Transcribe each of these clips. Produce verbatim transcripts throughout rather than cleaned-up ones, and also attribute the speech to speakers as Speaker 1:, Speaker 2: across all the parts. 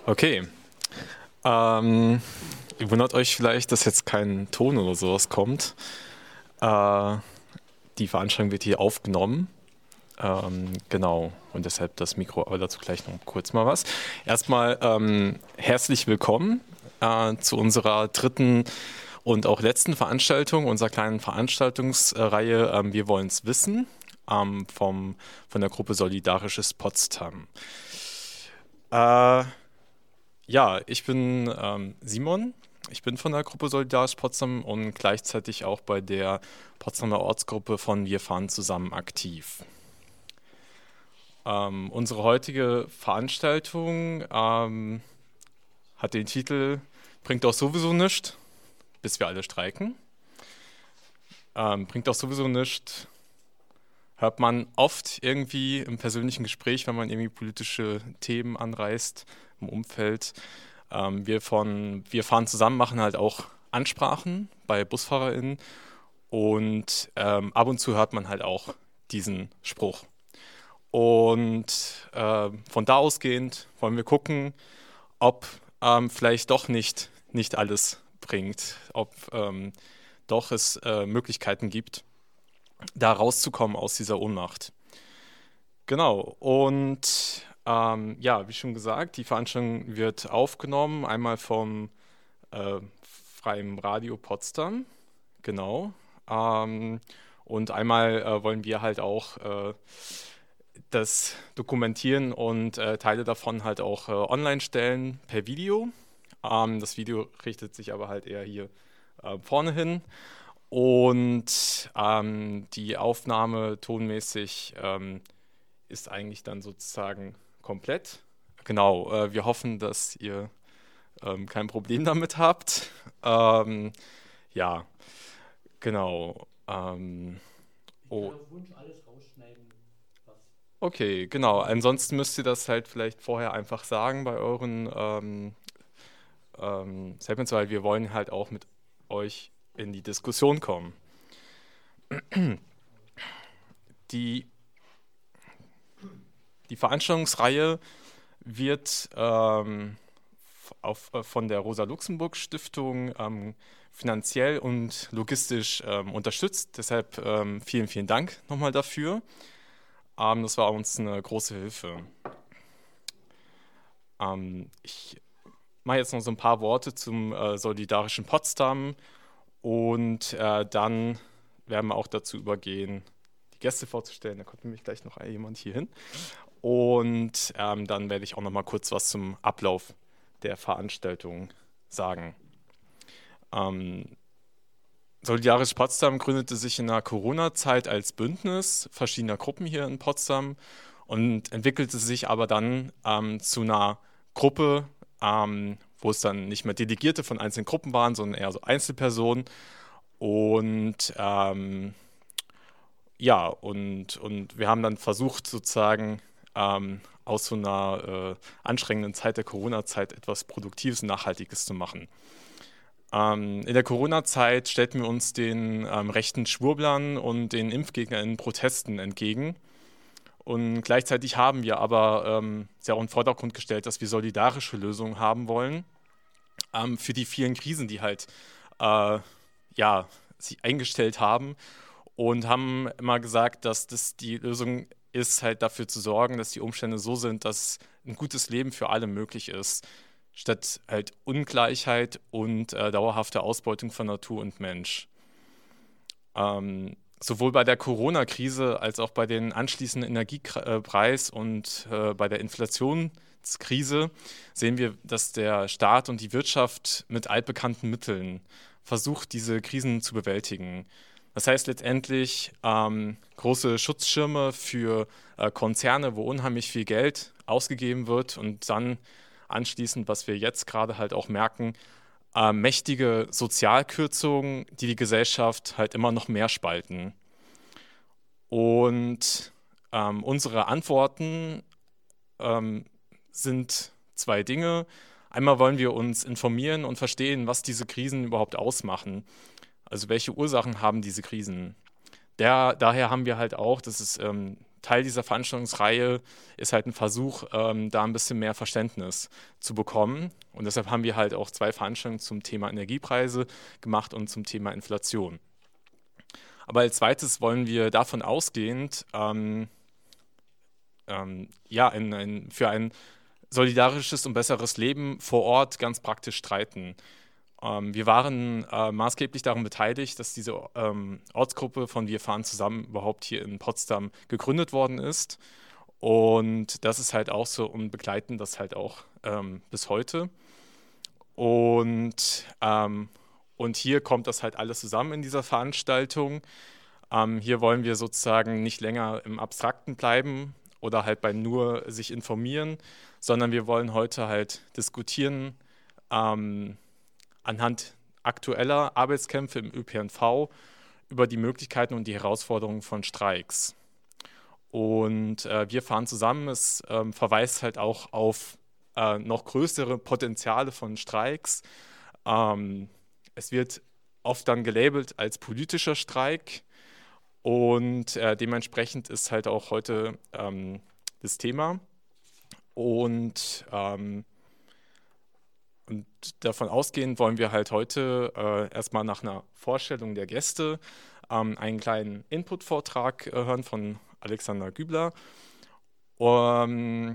Speaker 1: Okay. Ähm, ihr wundert euch vielleicht, dass jetzt kein Ton oder sowas kommt. Äh, die Veranstaltung wird hier aufgenommen. Ähm, genau. Und deshalb das Mikro, aber dazu gleich noch kurz mal was. Erstmal ähm, herzlich willkommen äh, zu unserer dritten und auch letzten Veranstaltung, unserer kleinen Veranstaltungsreihe ähm, Wir wollen's wissen, ähm, vom, von der Gruppe Solidarisches Potsdam. Äh, Ja, ich bin ähm, Simon. Ich bin von der Gruppe Solidarisch Potsdam und gleichzeitig auch bei der Potsdamer Ortsgruppe von Wir fahren zusammen aktiv. Ähm, unsere heutige Veranstaltung ähm, hat den Titel Bringt doch sowieso nichts, bis wir alle streiken. Ähm, bringt doch sowieso nichts, hört man oft irgendwie im persönlichen Gespräch, wenn man irgendwie politische Themen anreißt im Umfeld. Ähm, wir von Wir fahren zusammen machen halt auch Ansprachen bei BusfahrerInnen und ähm, ab und zu hört man halt auch diesen Spruch. Und äh, von da ausgehend wollen wir gucken, ob ähm, vielleicht doch nicht, nicht alles bringt, ob ähm, doch es äh, Möglichkeiten gibt, da rauszukommen aus dieser Ohnmacht. Genau, und ähm, ja, wie schon gesagt, die Veranstaltung wird aufgenommen, einmal vom äh, Freien Radio Potsdam, genau. Ähm, und einmal äh, wollen wir halt auch äh, das dokumentieren und äh, Teile davon halt auch äh, online stellen per Video. Ähm, das Video richtet sich aber halt eher hier äh, vorne hin. Und ähm, die Aufnahme tonmäßig ähm, ist eigentlich dann sozusagen komplett. Genau, äh, wir hoffen, dass ihr ähm, kein Problem damit habt. Ähm, ja, genau. Ähm,
Speaker 2: Ich kann
Speaker 1: oh,
Speaker 2: auf Wunsch alles rausschneiden, was.
Speaker 1: okay, genau. Ansonsten müsst ihr das halt vielleicht vorher einfach sagen bei euren ähm, ähm, Segments, weil wir wollen halt auch mit euch in die Diskussion kommen. Die, die Veranstaltungsreihe wird ähm, auf, äh, von der Rosa-Luxemburg-Stiftung ähm, finanziell und logistisch ähm, unterstützt. Deshalb ähm, vielen, vielen Dank nochmal dafür. Ähm, das war uns eine große Hilfe. Ähm, ich mache jetzt noch so ein paar Worte zum äh, Solidarischen Potsdam und äh, dann werden wir auch dazu übergehen, die Gäste vorzustellen. Da kommt nämlich gleich noch jemand hier hin. Und ähm, dann werde ich auch noch mal kurz was zum Ablauf der Veranstaltung sagen. Ähm, Solidarisch Potsdam gründete sich in der Corona-Zeit als Bündnis verschiedener Gruppen hier in Potsdam und entwickelte sich aber dann ähm, zu einer Gruppe, ähm, wo es dann nicht mehr Delegierte von einzelnen Gruppen waren, sondern eher so Einzelpersonen. Und ähm, ja, und, und wir haben dann versucht, sozusagen ähm, aus so einer äh, anstrengenden Zeit der Corona-Zeit etwas Produktives und Nachhaltiges zu machen. Ähm, in der Corona-Zeit stellten wir uns den ähm, rechten Schwurblern und den ImpfgegnerInnen Protesten entgegen. Und gleichzeitig haben wir aber ähm, sehr auch in den Vordergrund gestellt, dass wir solidarische Lösungen haben wollen ähm, für die vielen Krisen, die halt äh, ja, sich eingestellt haben. Und haben immer gesagt, dass das die Lösung ist, halt dafür zu sorgen, dass die Umstände so sind, dass ein gutes Leben für alle möglich ist, statt halt Ungleichheit und äh, dauerhafte Ausbeutung von Natur und Mensch. Ähm, sowohl bei der Corona-Krise als auch bei den anschließenden Energiepreis- und äh, bei der Inflationskrise sehen wir, dass der Staat und die Wirtschaft mit altbekannten Mitteln versucht, diese Krisen zu bewältigen. Das heißt letztendlich ähm, große Schutzschirme für äh, Konzerne, wo unheimlich viel Geld ausgegeben wird und dann anschließend, was wir jetzt gerade halt auch merken, äh, mächtige Sozialkürzungen, die die Gesellschaft halt immer noch mehr spalten. Und ähm, unsere Antworten ähm, sind zwei Dinge. Einmal wollen wir uns informieren und verstehen, was diese Krisen überhaupt ausmachen. Also welche Ursachen haben diese Krisen? Der, daher haben wir halt auch, das ist ähm, Teil dieser Veranstaltungsreihe ist halt ein Versuch, ähm, da ein bisschen mehr Verständnis zu bekommen. Und deshalb haben wir halt auch zwei Veranstaltungen zum Thema Energiepreise gemacht und zum Thema Inflation. Aber als zweites wollen wir davon ausgehend ähm, ähm, ja, ein, ein, für ein solidarisches und besseres Leben vor Ort ganz praktisch streiten. Ähm, wir waren äh, maßgeblich daran beteiligt, dass diese ähm, Ortsgruppe von Wir fahren zusammen überhaupt hier in Potsdam gegründet worden ist. Und das ist halt auch so und begleiten das halt auch ähm, bis heute. Und, ähm, und hier kommt das halt alles zusammen in dieser Veranstaltung. Ähm, hier wollen wir sozusagen nicht länger im Abstrakten bleiben oder halt bei nur sich informieren, sondern wir wollen heute halt diskutieren, ähm, anhand aktueller Arbeitskämpfe im Ö P N V über die Möglichkeiten und die Herausforderungen von Streiks. Und äh, wir fahren zusammen, es ähm, verweist halt auch auf äh, noch größere Potenziale von Streiks. Ähm, es wird oft dann gelabelt als politischer Streik und äh, dementsprechend ist halt auch heute ähm, das Thema. Und ähm, Und davon ausgehend wollen wir halt heute äh, erstmal nach einer Vorstellung der Gäste ähm, einen kleinen Input-Vortrag äh, hören von Alexander Gübler ähm,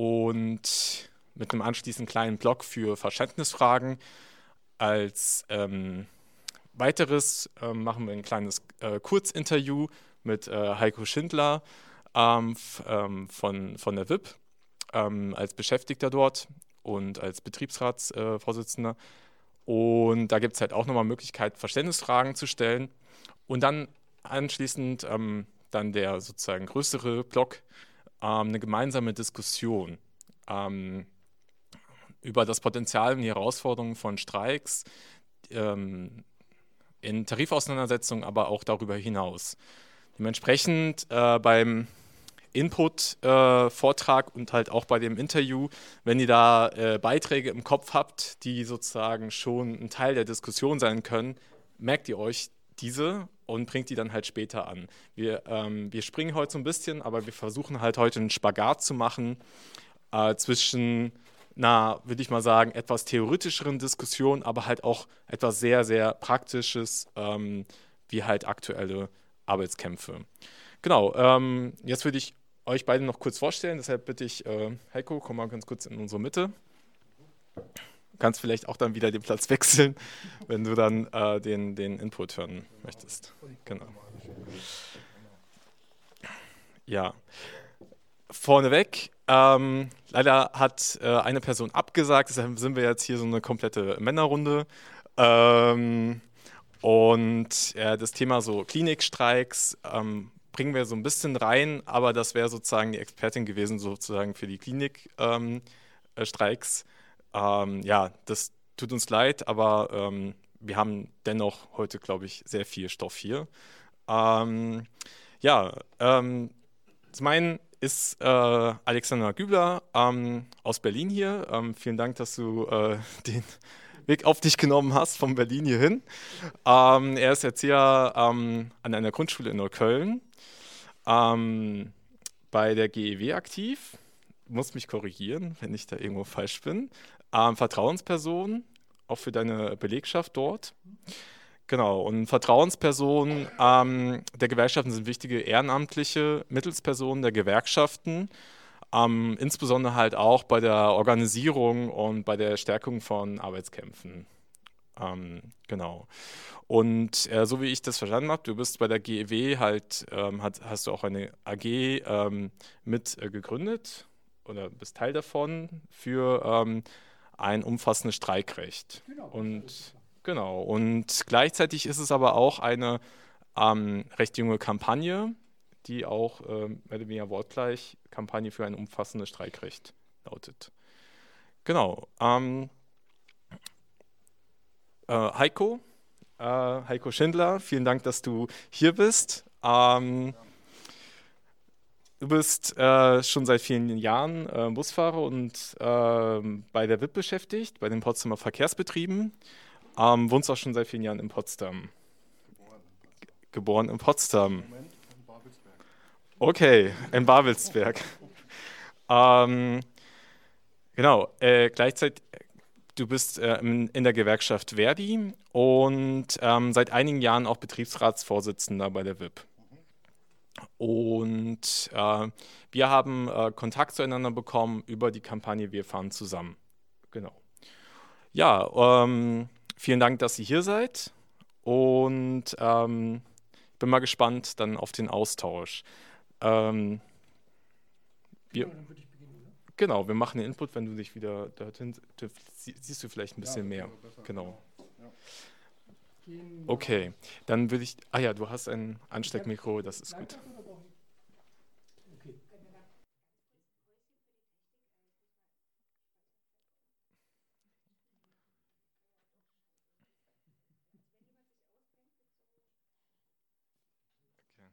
Speaker 1: und mit einem anschließend kleinen Blog für Verständnisfragen. Als ähm, weiteres ähm, machen wir ein kleines äh, Kurzinterview mit äh, Heiko Schindler ähm, f- ähm, von, von der W I P ähm, als Beschäftigter dort und als Betriebsratsvorsitzender. Äh, und da gibt es halt auch nochmal Möglichkeit, Verständnisfragen zu stellen. Und dann anschließend ähm, dann der sozusagen größere Block, ähm, eine gemeinsame Diskussion ähm, über das Potenzial und die Herausforderungen von Streiks ähm, in Tarifauseinandersetzungen, aber auch darüber hinaus. Dementsprechend äh, beim Input-Vortrag äh, und halt auch bei dem Interview, wenn ihr da äh, Beiträge im Kopf habt, die sozusagen schon ein Teil der Diskussion sein können, merkt ihr euch diese und bringt die dann halt später an. Wir, ähm, wir springen heute so ein bisschen, aber wir versuchen halt heute einen Spagat zu machen äh, zwischen einer, würde ich mal sagen, etwas theoretischeren Diskussion, aber halt auch etwas sehr, sehr Praktisches, ähm, wie halt aktuelle Arbeitskämpfe. Genau, ähm, jetzt würde ich euch beide noch kurz vorstellen, deshalb bitte ich, äh, Heiko, komm mal ganz kurz in unsere Mitte. Du kannst vielleicht auch dann wieder den Platz wechseln, wenn du dann äh, den, den Input hören möchtest. Genau. Ja, vorneweg, ähm, leider hat äh, eine Person abgesagt, deshalb sind wir jetzt hier so eine komplette Männerrunde. Ähm, und äh, das Thema so Klinikstreiks ähm, bringen wir so ein bisschen rein, aber das wäre sozusagen die Expertin gewesen, sozusagen für die Klinikstreiks. Äh, Streiks. Ähm, ja, das tut uns leid, aber ähm, wir haben dennoch heute, glaube ich, sehr viel Stoff hier. Ähm, ja, ähm, zum einen ist äh, Alexander Gübler ähm, aus Berlin hier. Ähm, vielen Dank, dass du äh, den Weg auf dich genommen hast, von Berlin hierhin. Ähm, er ist Erzieher ähm, an einer Grundschule in Neukölln, ähm, bei der G E W aktiv. Muss mich korrigieren, wenn ich da irgendwo falsch bin. Ähm, Vertrauensperson, auch für deine Belegschaft dort. Genau, und Vertrauenspersonen ähm, der Gewerkschaften sind wichtige ehrenamtliche Mittelspersonen der Gewerkschaften, ähm, insbesondere halt auch bei der Organisierung und bei der Stärkung von Arbeitskämpfen. Ähm, genau. Und äh, so wie ich das verstanden habe, du bist bei der G E W halt, ähm, hat, hast du auch eine A G ähm, mit äh, gegründet oder bist Teil davon für ähm, ein umfassendes Streikrecht.
Speaker 2: Genau, das ist
Speaker 1: Und
Speaker 2: richtig.
Speaker 1: genau, und gleichzeitig ist es aber auch eine ähm, recht junge Kampagne, die auch ähm, mehr oder weniger wortgleich Kampagne für ein umfassendes Streikrecht lautet. Genau. Ähm, äh, Heiko, äh, Heiko Schindler, vielen Dank, dass du hier bist. Ähm, du bist äh, schon seit vielen Jahren äh, Busfahrer und ähm, bei der W I P beschäftigt, bei den Potsdamer Verkehrsbetrieben. Ähm, wohnst auch schon seit vielen Jahren in Potsdam. Geboren in Potsdam.
Speaker 3: Moment, in Babelsberg.
Speaker 1: Okay, in Babelsberg. Ähm, genau, äh, gleichzeitig, du bist äh, in, in der Gewerkschaft Verdi und ähm, seit einigen Jahren auch Betriebsratsvorsitzender bei der W I P. Und äh, wir haben äh, Kontakt zueinander bekommen über die Kampagne Wir fahren zusammen. Genau. Ja, ähm, vielen Dank, dass ihr hier seid. Und ähm, bin mal gespannt dann auf den Austausch. Ähm, wir,
Speaker 2: Ja, dann würde ich beginnen, oder?
Speaker 1: genau, wir machen den Input, wenn du dich wieder dorthin, da sie- siehst du vielleicht ein
Speaker 3: Ja,
Speaker 1: bisschen
Speaker 3: das
Speaker 1: mehr.
Speaker 3: wäre besser,
Speaker 1: Genau.
Speaker 3: Ja.
Speaker 2: Genau.
Speaker 1: Okay, dann würde ich, ah ja, du hast ein
Speaker 2: Ich hab-
Speaker 1: Ansteckmikro, das ist
Speaker 2: Bleibt
Speaker 1: gut.
Speaker 2: das oder brauche ich? Okay.
Speaker 1: Okay.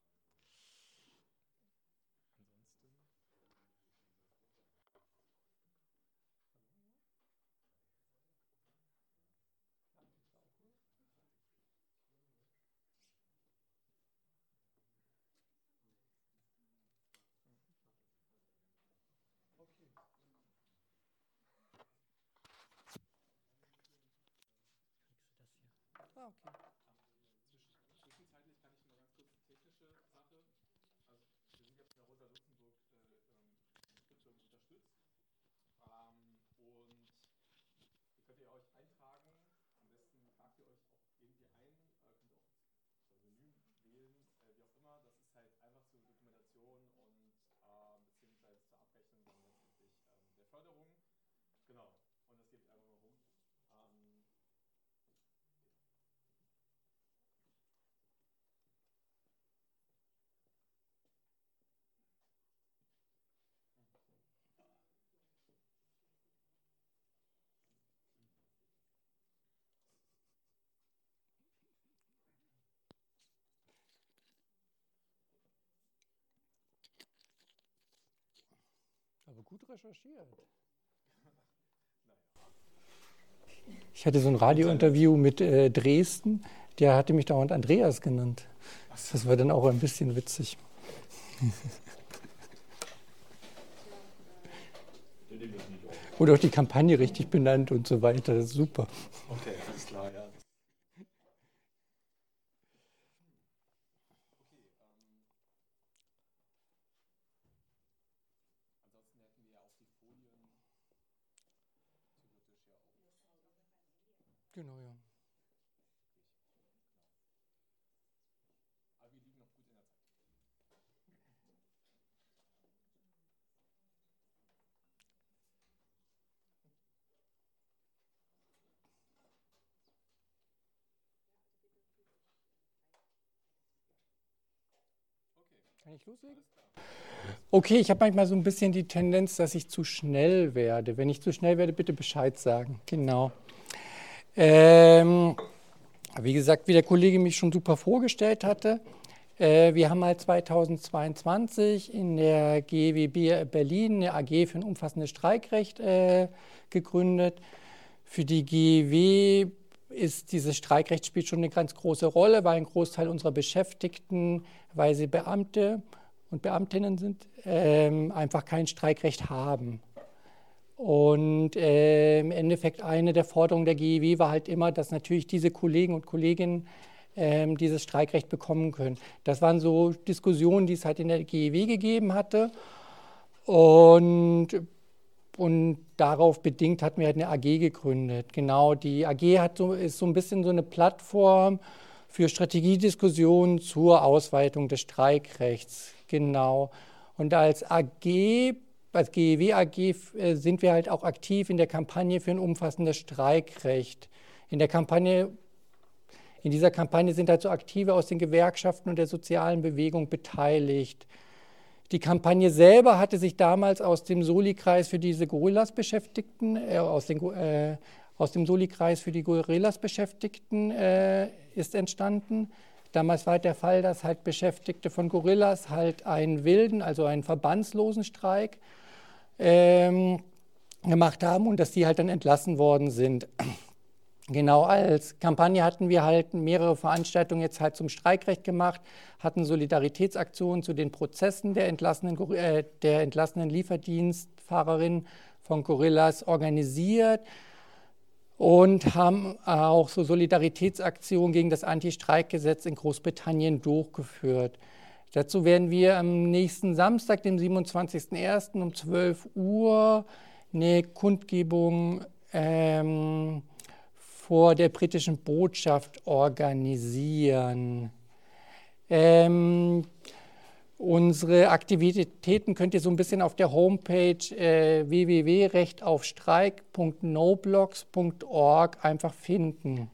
Speaker 2: Ah, okay.
Speaker 1: Zwischenzeitlich kann ich mal ganz kurz eine technische Sache. Also wir sind jetzt von der Rosa-Luxemburg-Stiftung unterstützt. Ähm, und ihr könnt ihr euch eintragen. Am besten tragt ihr euch auch irgendwie ein. Äh, könnt auch Pseudonym wählen, äh, wie auch immer. Das ist halt einfach zur Dokumentation und äh, beziehungsweise zur Abrechnung dann letztendlich ähm, der Förderung. Genau. Und das geht einfach mal rum. Ähm,
Speaker 2: Aber gut recherchiert. Ich hatte so ein Radiointerview mit äh, Dresden, der hatte mich dauernd Andreas genannt. Das war dann auch ein bisschen witzig. Wurde auch die Kampagne richtig benannt und so weiter. Das ist super.
Speaker 1: okay, alles klar, ja. Ansonsten hätten wir ja auch die Folien theoretisch ja auch.
Speaker 2: Genau, ja.
Speaker 1: Aber wir liegen noch gut in der Zeit. Okay,
Speaker 2: Kann ich loslegen?
Speaker 1: alles klar.
Speaker 2: Okay, ich habe manchmal so ein bisschen die Tendenz, dass ich zu schnell werde. Wenn ich zu schnell werde, bitte Bescheid sagen. Genau. Ähm, wie gesagt, wie der Kollege mich schon super vorgestellt hatte, äh, wir haben halt zweitausendzweiundzwanzig in der G W B Berlin eine A G für ein umfassendes Streikrecht äh, gegründet. Für die G W ist dieses Streikrecht spielt schon eine ganz große Rolle, weil ein Großteil unserer Beschäftigten, weil sie Beamte und Beamtinnen sind, ähm, einfach kein Streikrecht haben. Und äh, im Endeffekt eine der Forderungen der G E W war halt immer, dass natürlich diese Kollegen und Kolleginnen ähm, dieses Streikrecht bekommen können. Das waren so Diskussionen, die es halt in der G E W gegeben hatte. Und, und darauf bedingt hatten wir halt eine A G gegründet. Genau, die A G hat so, ist so ein bisschen so eine Plattform für Strategiediskussionen zur Ausweitung des Streikrechts. Genau. Und als A G Als G E W A G sind wir halt auch aktiv in der Kampagne für ein umfassendes Streikrecht. In der Kampagne, in dieser Kampagne sind halt so Aktive aus den Gewerkschaften und der sozialen Bewegung beteiligt. Die Kampagne selber hatte sich damals aus dem Soli-Kreis für diese Gorillas-Beschäftigten, äh, aus, den, äh, aus dem Soli-Kreis für die Gorillas-Beschäftigten äh, ist entstanden. Damals war halt der Fall, dass halt Beschäftigte von Gorillas halt einen wilden, also einen verbandslosen Streik ähm, gemacht haben und dass die halt dann entlassen worden sind. Genau, als Kampagne hatten wir halt mehrere Veranstaltungen jetzt halt zum Streikrecht gemacht, hatten Solidaritätsaktionen zu den Prozessen der entlassenen, äh, der entlassenen Lieferdienstfahrerinnen von Gorillas organisiert und haben auch so Solidaritätsaktionen gegen das Anti-Streik-Gesetz in Großbritannien durchgeführt. Dazu werden wir am nächsten Samstag, dem siebenundzwanzigsten ersten um zwölf Uhr eine Kundgebung ähm, vor der britischen Botschaft organisieren. Ähm, unsere Aktivitäten könnt ihr so ein bisschen auf der Homepage äh, w w w punkt recht auf streik punkt noblogs punkt org einfach finden.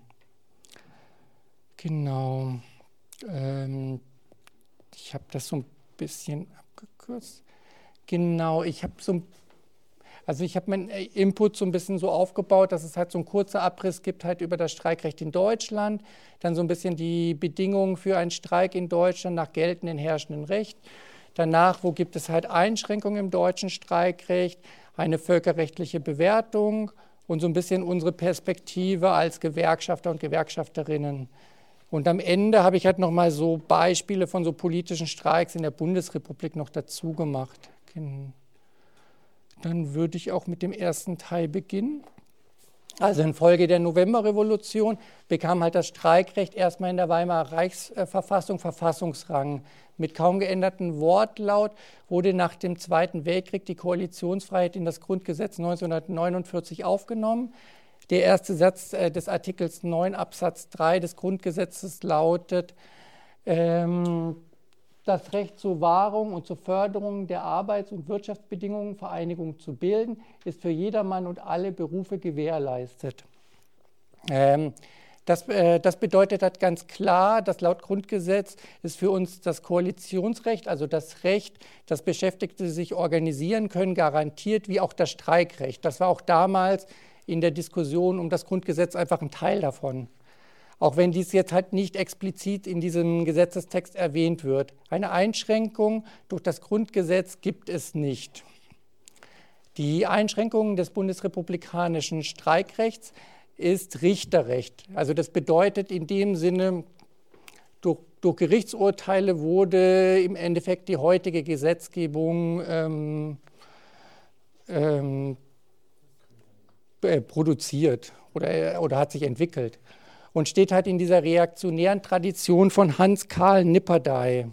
Speaker 2: Genau. Ähm, ich habe das so ein bisschen abgekürzt. Genau, ich habe so ein Also ich habe meinen Input so ein bisschen so aufgebaut, dass es halt so einen kurzen Abriss gibt halt über das Streikrecht in Deutschland, dann so ein bisschen die Bedingungen für einen Streik in Deutschland nach geltendem herrschenden Recht. Danach, wo gibt es halt Einschränkungen im deutschen Streikrecht, eine völkerrechtliche Bewertung und so ein bisschen unsere Perspektive als Gewerkschafter und Gewerkschafterinnen. Und am Ende habe ich halt nochmal so Beispiele von so politischen Streiks in der Bundesrepublik noch dazu gemacht. Dann würde ich auch mit dem ersten Teil beginnen. Also infolge der Novemberrevolution bekam halt das Streikrecht erstmal in der Weimarer Reichsverfassung Verfassungsrang. Mit kaum geändertem Wortlaut wurde nach dem Zweiten Weltkrieg die Koalitionsfreiheit in das Grundgesetz neunzehnhundertneunundvierzig aufgenommen. Der erste Satz des Artikels neun Absatz drei des Grundgesetzes lautet, ähm, das Recht zur Wahrung und zur Förderung der Arbeits- und Wirtschaftsbedingungen Vereinigung zu bilden, ist für jedermann und alle Berufe gewährleistet. Ähm, das, äh, das bedeutet halt ganz klar, dass laut Grundgesetz ist für uns das Koalitionsrecht, also das Recht, dass Beschäftigte sich organisieren können, garantiert, wie auch das Streikrecht. Das war auch damals in der Diskussion um das Grundgesetz einfach ein Teil davon. Auch wenn dies jetzt halt nicht explizit in diesem Gesetzestext erwähnt wird. Eine Einschränkung durch das Grundgesetz gibt es nicht. Die Einschränkung des bundesrepublikanischen Streikrechts ist Richterrecht. Also das bedeutet in dem Sinne, durch, durch Gerichtsurteile wurde im Endeffekt die heutige Gesetzgebung ähm, ähm, produziert oder, oder hat sich entwickelt. Und steht halt in dieser reaktionären Tradition von Hans Karl Nipperdey.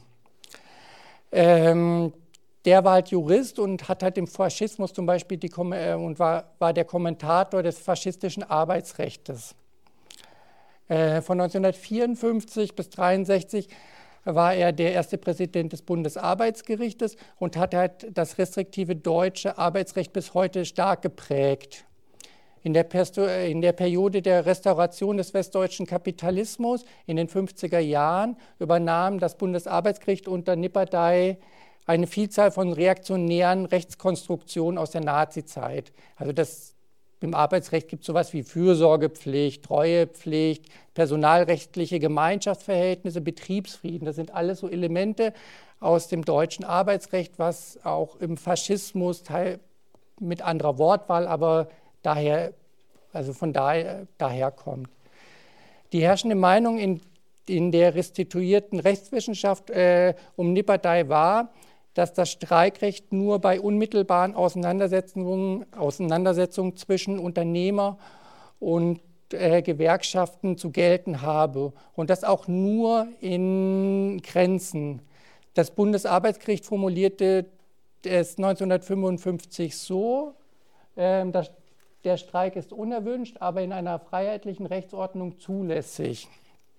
Speaker 2: Ähm, der war halt Jurist und hat halt im Faschismus zum Beispiel die, äh, und war, war der Kommentator des faschistischen Arbeitsrechtes. Äh, von neunzehnhundertvierundfünfzig bis neunzehnhundertdreiundsechzig war er der erste Präsident des Bundesarbeitsgerichtes und hat halt das restriktive deutsche Arbeitsrecht bis heute stark geprägt. In der, in der Periode der Restauration des westdeutschen Kapitalismus in den fünfziger Jahren übernahm das Bundesarbeitsgericht unter Nipperdey eine Vielzahl von reaktionären Rechtskonstruktionen aus der Nazizeit. Also das, im Arbeitsrecht gibt es sowas wie Fürsorgepflicht, Treuepflicht, personalrechtliche Gemeinschaftsverhältnisse, Betriebsfrieden. Das sind alles so Elemente aus dem deutschen Arbeitsrecht, was auch im Faschismus teil, mit anderer Wortwahl, aber daher, also von daher, daher kommt. Die herrschende Meinung in, in der restituierten Rechtswissenschaft äh, um Nipperdey war, dass das Streikrecht nur bei unmittelbaren Auseinandersetzungen, Auseinandersetzungen zwischen Unternehmer und äh, Gewerkschaften zu gelten habe und das auch nur in Grenzen. Das Bundesarbeitsgericht formulierte es neunzehnhundertfünfundfünfzig so, äh, dass der Streik ist unerwünscht, aber in einer freiheitlichen Rechtsordnung zulässig.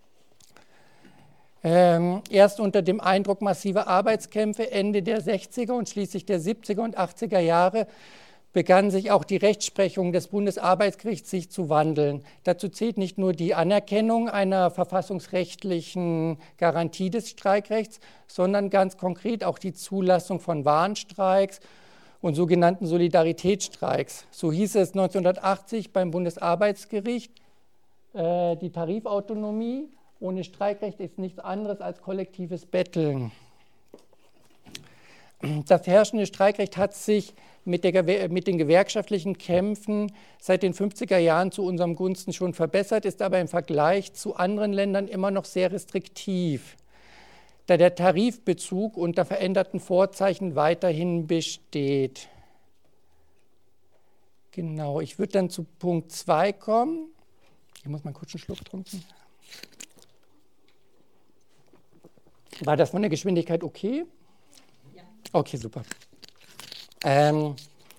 Speaker 2: Ähm, erst unter dem Eindruck massiver Arbeitskämpfe Ende der sechziger und schließlich der siebziger und achtziger Jahre begann sich auch die Rechtsprechung des Bundesarbeitsgerichts sich zu wandeln. Dazu zählt nicht nur die Anerkennung einer verfassungsrechtlichen Garantie des Streikrechts, sondern ganz konkret auch die Zulassung von Warnstreiks und sogenannten Solidaritätsstreiks. So hieß es neunzehnhundertachtzig beim Bundesarbeitsgericht, äh, die Tarifautonomie ohne Streikrecht ist nichts anderes als kollektives Betteln. Das herrschende Streikrecht hat sich mit, der, mit den gewerkschaftlichen Kämpfen seit den fünfziger Jahren zu unserem Gunsten schon verbessert, ist aber im Vergleich zu anderen Ländern immer noch sehr restriktiv, da der Tarifbezug unter veränderten Vorzeichen weiterhin besteht. Genau, ich würde dann zu Punkt zwei kommen. Ich muss mal kurz einen Schluck trinken. War das von der Geschwindigkeit okay? Ja. Okay, super. Ähm,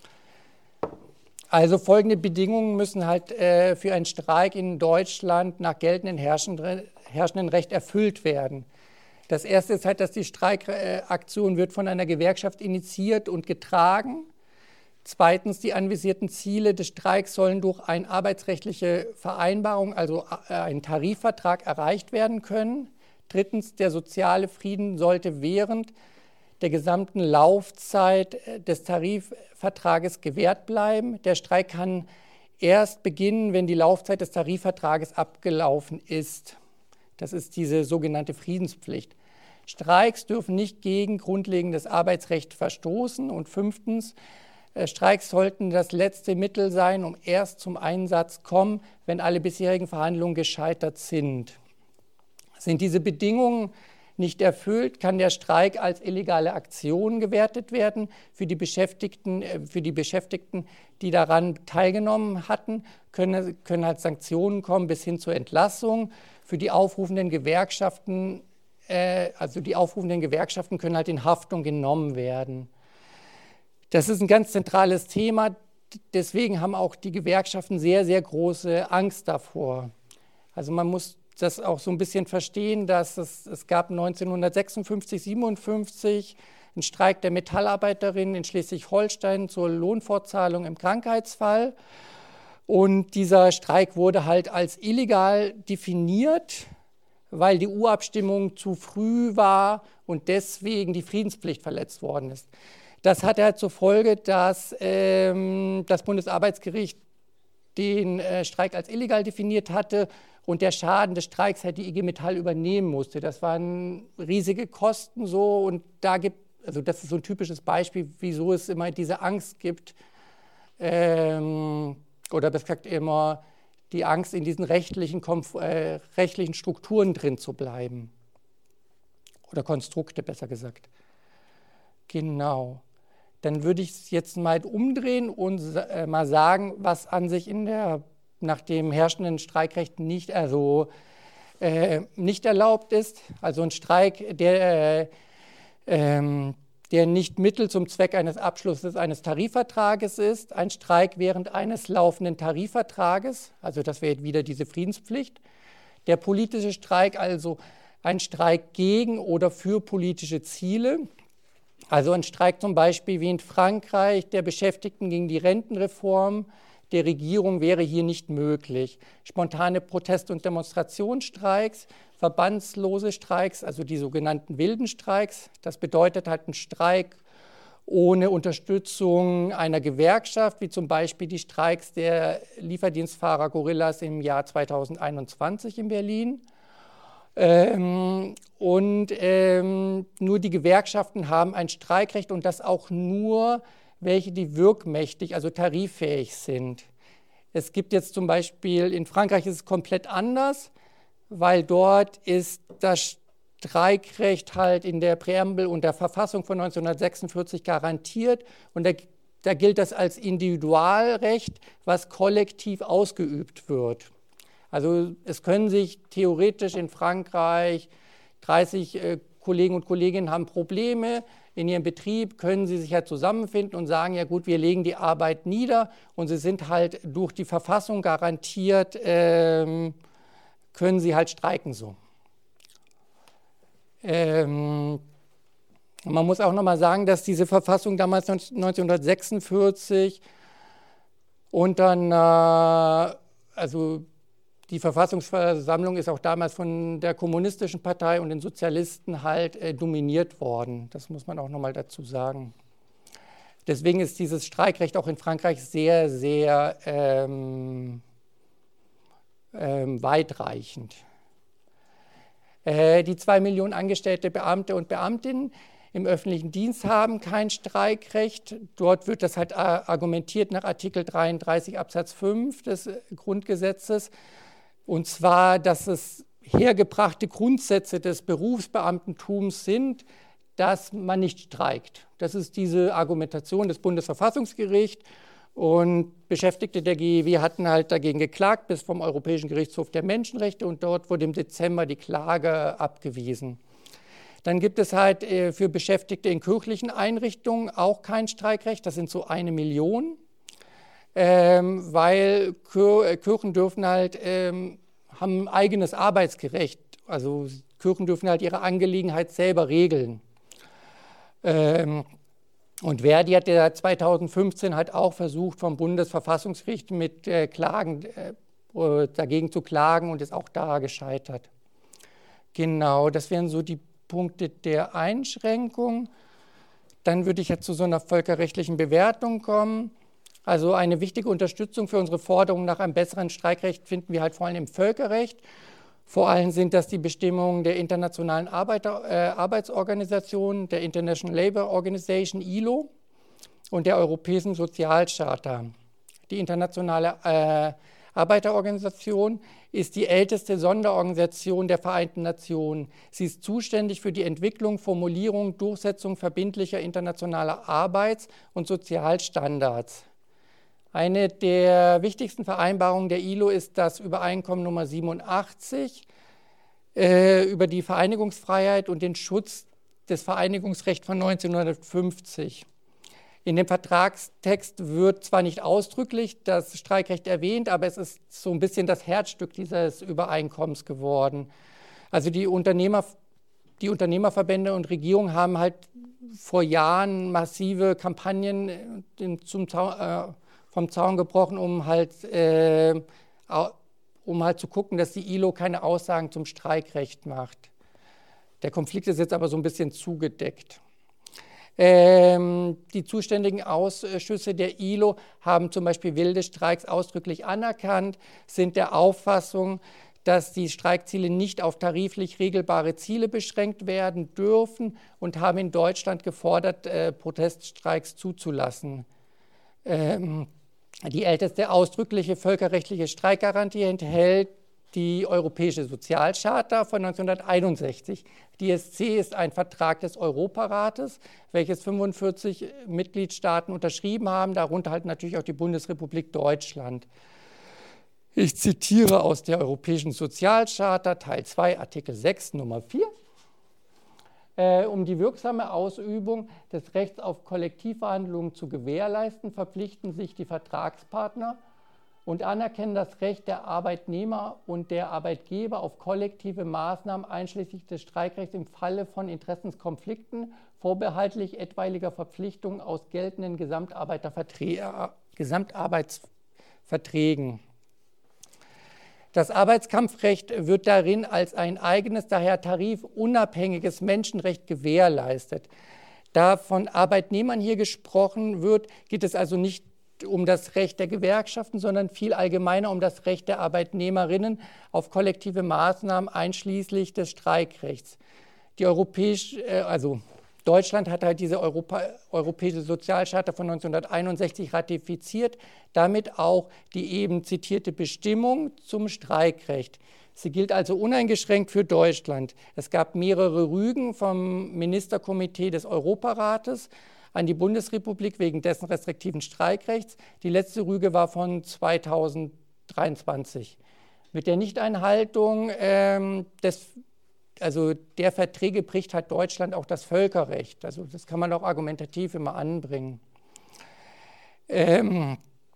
Speaker 2: also folgende Bedingungen müssen halt äh, für einen Streik in Deutschland nach geltendem herrschenden, herrschenden Recht erfüllt werden. Das erste ist halt, dass die Streikaktion wird von einer Gewerkschaft initiiert und getragen. Zweitens, die anvisierten Ziele des Streiks sollen durch eine arbeitsrechtliche Vereinbarung, also einen Tarifvertrag, erreicht werden können. Drittens, der soziale Frieden sollte während der gesamten Laufzeit des Tarifvertrages gewährt bleiben. Der Streik kann erst beginnen, wenn die Laufzeit des Tarifvertrages abgelaufen ist. Das ist diese sogenannte Friedenspflicht. Streiks dürfen nicht gegen grundlegendes Arbeitsrecht verstoßen. Und fünftens, Streiks sollten das letzte Mittel sein, um erst zum Einsatz kommen, wenn alle bisherigen Verhandlungen gescheitert sind. Sind diese Bedingungen nicht erfüllt, kann der Streik als illegale Aktion gewertet werden. Für die Beschäftigten, für die Beschäftigten, die daran teilgenommen hatten, können, können halt Sanktionen kommen bis hin zur Entlassung. Für die aufrufenden Gewerkschaften, äh, also die aufrufenden Gewerkschaften können halt in Haftung genommen werden. Das ist ein ganz zentrales Thema, deswegen haben auch die Gewerkschaften sehr, sehr große Angst davor. Also man muss das auch so ein bisschen verstehen, dass es, es gab neunzehnhundertsechsundfünfzig, siebenundfünfzig einen Streik der Metallarbeiterinnen in Schleswig-Holstein zur Lohnfortzahlung im Krankheitsfall. Und dieser Streik wurde halt als illegal definiert, weil die Urabstimmung zu früh war und deswegen die Friedenspflicht verletzt worden ist. Das hatte halt zur Folge, dass ähm, das Bundesarbeitsgericht den äh, Streik als illegal definiert hatte und der Schaden des Streiks halt die I G Metall übernehmen musste. Das waren riesige Kosten so und da gibt, also das ist so ein typisches Beispiel, wieso es immer diese Angst gibt, ähm, oder besser gesagt immer die Angst, in diesen rechtlichen, äh, rechtlichen Strukturen drin zu bleiben. Oder Konstrukte, besser gesagt. Genau. Dann würde ich es jetzt mal umdrehen und äh, mal sagen, was an sich in der, nach dem herrschenden Streikrecht nicht, also, äh, nicht erlaubt ist. Also ein Streik, der, äh, ähm, der nicht Mittel zum Zweck eines Abschlusses eines Tarifvertrages ist. Ein Streik während eines laufenden Tarifvertrages, also das wäre wieder diese Friedenspflicht. Der politische Streik, also ein Streik gegen oder für politische Ziele. Also ein Streik zum Beispiel wie in Frankreich der Beschäftigten gegen die Rentenreform der Regierung wäre hier nicht möglich. Spontane Protest- und Demonstrationsstreiks, verbandslose Streiks, also die sogenannten wilden Streiks, das bedeutet halt ein Streik ohne Unterstützung einer Gewerkschaft, wie zum Beispiel die Streiks der Lieferdienstfahrer Gorillas im Jahr zweitausendeinundzwanzig in Berlin. Ähm, und ähm, nur die Gewerkschaften haben ein Streikrecht und das auch nur welche, die wirkmächtig, also tariffähig sind. Es gibt jetzt zum Beispiel, in Frankreich ist es komplett anders, weil dort ist das Streikrecht halt in der Präambel und der Verfassung von neunzehnhundertsechsundvierzig garantiert und da, da gilt das als Individualrecht, was kollektiv ausgeübt wird. Also es können sich theoretisch in Frankreich dreißig äh, Kollegen und Kolleginnen haben Probleme in ihrem Betrieb, können sie sich halt zusammenfinden und sagen, ja gut, wir legen die Arbeit nieder und sie sind halt durch die Verfassung garantiert, ähm, können sie halt streiken so. Ähm, man muss auch nochmal sagen, dass diese Verfassung damals neunzehnhundertsechsundvierzig und dann, äh, also die Verfassungsversammlung ist auch damals von der Kommunistischen Partei und den Sozialisten halt äh, dominiert worden. Das muss man auch nochmal dazu sagen. Deswegen ist dieses Streikrecht auch in Frankreich sehr, sehr ähm, ähm, weitreichend. Äh, die zwei Millionen angestellte Beamte und Beamtinnen im öffentlichen Dienst haben kein Streikrecht. Dort wird das halt argumentiert nach Artikel dreiunddreißig Absatz fünf des Grundgesetzes. Und zwar, dass es hergebrachte Grundsätze des Berufsbeamtentums sind, dass man nicht streikt. Das ist diese Argumentation des Bundesverfassungsgerichts. Und Beschäftigte der G E W hatten halt dagegen geklagt bis vom Europäischen Gerichtshof der Menschenrechte und dort wurde im Dezember die Klage abgewiesen. Dann gibt es halt für Beschäftigte in kirchlichen Einrichtungen auch kein Streikrecht, das sind so eine Million, ähm, weil Kirchen dürfen halt, ähm, haben ein eigenes Arbeitsrecht, also Kirchen dürfen halt ihre Angelegenheit selber regeln. Ähm, Und Verdi hat ja zweitausendfünfzehn halt auch versucht, vom Bundesverfassungsgericht mit äh, Klagen äh, dagegen zu klagen und ist auch da gescheitert. Genau, das wären so die Punkte der Einschränkung. Dann würde ich jetzt zu so einer völkerrechtlichen Bewertung kommen. Also eine wichtige Unterstützung für unsere Forderung nach einem besseren Streikrecht finden wir halt vor allem im Völkerrecht. Vor allem sind das die Bestimmungen der Internationalen Arbeiter, äh, Arbeitsorganisation, der International Labour Organization, I L O, und der Europäischen Sozialcharta. Die Internationale äh, Arbeiterorganisation ist die älteste Sonderorganisation der Vereinten Nationen. Sie ist zuständig für die Entwicklung, Formulierung, Durchsetzung verbindlicher internationaler Arbeits- und Sozialstandards. Eine der wichtigsten Vereinbarungen der I L O ist das Übereinkommen Nummer siebenundachtzig äh, über die Vereinigungsfreiheit und den Schutz des Vereinigungsrechts von neunzehnhundertfünfzig. In dem Vertragstext wird zwar nicht ausdrücklich das Streikrecht erwähnt, aber es ist so ein bisschen das Herzstück dieses Übereinkommens geworden. Also die Unternehmer, die Unternehmerverbände und Regierungen haben halt vor Jahren massive Kampagnen zum äh, vom Zaun gebrochen, um halt, äh, um halt zu gucken, dass die I L O keine Aussagen zum Streikrecht macht. Der Konflikt ist jetzt aber so ein bisschen zugedeckt. Ähm, die zuständigen Ausschüsse der I L O haben zum Beispiel wilde Streiks ausdrücklich anerkannt, sind der Auffassung, dass die Streikziele nicht auf tariflich regelbare Ziele beschränkt werden dürfen und haben in Deutschland gefordert, äh, Proteststreiks zuzulassen. Ähm, Die älteste ausdrückliche völkerrechtliche Streikgarantie enthält die Europäische Sozialcharta von neunzehnhunderteinundsechzig. Die E S C ist ein Vertrag des Europarates, welches fünfundvierzig Mitgliedstaaten unterschrieben haben, darunter halt natürlich auch die Bundesrepublik Deutschland. Ich zitiere aus der Europäischen Sozialcharta, Teil zwei, Artikel sechs, Nummer vier. Äh, um die wirksame Ausübung des Rechts auf Kollektivverhandlungen zu gewährleisten, verpflichten sich die Vertragspartner und anerkennen das Recht der Arbeitnehmer und der Arbeitgeber auf kollektive Maßnahmen einschließlich des Streikrechts im Falle von Interessenskonflikten, vorbehaltlich etwaiger Verpflichtungen aus geltenden Gesamtarbeitsverträgen. Das Arbeitskampfrecht wird darin als ein eigenes, daher tarifunabhängiges Menschenrecht gewährleistet. Da von Arbeitnehmern hier gesprochen wird, geht es also nicht um das Recht der Gewerkschaften, sondern viel allgemeiner um das Recht der Arbeitnehmerinnen auf kollektive Maßnahmen einschließlich des Streikrechts. Die europäische, also Deutschland hat halt diese Europa, Europäische Sozialcharta von neunzehnhunderteinundsechzig ratifiziert, damit auch die eben zitierte Bestimmung zum Streikrecht. Sie gilt also uneingeschränkt für Deutschland. Es gab mehrere Rügen vom Ministerkomitee des Europarates an die Bundesrepublik wegen dessen restriktiven Streikrechts. Die letzte Rüge war von zweitausenddreiundzwanzig. Mit der Nichteinhaltung ähm, des Also der Verträge bricht halt Deutschland auch das Völkerrecht. Also das kann man auch argumentativ immer anbringen. Ähm,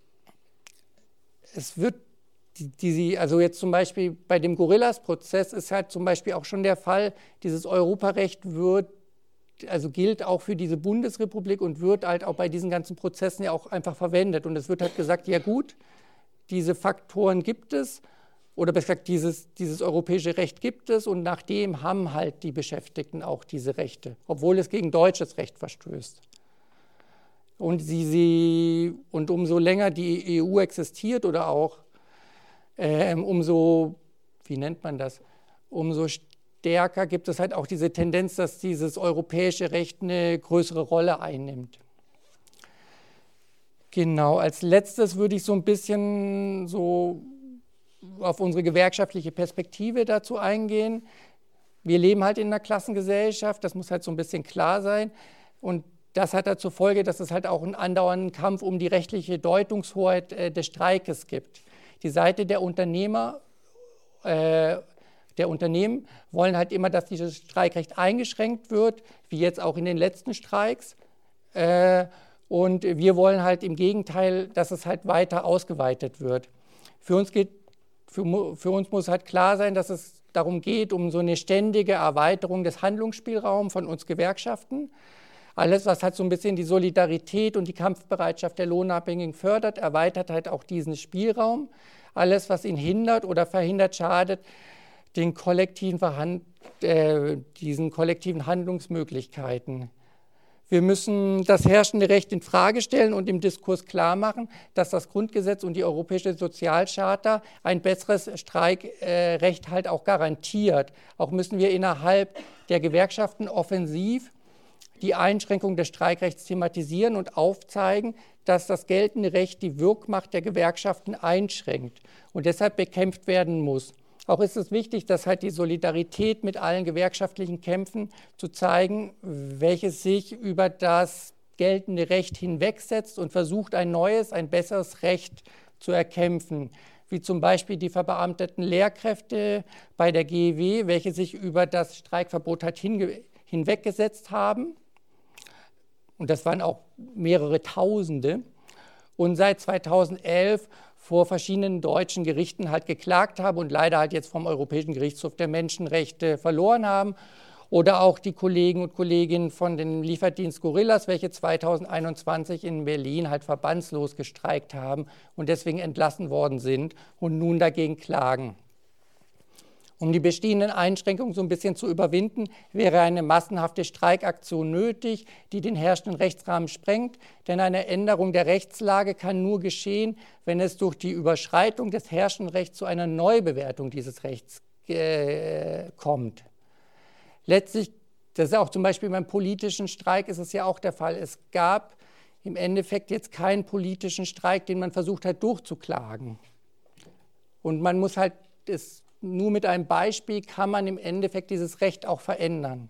Speaker 2: es wird, die, die, also jetzt zum Beispiel bei dem Gorillas-Prozess ist halt zum Beispiel auch schon der Fall, dieses Europarecht wird, also gilt auch für diese Bundesrepublik und wird halt auch bei diesen ganzen Prozessen ja auch einfach verwendet. Und es wird halt gesagt, ja gut, diese Faktoren gibt es, oder besser gesagt, dieses, dieses europäische Recht gibt es und nach dem haben halt die Beschäftigten auch diese Rechte, obwohl es gegen deutsches Recht verstößt. Und, sie, sie, und umso länger die E U existiert oder auch ähm, umso, wie nennt man das, umso stärker gibt es halt auch diese Tendenz, dass dieses europäische Recht eine größere Rolle einnimmt. Genau, als letztes würde ich so ein bisschen so auf unsere gewerkschaftliche Perspektive dazu eingehen. Wir leben halt in einer Klassengesellschaft, das muss halt so ein bisschen klar sein. Und das hat halt zur Folge, dass es halt auch einen andauernden Kampf um die rechtliche Deutungshoheit äh, des Streikes gibt. Die Seite der Unternehmer, äh, der Unternehmen wollen halt immer, dass dieses Streikrecht eingeschränkt wird, wie jetzt auch in den letzten Streiks. Äh, und wir wollen halt im Gegenteil, dass es halt weiter ausgeweitet wird. Für uns geht, für, für uns muss halt klar sein, dass es darum geht, um so eine ständige Erweiterung des Handlungsspielraums von uns Gewerkschaften. Alles, was halt so ein bisschen die Solidarität und die Kampfbereitschaft der Lohnabhängigen fördert, erweitert halt auch diesen Spielraum. Alles, was ihn hindert oder verhindert, schadet den kollektiven Verhand- äh, diesen kollektiven Handlungsmöglichkeiten. Wir müssen das herrschende Recht in Frage stellen und im Diskurs klar machen, dass das Grundgesetz und die Europäische Sozialcharta ein besseres Streikrecht halt auch garantiert. Auch müssen wir innerhalb der Gewerkschaften offensiv die Einschränkung des Streikrechts thematisieren und aufzeigen, dass das geltende Recht die Wirkmacht der Gewerkschaften einschränkt und deshalb bekämpft werden muss. Auch ist es wichtig, dass halt die Solidarität mit allen gewerkschaftlichen Kämpfen zu zeigen, welches sich über das geltende Recht hinwegsetzt und versucht, ein neues, ein besseres Recht zu erkämpfen, wie zum Beispiel die verbeamteten Lehrkräfte bei der G E W, welche sich über das Streikverbot halt hinge- hinweggesetzt haben. Und das waren auch mehrere Tausende. Und seit zweitausendelf vor verschiedenen deutschen Gerichten halt geklagt haben und leider halt jetzt vom Europäischen Gerichtshof der Menschenrechte verloren haben. Oder auch die Kollegen und Kolleginnen von dem Lieferdienst Gorillas, welche zweitausendeinundzwanzig in Berlin halt verbandslos gestreikt haben und deswegen entlassen worden sind und nun dagegen klagen. Um die bestehenden Einschränkungen so ein bisschen zu überwinden, wäre eine massenhafte Streikaktion nötig, die den herrschenden Rechtsrahmen sprengt. Denn eine Änderung der Rechtslage kann nur geschehen, wenn es durch die Überschreitung des herrschenden Rechts zu einer Neubewertung dieses Rechts äh, kommt. Letztlich, das ist auch zum Beispiel beim politischen Streik, ist es ja auch der Fall. Es gab im Endeffekt jetzt keinen politischen Streik, den man versucht hat durchzuklagen. Und man muss halt es nur mit einem Beispiel kann man im Endeffekt dieses Recht auch verändern.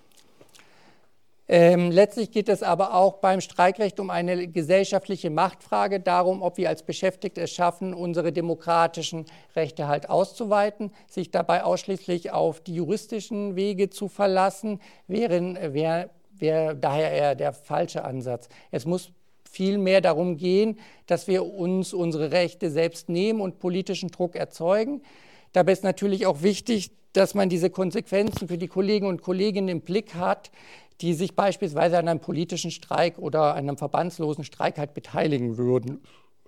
Speaker 2: Ähm, letztlich geht es aber auch beim Streikrecht um eine gesellschaftliche Machtfrage, darum, ob wir als Beschäftigte es schaffen, unsere demokratischen Rechte halt auszuweiten. Sich dabei ausschließlich auf die juristischen Wege zu verlassen, wäre, wäre, wäre daher eher der falsche Ansatz. Es muss vielmehr darum gehen, dass wir uns unsere Rechte selbst nehmen und politischen Druck erzeugen. Dabei ist natürlich auch wichtig, dass man diese Konsequenzen für die Kollegen und Kolleginnen im Blick hat, die sich beispielsweise an einem politischen Streik oder einem verbandslosen Streik halt beteiligen würden.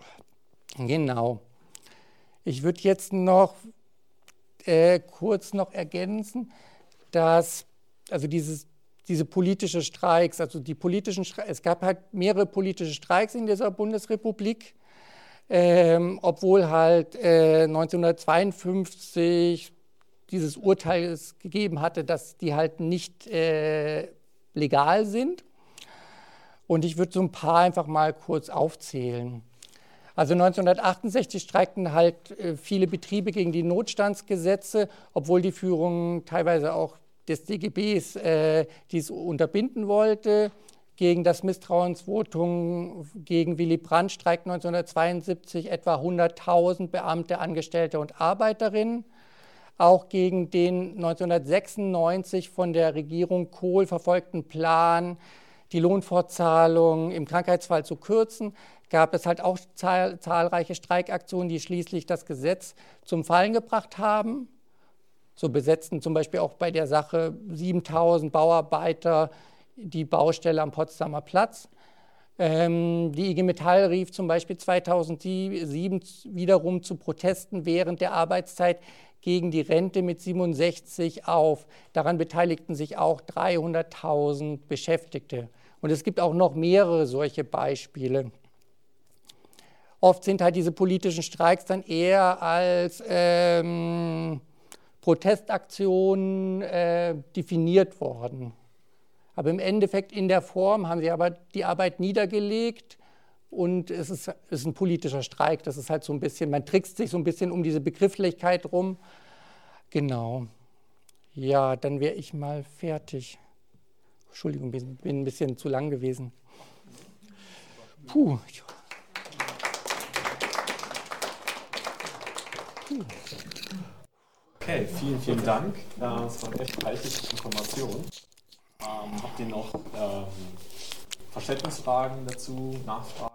Speaker 2: Genau. Ich würde jetzt noch äh, kurz noch ergänzen, dass also dieses, diese politische Streiks, also die politischen Streiks, es gab halt mehrere politische Streiks in dieser Bundesrepublik. Ähm, obwohl halt äh, neunzehnhundertzweiundfünfzig dieses Urteil es gegeben hatte, dass die halt nicht äh, legal sind. Und ich würde so ein paar einfach mal kurz aufzählen. Also neunzehnhundertachtundsechzig streikten halt äh, viele Betriebe gegen die Notstandsgesetze, obwohl die Führung teilweise auch des D G Bs äh, dies unterbinden wollte. Gegen das Misstrauensvotum gegen Willy Brandt streikten neunzehnhundertzweiundsiebzig etwa hunderttausend Beamte, Angestellte und Arbeiterinnen. Auch gegen den neunzehnhundertsechsundneunzig von der Regierung Kohl verfolgten Plan, die Lohnfortzahlung im Krankheitsfall zu kürzen, gab es halt auch zahl- zahlreiche Streikaktionen, die schließlich das Gesetz zum Fallen gebracht haben. So besetzten zum Beispiel auch bei der Sache siebentausend Bauarbeiter die Baustelle am Potsdamer Platz. Ähm, die I G Metall rief zum Beispiel zweitausendsieben wiederum zu Protesten während der Arbeitszeit gegen die Rente mit siebenundsechzig auf. Daran beteiligten sich auch dreihunderttausend Beschäftigte. Und es gibt auch noch mehrere solche Beispiele. Oft sind halt diese politischen Streiks dann eher als ähm, Protestaktionen äh, definiert worden. Aber im Endeffekt in der Form haben sie aber die Arbeit niedergelegt und es ist, es ist ein politischer Streik. Das ist halt so ein bisschen, man trickst sich so ein bisschen um diese Begrifflichkeit rum. Genau. Ja, dann wäre ich mal fertig. Entschuldigung, bin, bin ein bisschen zu lang gewesen. Puh. Puh.
Speaker 3: Okay, vielen, vielen Dank. Das waren echt reichliche Informationen. Ähm, habt ihr noch ähm, Verständnisfragen dazu, Nachfragen?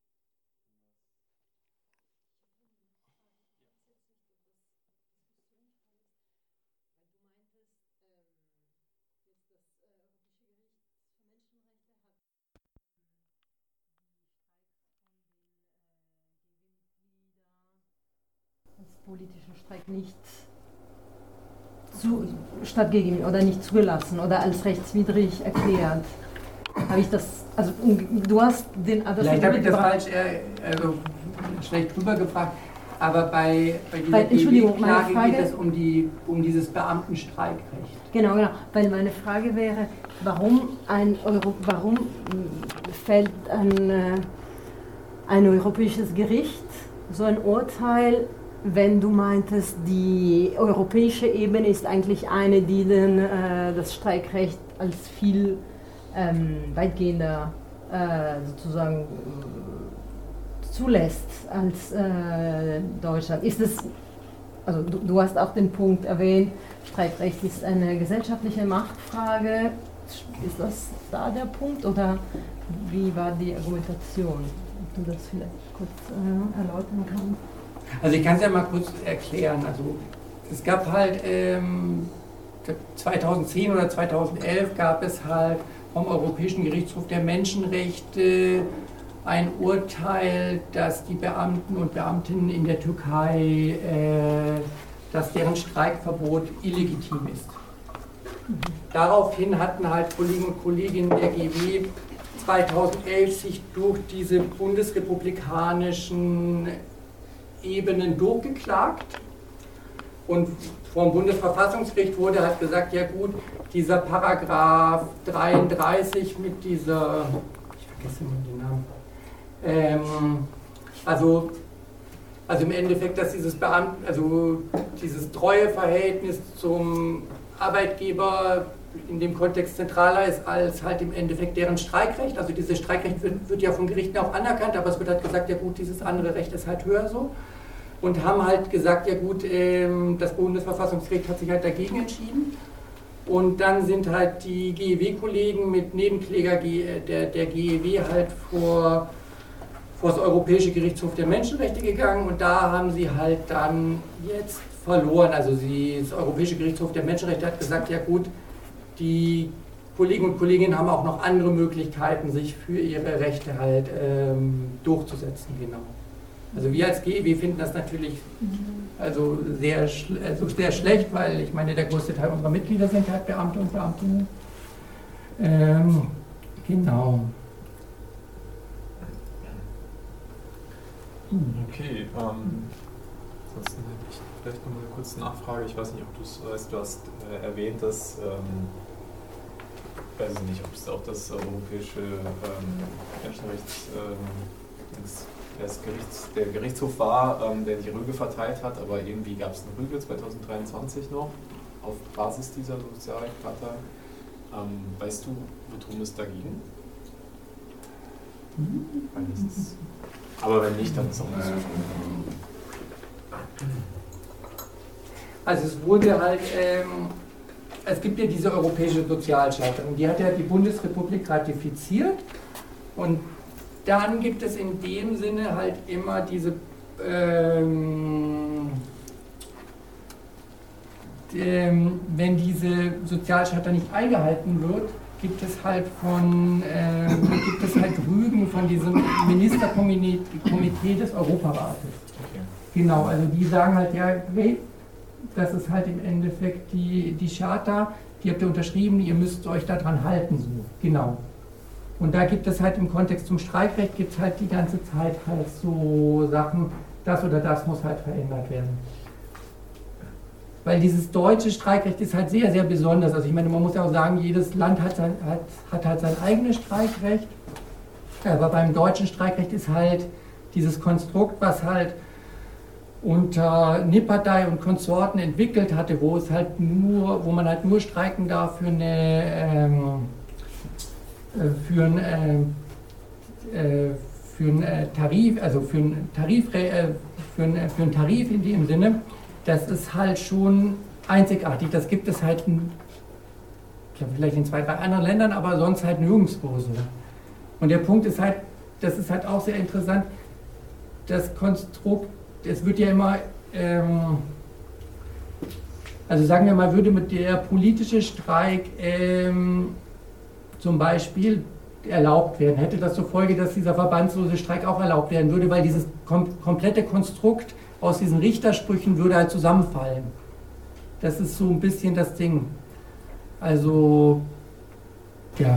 Speaker 4: Politischer Streik nicht zu, stattgegeben oder nicht zugelassen oder als rechtswidrig erklärt. Habe ich das, also du hast den... Das
Speaker 2: Vielleicht habe ich das falsch, äh, also schlecht rübergebracht, aber bei, bei dieser
Speaker 4: G W-Klage
Speaker 2: geht es um, die, um dieses Beamtenstreikrecht.
Speaker 4: Genau, genau, weil meine Frage wäre, warum, ein Euro, warum fällt ein, ein europäisches Gericht so ein Urteil, wenn du meintest, die europäische Ebene ist eigentlich eine, die den, äh, das Streikrecht als viel ähm, weitgehender äh, sozusagen äh, zulässt als äh, Deutschland. Ist es, also du, du hast auch den Punkt erwähnt, Streikrecht ist eine gesellschaftliche Machtfrage. Ist das da der Punkt oder wie war die Argumentation? Ob du das vielleicht kurz äh, erläutern kannst?
Speaker 2: Also ich kann es ja mal kurz erklären. Also es gab halt ähm, zweitausendzehn oder zweitausendelf gab es halt vom Europäischen Gerichtshof der Menschenrechte ein Urteil, dass die Beamten und Beamtinnen in der Türkei, äh, dass deren Streikverbot illegitim ist. Mhm. Daraufhin hatten halt Kollegen und Kolleginnen der G W zweitausendelf sich durch diese bundesrepublikanischen Ebenen durchgeklagt und vom Bundesverfassungsgericht wurde halt gesagt, ja gut, dieser Paragraph dreiunddreißig mit dieser, ich vergesse mal den Namen, ähm, also, also im Endeffekt, dass dieses Beamten, also dieses Treueverhältnis zum Arbeitgeber in dem Kontext zentraler ist als halt im Endeffekt deren Streikrecht. Also dieses Streikrecht wird, wird ja von Gerichten auch anerkannt, aber es wird halt gesagt, ja gut, dieses andere Recht ist halt höher so. Und haben halt gesagt, ja gut, ähm, das Bundesverfassungsgericht hat sich halt dagegen entschieden. Und dann sind halt die G E W-Kollegen mit Nebenkläger der, der G E W halt vor, vor das Europäische Gerichtshof der Menschenrechte gegangen und da haben sie halt dann jetzt verloren. Also sie, das Europäische Gerichtshof der Menschenrechte hat gesagt, ja gut, die Kollegen und Kolleginnen haben auch noch andere Möglichkeiten, sich für ihre Rechte halt ähm, durchzusetzen, genau. Also wir als G E W finden das natürlich also sehr, also sehr schlecht, weil ich meine, der größte Teil unserer Mitglieder sind halt Beamte und Beamtinnen. Ähm, genau.
Speaker 3: Okay, ähm, ansonsten hätte ich vielleicht noch mal eine kurze Nachfrage. Ich weiß nicht, ob du es weißt, du hast äh, erwähnt, dass, ähm, ich weiß nicht, ob es auch das europäische ähm, Menschenrechts, ähm, das Gerichts, der Gerichtshof war, ähm, der die Rüge verteilt hat, aber irgendwie gab es eine Rüge zwanzig dreiundzwanzig noch auf Basis dieser Sozialcharta. Ähm, weißt du, worum es da ging? Weil das ist, aber wenn nicht, dann ist auch nicht so schlimm.
Speaker 2: Also es wurde halt, ähm, es gibt ja diese europäische Sozialcharta und die hat ja die Bundesrepublik ratifiziert und dann gibt es in dem Sinne halt immer diese, ähm, ähm, wenn diese Sozialcharta nicht eingehalten wird, gibt es halt von, ähm, gibt es halt Rügen von diesem Ministerkomitee des Europarates.
Speaker 3: Okay.
Speaker 2: Genau, also die sagen halt, ja, hey, das ist halt im Endeffekt die, die Charta, die habt ihr unterschrieben, ihr müsst euch daran halten, so, genau. Und da gibt es halt im Kontext zum Streikrecht, gibt es halt die ganze Zeit halt so Sachen, das oder das muss halt verändert werden. weil dieses deutsche Streikrecht ist halt sehr, sehr besonders. Also ich meine, man muss ja auch sagen, jedes Land hat, sein, hat, hat halt sein eigenes Streikrecht. Aber beim deutschen Streikrecht ist halt dieses Konstrukt, was halt unter Nipperdey und Konsorten entwickelt hatte, wo es halt nur, wo man halt nur streiken darf für eine ähm, für ein, äh, für ein Tarif, also für ein Tarif, äh, für ein, für ein Tarif in dem Sinne, das ist halt schon einzigartig. Das gibt es halt in, ich glaube, vielleicht in zwei, drei anderen Ländern, aber sonst halt nirgendwo so. Und der Punkt ist halt, das ist halt auch sehr interessant, das Konstrukt, es wird ja immer, ähm, also sagen wir mal, würde mit der politische Streik ähm, zum Beispiel erlaubt werden, hätte das zur Folge, dass dieser verbandslose Streik auch erlaubt werden würde, weil dieses kom komplette Konstrukt aus diesen Richtersprüchen würde halt zusammenfallen. Das ist so ein bisschen das Ding. Also, ja.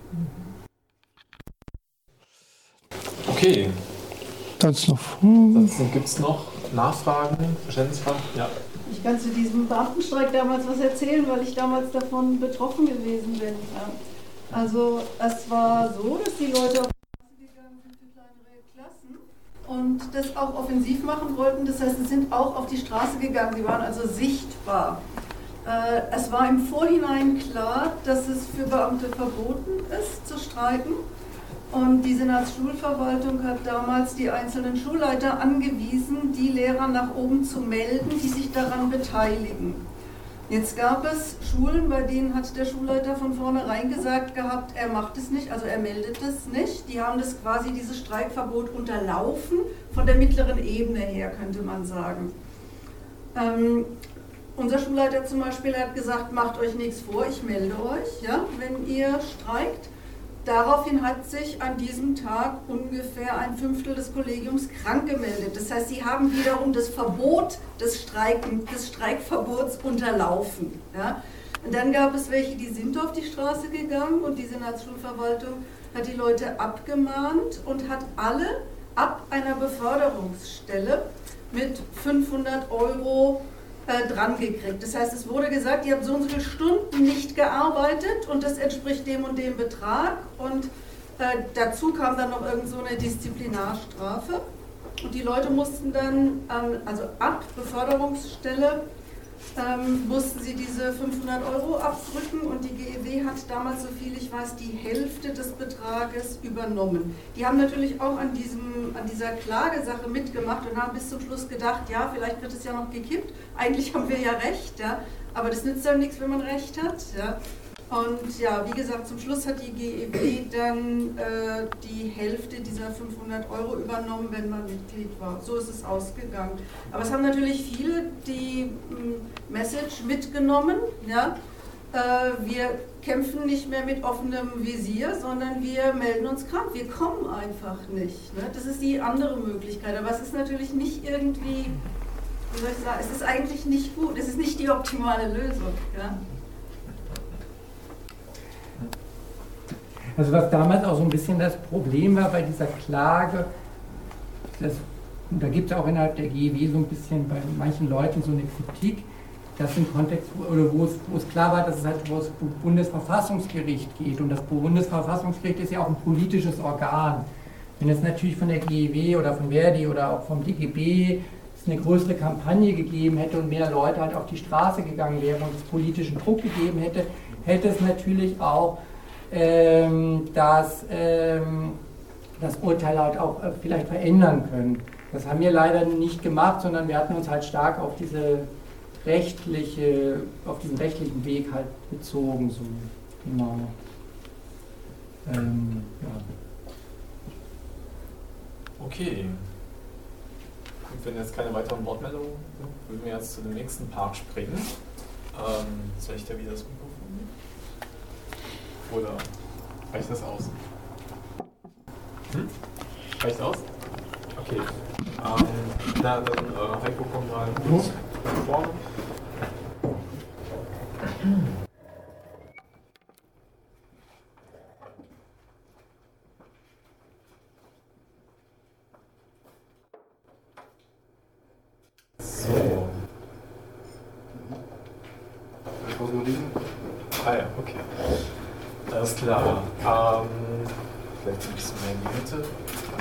Speaker 3: Okay.
Speaker 2: Sonst noch? Hm.
Speaker 3: Gibt es noch Nachfragen, Verständnisfragen? Ja.
Speaker 5: Ich kann zu diesem Beamtenstreik damals was erzählen, weil ich damals davon betroffen gewesen bin. Ja. Also es war so, dass die Leute auf die Straße gegangen sind für kleinere Klassen und das auch offensiv machen wollten. Das heißt, sie sind auch auf die Straße gegangen, sie waren also sichtbar. Äh, es war im Vorhinein klar, dass es für Beamte verboten ist, zu streiken. Und die Senatsschulverwaltung hat damals die einzelnen Schulleiter angewiesen, die Lehrer nach oben zu melden, die sich daran beteiligen. Jetzt gab es Schulen, bei denen hat der Schulleiter von vornherein gesagt gehabt, er macht es nicht, also er meldet es nicht. Die haben das quasi, dieses Streikverbot unterlaufen, von der mittleren Ebene her, könnte man sagen. Ähm, unser Schulleiter zum Beispiel hat gesagt, macht euch nichts vor, ich melde euch, ja, wenn ihr streikt. Daraufhin hat sich an diesem Tag ungefähr ein Fünftel des Kollegiums krank gemeldet. Das heißt, sie haben wiederum das Verbot des, Streiken, des Streikverbots unterlaufen. Ja? Und dann gab es welche, die sind auf die Straße gegangen und die Senatsschulverwaltung hat die Leute abgemahnt und hat alle ab einer Beförderungsstelle mit fünfhundert Euro äh, dran gekriegt. Das heißt, es wurde gesagt, ihr habt so und so viele Stunden nicht gearbeitet und das entspricht dem und dem Betrag und äh, dazu kam dann noch irgend so eine Disziplinarstrafe und die Leute mussten dann, ähm, also ab Beförderungsstelle, ähm, mussten sie diese fünfhundert Euro abdrücken und die G E W hat damals, so viel ich weiß, die Hälfte des Betrages übernommen. Die haben natürlich auch an, diesem, an dieser Klagesache mitgemacht und haben bis zum Schluss gedacht, ja, vielleicht wird es ja noch gekippt, eigentlich haben wir ja recht, ja, aber das nützt dann nichts, wenn man recht hat. Ja. Und ja, wie gesagt, zum Schluss hat die G E W dann äh, die Hälfte dieser fünfhundert Euro übernommen, wenn man Mitglied war. So ist es ausgegangen. Aber es haben natürlich viele die äh, Message mitgenommen. Ja? Äh, wir kämpfen nicht mehr mit offenem Visier, sondern wir melden uns krank. Wir kommen einfach nicht. Ne? Das ist die andere Möglichkeit. Aber es ist natürlich nicht irgendwie, wie soll ich sagen, es ist eigentlich nicht gut. Es ist nicht die optimale Lösung. Ja?
Speaker 2: Also was damals auch so ein bisschen das Problem war bei dieser Klage, das, und da gibt es auch innerhalb der G E W so ein bisschen bei manchen Leuten so eine Kritik, dass im Kontext, oder wo es, wo es klar war, dass es halt wo das Bundesverfassungsgericht geht und das Bundesverfassungsgericht ist ja auch ein politisches Organ. Wenn es natürlich von der G E W oder von Verdi oder auch vom D G B es eine größere Kampagne gegeben hätte und mehr Leute halt auf die Straße gegangen wären und es politischen Druck gegeben hätte, hätte es natürlich auch Ähm, dass ähm, das Urteil halt auch äh, vielleicht verändern können. Das haben wir leider nicht gemacht, sondern wir hatten uns halt stark auf diese rechtliche, auf diesen rechtlichen Weg halt bezogen. So. Genau. Ähm, ja.
Speaker 3: Okay. Und wenn jetzt keine weiteren Wortmeldungen sind, würden wir jetzt zu dem nächsten Part springen. Ähm, soll ich da wieder das Mikrofon nehmen? Oder reicht das aus? Hm? Reicht aus? Okay. Ähm, na, dann äh, Heiko, komm mal kurz nach vorne. So. okay. Alles klar. Ähm, vielleicht ein bisschen mehr in die Mitte.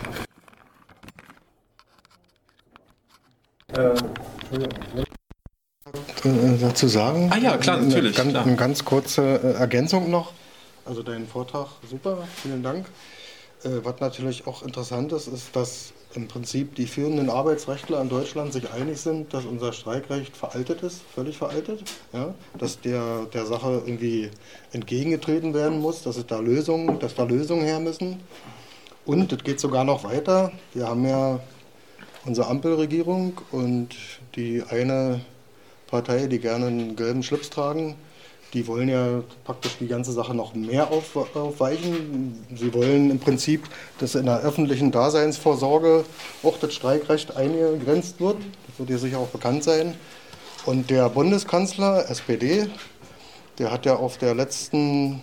Speaker 6: Äh, dazu sagen?
Speaker 3: Ah ja, klar, natürlich.
Speaker 6: Eine,
Speaker 3: klar.
Speaker 6: eine ganz kurze äh, Ergänzung noch. Also dein Vortrag, super, vielen Dank. Äh, was natürlich auch interessant ist, ist, dass im Prinzip die führenden Arbeitsrechtler in Deutschland sich einig sind, dass unser Streikrecht veraltet ist, völlig veraltet. Ja? Dass der, der Sache irgendwie entgegengetreten werden muss, dass es da Lösungen, dass da Lösungen her müssen. Und es geht sogar noch weiter. Wir haben ja unsere Ampelregierung und die eine Partei, die gerne einen gelben Schlips tragen, die wollen ja praktisch die ganze Sache noch mehr auf, aufweichen. Sie wollen im Prinzip, dass in der öffentlichen Daseinsvorsorge auch das Streikrecht eingegrenzt wird. Das wird dir sicher auch bekannt sein. Und der Bundeskanzler, S P D, der hat ja auf der letzten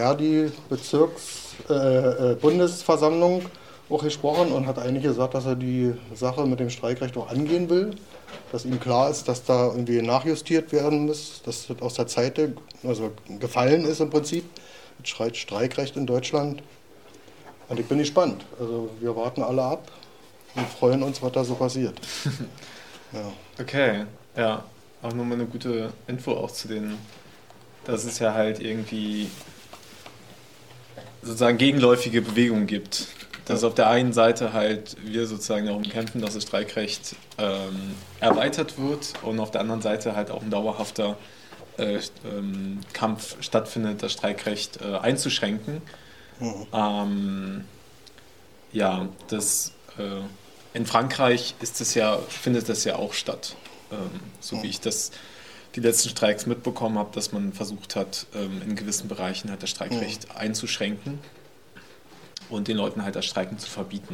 Speaker 6: Verdi-Bezirks-Bundesversammlung äh, auch gesprochen und hat eigentlich gesagt, dass er die Sache mit dem Streikrecht auch angehen will. Dass ihm klar ist, dass da irgendwie nachjustiert werden muss, dass das aus der Zeit also gefallen ist im Prinzip, das Streikrecht in Deutschland. Und ich bin gespannt. Also wir warten alle ab und freuen uns, was da so passiert. Ja.
Speaker 3: Okay, ja. Auch nochmal eine gute Info auch zu den, dass es ja halt irgendwie sozusagen gegenläufige Bewegungen gibt. Dass auf der einen Seite halt wir sozusagen darum kämpfen, dass das Streikrecht ähm, erweitert wird und auf der anderen Seite halt auch ein dauerhafter äh, ähm, Kampf stattfindet, das Streikrecht äh, einzuschränken. Mhm. Ähm, ja, das äh, in Frankreich ist das ja, findet das ja auch statt. Ähm, so mhm. wie ich das die letzten Streiks mitbekommen habe, dass man versucht hat, ähm, in gewissen Bereichen halt das Streikrecht mhm. einzuschränken und den Leuten halt das Streiken zu verbieten.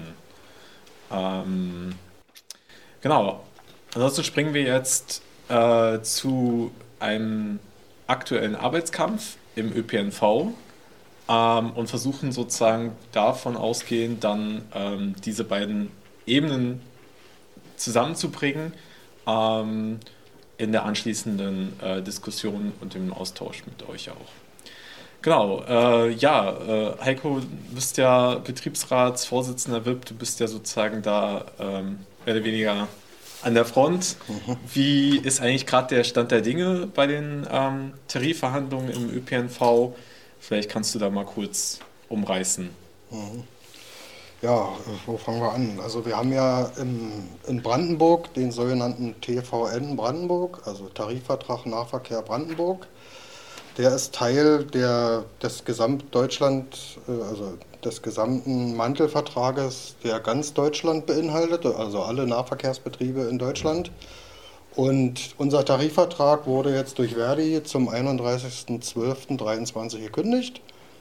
Speaker 3: Ähm, genau. Ansonsten springen wir jetzt äh, zu einem aktuellen Arbeitskampf im Ö P N V ähm, und versuchen sozusagen davon ausgehend dann ähm, diese beiden Ebenen zusammenzubringen ähm, in der anschließenden äh, Diskussion und dem Austausch mit euch auch. Genau, äh, ja, äh, Heiko, du bist ja Betriebsratsvorsitzender W I P, du bist ja sozusagen da ähm, mehr oder weniger an der Front. Mhm. Wie ist eigentlich gerade der Stand der Dinge bei den ähm, Tarifverhandlungen im Ö P N V? Vielleicht kannst du da mal kurz umreißen.
Speaker 6: Mhm. Ja, wo fangen wir an? Also wir haben ja im, in Brandenburg den sogenannten T V N Brandenburg, also Tarifvertrag Nahverkehr Brandenburg. Der ist Teil der, des Gesamtdeutschland, also des gesamten Mantelvertrages, der ganz Deutschland beinhaltet, also alle Nahverkehrsbetriebe in Deutschland. Und unser Tarifvertrag wurde jetzt durch Verdi zum einunddreißigsten zwölften dreiundzwanzig gekündigt.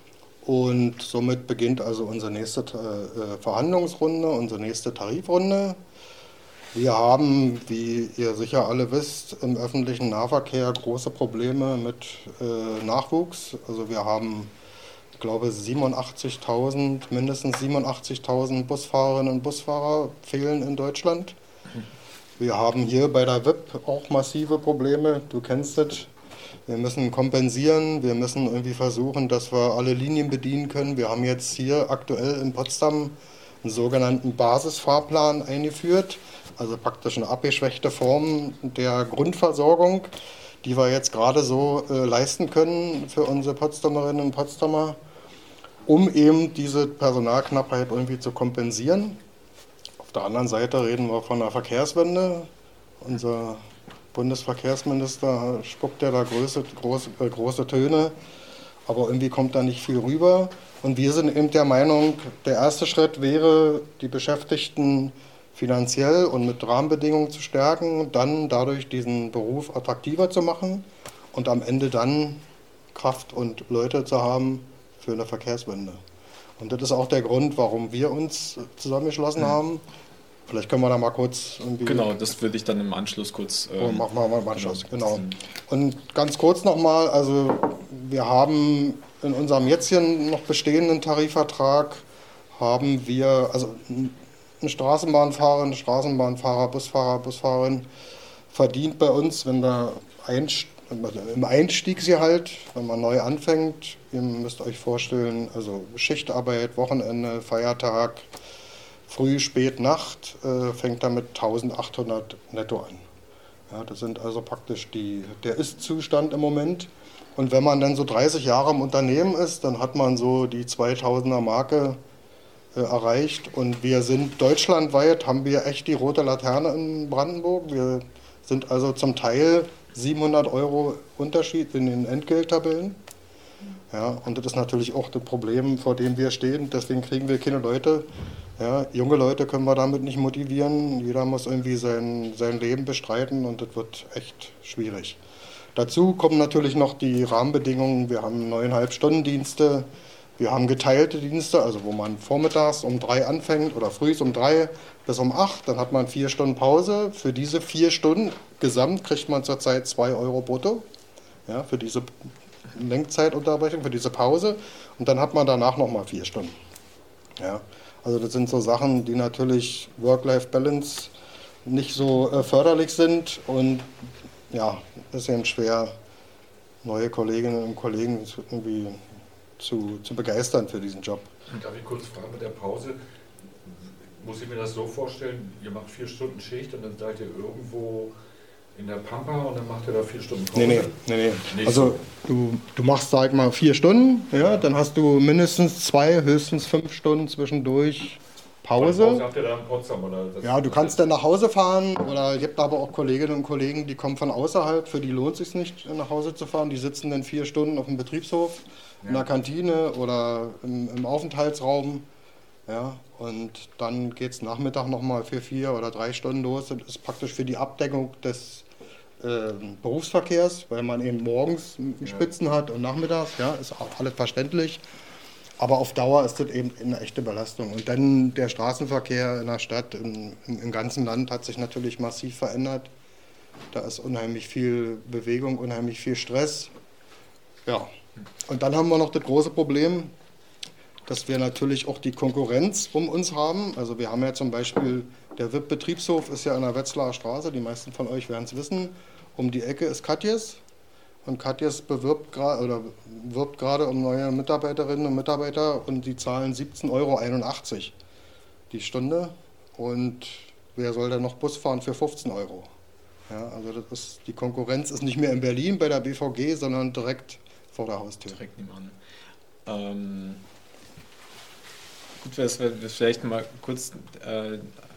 Speaker 6: Und somit beginnt also unsere nächste äh, Verhandlungsrunde, unsere nächste Tarifrunde. Wir haben, wie ihr sicher alle wisst, im öffentlichen Nahverkehr große Probleme mit äh, Nachwuchs. Also wir haben, ich glaube, siebenundachtzigtausend, mindestens siebenundachtzigtausend Busfahrerinnen und Busfahrer fehlen in Deutschland. Wir haben hier bei der W I P auch massive Probleme, du kennst es. Wir müssen kompensieren, wir müssen irgendwie versuchen, dass wir alle Linien bedienen können. Wir haben jetzt hier aktuell in Potsdam einen sogenannten Basisfahrplan eingeführt. Also praktisch eine abgeschwächte Form der Grundversorgung, die wir jetzt gerade so äh, leisten können für unsere Potsdamerinnen und Potsdamer, um eben diese Personalknappheit irgendwie zu kompensieren. Auf der anderen Seite reden wir von einer Verkehrswende. Unser Bundesverkehrsminister spuckt ja da große, große, äh, große Töne, aber irgendwie kommt da nicht viel rüber. Und wir sind eben der Meinung, der erste Schritt wäre, die Beschäftigten finanziell und mit Rahmenbedingungen zu stärken, dann dadurch diesen Beruf attraktiver zu machen und am Ende dann Kraft und Leute zu haben für eine Verkehrswende. Und das ist auch der Grund, warum wir uns zusammengeschlossen haben. Vielleicht können wir da mal kurz irgendwie...
Speaker 3: Genau, das würde ich dann im Anschluss kurz...
Speaker 6: Ähm, oh, machen wir mal im Anschluss, genau. genau. Und ganz kurz nochmal, also wir haben in unserem jetzigen noch bestehenden Tarifvertrag haben wir, also ein Straßenbahnfahrer, eine Straßenbahnfahrer, Busfahrer, Busfahrerin verdient bei uns, wenn wir ein, im Einstiegsgehalt, wenn man neu anfängt, ihr müsst euch vorstellen, also Schichtarbeit, Wochenende, Feiertag, Früh, Spät, Nacht, äh, fängt damit eintausendachthundert netto an. Ja, das sind also praktisch die, der Ist-Zustand im Moment. Und wenn man dann so dreißig Jahre im Unternehmen ist, dann hat man so die zweitausender Marke äh, erreicht. Und wir sind deutschlandweit, haben wir echt die rote Laterne in Brandenburg. Wir sind also zum Teil siebenhundert Euro Unterschied in den Entgelttabellen. Ja, und das ist natürlich auch das Problem, vor dem wir stehen. Deswegen kriegen wir keine Leute. Ja, junge Leute können wir damit nicht motivieren. Jeder muss irgendwie sein, sein Leben bestreiten und das wird echt schwierig. Dazu kommen natürlich noch die Rahmenbedingungen. Wir haben neuneinhalb Stunden Dienste, wir haben geteilte Dienste, also wo man vormittags um drei anfängt oder frühs um drei bis um acht, dann hat man vier Stunden Pause. Für diese vier Stunden gesamt kriegt man zurzeit zwei Euro brutto, ja, für diese Lenkzeitunterbrechung, für diese Pause. Und dann hat man danach nochmal vier Stunden. Ja, also das sind so Sachen, die natürlich Work-Life-Balance nicht so äh, förderlich sind und ja, ist eben schwer, neue Kolleginnen und Kollegen irgendwie zu, zu begeistern für diesen Job.
Speaker 7: Darf ich kurz fragen mit der Pause? Muss ich mir das so vorstellen, ihr macht vier Stunden Schicht und dann seid ihr irgendwo in der Pampa und dann macht ihr da vier Stunden Pause?
Speaker 6: Nee, nee, nee. nee. Also du, du machst, sag mal, vier Stunden, ja, dann hast du mindestens zwei, höchstens fünf Stunden zwischendurch Pause.
Speaker 7: Pause habt ihr da in Potsdam, oder? Das
Speaker 6: ja, du kannst dann nach Hause fahren oder es gibt aber auch Kolleginnen und Kollegen, die kommen von außerhalb, für die lohnt es sich nicht, nach Hause zu fahren. Die sitzen dann vier Stunden auf dem Betriebshof, ja, in der Kantine oder im, im Aufenthaltsraum. Ja, und dann geht es Nachmittag nochmal für vier oder drei Stunden los. Das ist praktisch für die Abdeckung des äh, Berufsverkehrs, weil man eben morgens Spitzen ja. hat und nachmittags, ja, ist auch alles verständlich. Aber auf Dauer ist das eben eine echte Belastung. Und dann der Straßenverkehr in der Stadt, im, im ganzen Land hat sich natürlich massiv verändert. Da ist unheimlich viel Bewegung, unheimlich viel Stress. Ja, und dann haben wir noch das große Problem, dass wir natürlich auch die Konkurrenz um uns haben. Also wir haben ja zum Beispiel, der W I P-Betriebshof ist ja an der Wetzlarer Straße, die meisten von euch werden es wissen. Um die Ecke ist Katjes. Und Katjes bewirbt gerade oder wirbt gerade um neue Mitarbeiterinnen und Mitarbeiter und die zahlen siebzehn Euro einundachtzig die Stunde. Und wer soll denn noch Bus fahren für fünfzehn Euro? Ja, also das ist, die Konkurrenz ist nicht mehr in Berlin bei der B V G, sondern direkt vor der Haustür.
Speaker 1: Direkt nebenan. Ähm, gut wäre es vielleicht mal kurz äh,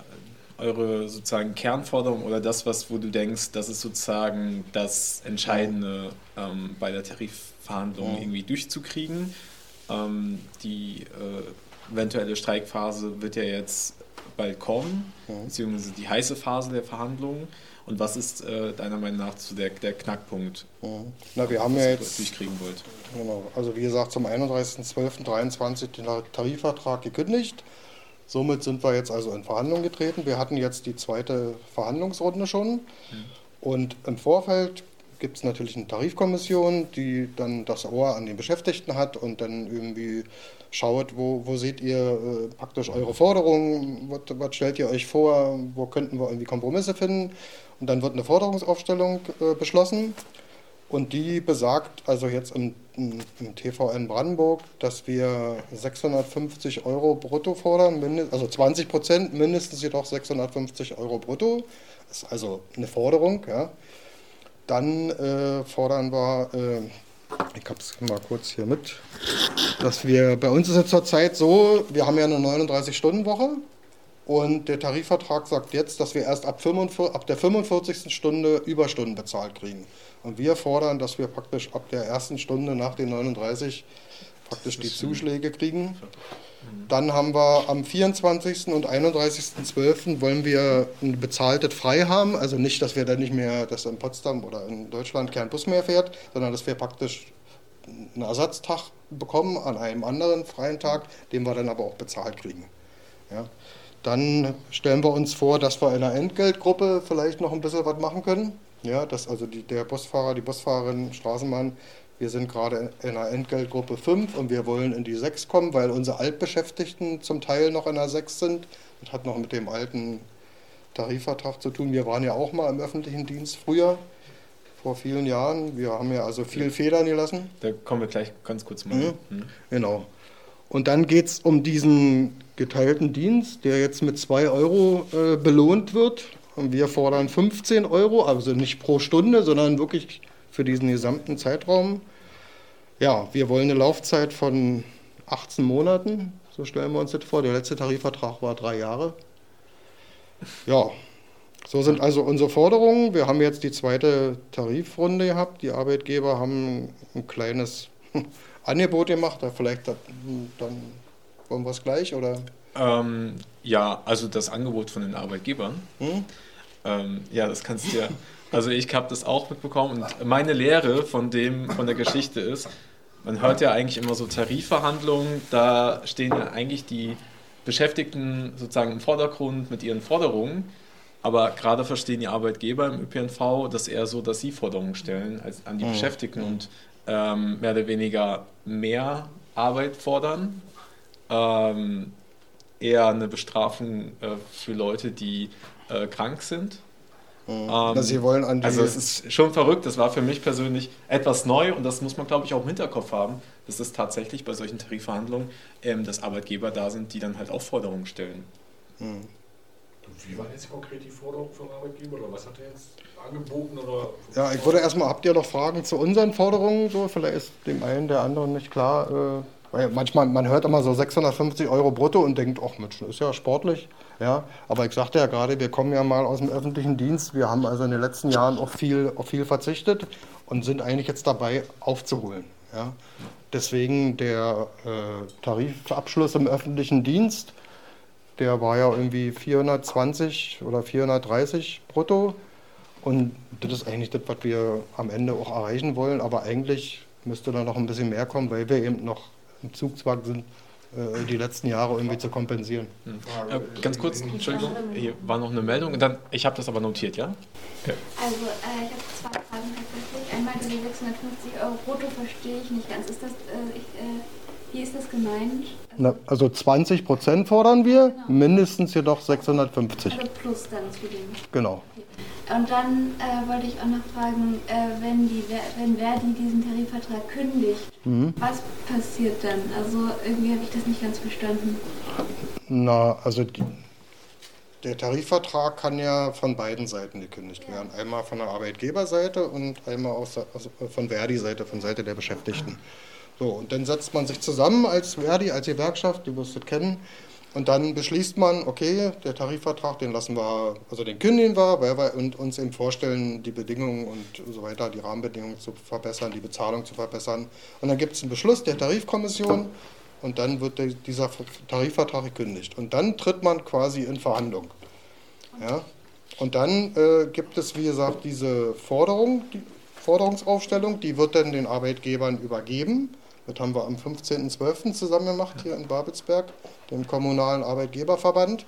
Speaker 1: eure sozusagen Kernforderung oder das, was wo du denkst, das ist sozusagen das Entscheidende ähm, bei der Tarifverhandlung ja. irgendwie durchzukriegen. Ähm, die äh, eventuelle Streikphase wird ja jetzt bald kommen, ja. beziehungsweise die heiße Phase der Verhandlungen. Und was ist äh, deiner Meinung nach so der, der Knackpunkt,
Speaker 6: ja. Na, wir haben ja jetzt
Speaker 1: durchkriegen wollt?
Speaker 6: Genau, also wie gesagt, zum einunddreißigsten zwölften dreiundzwanzig den Tarifvertrag gekündigt. Somit sind wir jetzt also in Verhandlungen getreten. Wir hatten jetzt die zweite Verhandlungsrunde schon. Mhm. Und im Vorfeld gibt es natürlich eine Tarifkommission, die dann das Ohr an den Beschäftigten hat und dann irgendwie schaut, wo, wo seht ihr äh, praktisch eure Forderungen, was, was stellt ihr euch vor, wo könnten wir irgendwie Kompromisse finden. Und dann wird eine Forderungsaufstellung äh, beschlossen. Und die besagt also jetzt im, im, im T V N Brandenburg, dass wir sechshundertfünfzig Euro brutto fordern, mindest, also zwanzig Prozent, mindestens jedoch sechshundertfünfzig Euro brutto. Das ist also eine Forderung. Ja. Dann äh, fordern wir, äh, ich habe es mal kurz hier mit, dass wir, bei uns ist es zurzeit so, wir haben ja eine neununddreißig Stunden Woche. Und der Tarifvertrag sagt jetzt, dass wir erst ab, fünfundvierzig, ab der fünfundvierzigsten Stunde Überstunden bezahlt kriegen. Und wir fordern, dass wir praktisch ab der ersten Stunde nach den neununddreißig praktisch die Zuschläge kriegen. Dann haben wir am vierundzwanzigsten und einunddreißigsten zwölften wollen wir ein bezahltes Frei haben. Also nicht, dass wir dann nicht mehr, dass in Potsdam oder in Deutschland kein Bus mehr fährt, sondern dass wir praktisch einen Ersatztag bekommen an einem anderen freien Tag, den wir dann aber auch bezahlt kriegen. Ja. Dann stellen wir uns vor, dass wir in einer Entgeltgruppe vielleicht noch ein bisschen was machen können. Ja, dass also die, der Busfahrer, die Busfahrerin, Straßenbahn, wir sind gerade in einer Entgeltgruppe fünf und wir wollen in die sechs kommen, weil unsere Altbeschäftigten zum Teil noch in der sechs sind. Das hat noch mit dem alten Tarifvertrag zu tun. Wir waren ja auch mal im öffentlichen Dienst früher, vor vielen Jahren. Wir haben ja also viel Federn gelassen.
Speaker 1: Da kommen wir gleich ganz kurz mal.
Speaker 6: Mhm.
Speaker 1: Mhm.
Speaker 6: Genau. Und dann geht es um diesen geteilten Dienst, der jetzt mit zwei Euro äh, belohnt wird. Und wir fordern fünfzehn Euro, also nicht pro Stunde, sondern wirklich für diesen gesamten Zeitraum. Ja, wir wollen eine Laufzeit von achtzehn Monaten, so stellen wir uns das vor. Der letzte Tarifvertrag war drei Jahre. Ja, so sind also unsere Forderungen. Wir haben jetzt die zweite Tarifrunde gehabt. Die Arbeitgeber haben ein kleines Angebot gemacht. Da vielleicht dann wollen wir es gleich, oder?
Speaker 1: Ähm, ja, also das Angebot von den Arbeitgebern.
Speaker 6: Hm?
Speaker 1: Ähm, ja, das kannst du ja. Also ich habe das auch mitbekommen und meine Lehre von dem, von der Geschichte ist, man hört ja eigentlich immer so Tarifverhandlungen, da stehen ja eigentlich die Beschäftigten sozusagen im Vordergrund mit ihren Forderungen, aber gerade verstehen die Arbeitgeber im Ö P N V das eher so, dass sie Forderungen stellen als an die
Speaker 6: Mhm.
Speaker 1: Beschäftigten und ähm, mehr oder weniger mehr Arbeit fordern, ähm, eher eine Bestrafung äh, für Leute, die äh, krank sind.
Speaker 6: Mhm.
Speaker 1: Ähm,
Speaker 6: Also Sie wollen an die,
Speaker 1: Also es ist schon verrückt, das war für mich persönlich etwas neu und das muss man, glaube ich, auch im Hinterkopf haben, dass es tatsächlich bei solchen Tarifverhandlungen, ähm, dass Arbeitgeber da sind, die dann halt auch Forderungen stellen.
Speaker 6: Mhm.
Speaker 7: Wie war jetzt konkret die Forderung vom Arbeitgeber oder was hat er jetzt angeboten? Oder
Speaker 6: Ja, ich würde erstmal, habt ihr noch Fragen zu unseren Forderungen? So, vielleicht ist dem einen, der anderen nicht klar. Äh, weil manchmal, man hört immer so sechshundertfünfzig Euro brutto und denkt, ach Mensch, ist ja sportlich. Ja, aber ich sagte ja gerade, wir kommen ja mal aus dem öffentlichen Dienst. Wir haben also in den letzten Jahren auch viel, auf viel verzichtet und sind eigentlich jetzt dabei aufzuholen. Ja. Deswegen der äh, Tarifabschluss im öffentlichen Dienst, der war ja irgendwie vierhundertzwanzig oder vierhundertdreißig brutto. Und das ist eigentlich das, was wir am Ende auch erreichen wollen. Aber eigentlich müsste da noch ein bisschen mehr kommen, weil wir eben noch im Zugzwang sind, äh, die letzten Jahre irgendwie zu kompensieren.
Speaker 1: Hm. Äh, ganz kurz, Entschuldigung, hier war noch eine Meldung. Und dann, ich habe das aber notiert, ja? Ja.
Speaker 8: Also äh, ich habe zwei Fragen tatsächlich. Einmal diese sechshundertfünfzig Euro brutto verstehe ich nicht ganz. Ist das, äh, ich, äh, wie ist das gemeint? Also,
Speaker 6: Na, also zwanzig Prozent fordern wir,
Speaker 8: Genau.
Speaker 6: mindestens jedoch sechshundertfünfzig.
Speaker 8: also plus dann zu dem.
Speaker 6: Genau.
Speaker 8: Und dann äh, wollte ich auch noch fragen, äh, wenn, die, wenn Verdi diesen Tarifvertrag kündigt,
Speaker 6: Mhm.
Speaker 8: was passiert dann? Also irgendwie habe ich das nicht ganz verstanden.
Speaker 6: Na, also die, der Tarifvertrag kann ja von beiden Seiten gekündigt werden. Einmal von der Arbeitgeberseite und einmal aus, aus, von Verdi-Seite, von Seite der Beschäftigten. So, und dann setzt man sich zusammen als Verdi, als Gewerkschaft, die wirst du kennen, und dann beschließt man, okay, der Tarifvertrag, den lassen wir, also den kündigen wir, weil wir und uns eben vorstellen, die Bedingungen und so weiter, die Rahmenbedingungen zu verbessern, die Bezahlung zu verbessern. Und dann gibt es einen Beschluss der Tarifkommission und dann wird der, dieser Tarifvertrag gekündigt. Und dann tritt man quasi in Verhandlung. Ja? Und dann äh, gibt es, wie gesagt, diese Forderung, die Forderungsaufstellung, die wird dann den Arbeitgebern übergeben. Das haben wir am fünfzehnten zwölften zusammen gemacht hier in Babelsberg, dem kommunalen Arbeitgeberverband.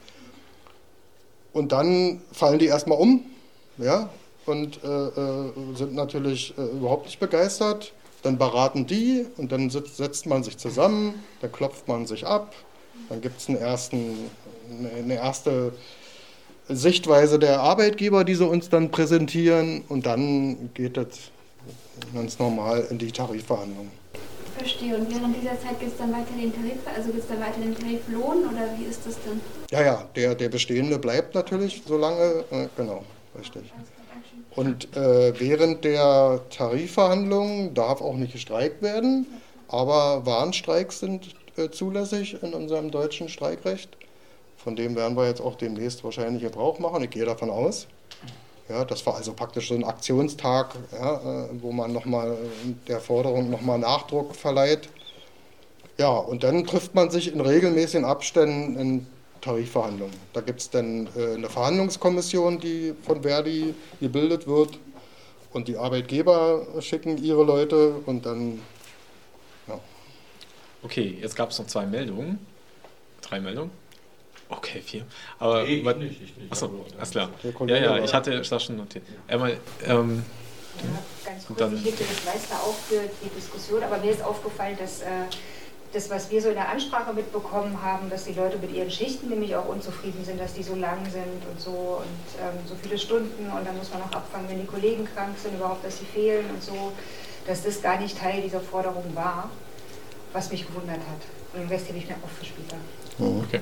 Speaker 6: Und dann fallen die erstmal um, ja, und äh, äh, sind natürlich äh, überhaupt nicht begeistert. Dann beraten die und dann sitzt, setzt man sich zusammen, dann klopft man sich ab, dann gibt es einen ersten, eine erste Sichtweise der Arbeitgeber, die sie uns dann präsentieren, und dann geht das ganz normal in die Tarifverhandlungen.
Speaker 8: Verstehe. Und während dieser Zeit gibt es dann weiter den Tarif, also gibt es dann weiter den Tariflohn oder wie ist das dann?
Speaker 6: Ja, ja, der, der bestehende bleibt natürlich so lange, äh, genau, richtig. Und äh, während der Tarifverhandlungen darf auch nicht gestreikt werden, aber Warnstreiks sind äh, zulässig in unserem deutschen Streikrecht. Von dem werden wir jetzt auch demnächst wahrscheinlich Gebrauch machen, ich gehe davon aus. Ja, das war also praktisch so ein Aktionstag, ja, äh, wo man nochmal der Forderung nochmal Nachdruck verleiht. Ja, und dann trifft man sich in regelmäßigen Abständen in Tarifverhandlungen. Da gibt es dann äh, eine Verhandlungskommission, die von Verdi gebildet wird, und die Arbeitgeber schicken ihre Leute und dann, ja.
Speaker 1: Okay, jetzt gab es noch zwei Meldungen. Drei Meldungen? Okay, vier. Aber
Speaker 7: Nee, ich
Speaker 1: was-
Speaker 7: nicht, ich nicht.
Speaker 1: Achso,
Speaker 7: Also,
Speaker 1: alles klar.
Speaker 6: Der
Speaker 1: Ja,
Speaker 6: Kollege
Speaker 1: ja,
Speaker 6: war-
Speaker 1: ich hatte das schon notiert. Einmal, ähm,
Speaker 9: Ja, ganz kurz,
Speaker 1: Dann-
Speaker 9: ich hebe das weiß da auch für die Diskussion, aber mir ist aufgefallen, dass äh, das, was wir so in der Ansprache mitbekommen haben, dass die Leute mit ihren Schichten nämlich auch unzufrieden sind, dass die so lang sind und so und ähm, so viele Stunden und dann muss man noch abfangen, wenn die Kollegen krank sind, überhaupt, dass sie fehlen und so, dass das gar nicht Teil dieser Forderung war, was mich gewundert hat. Und den Rest hebe ich mir auf für später.
Speaker 1: Okay.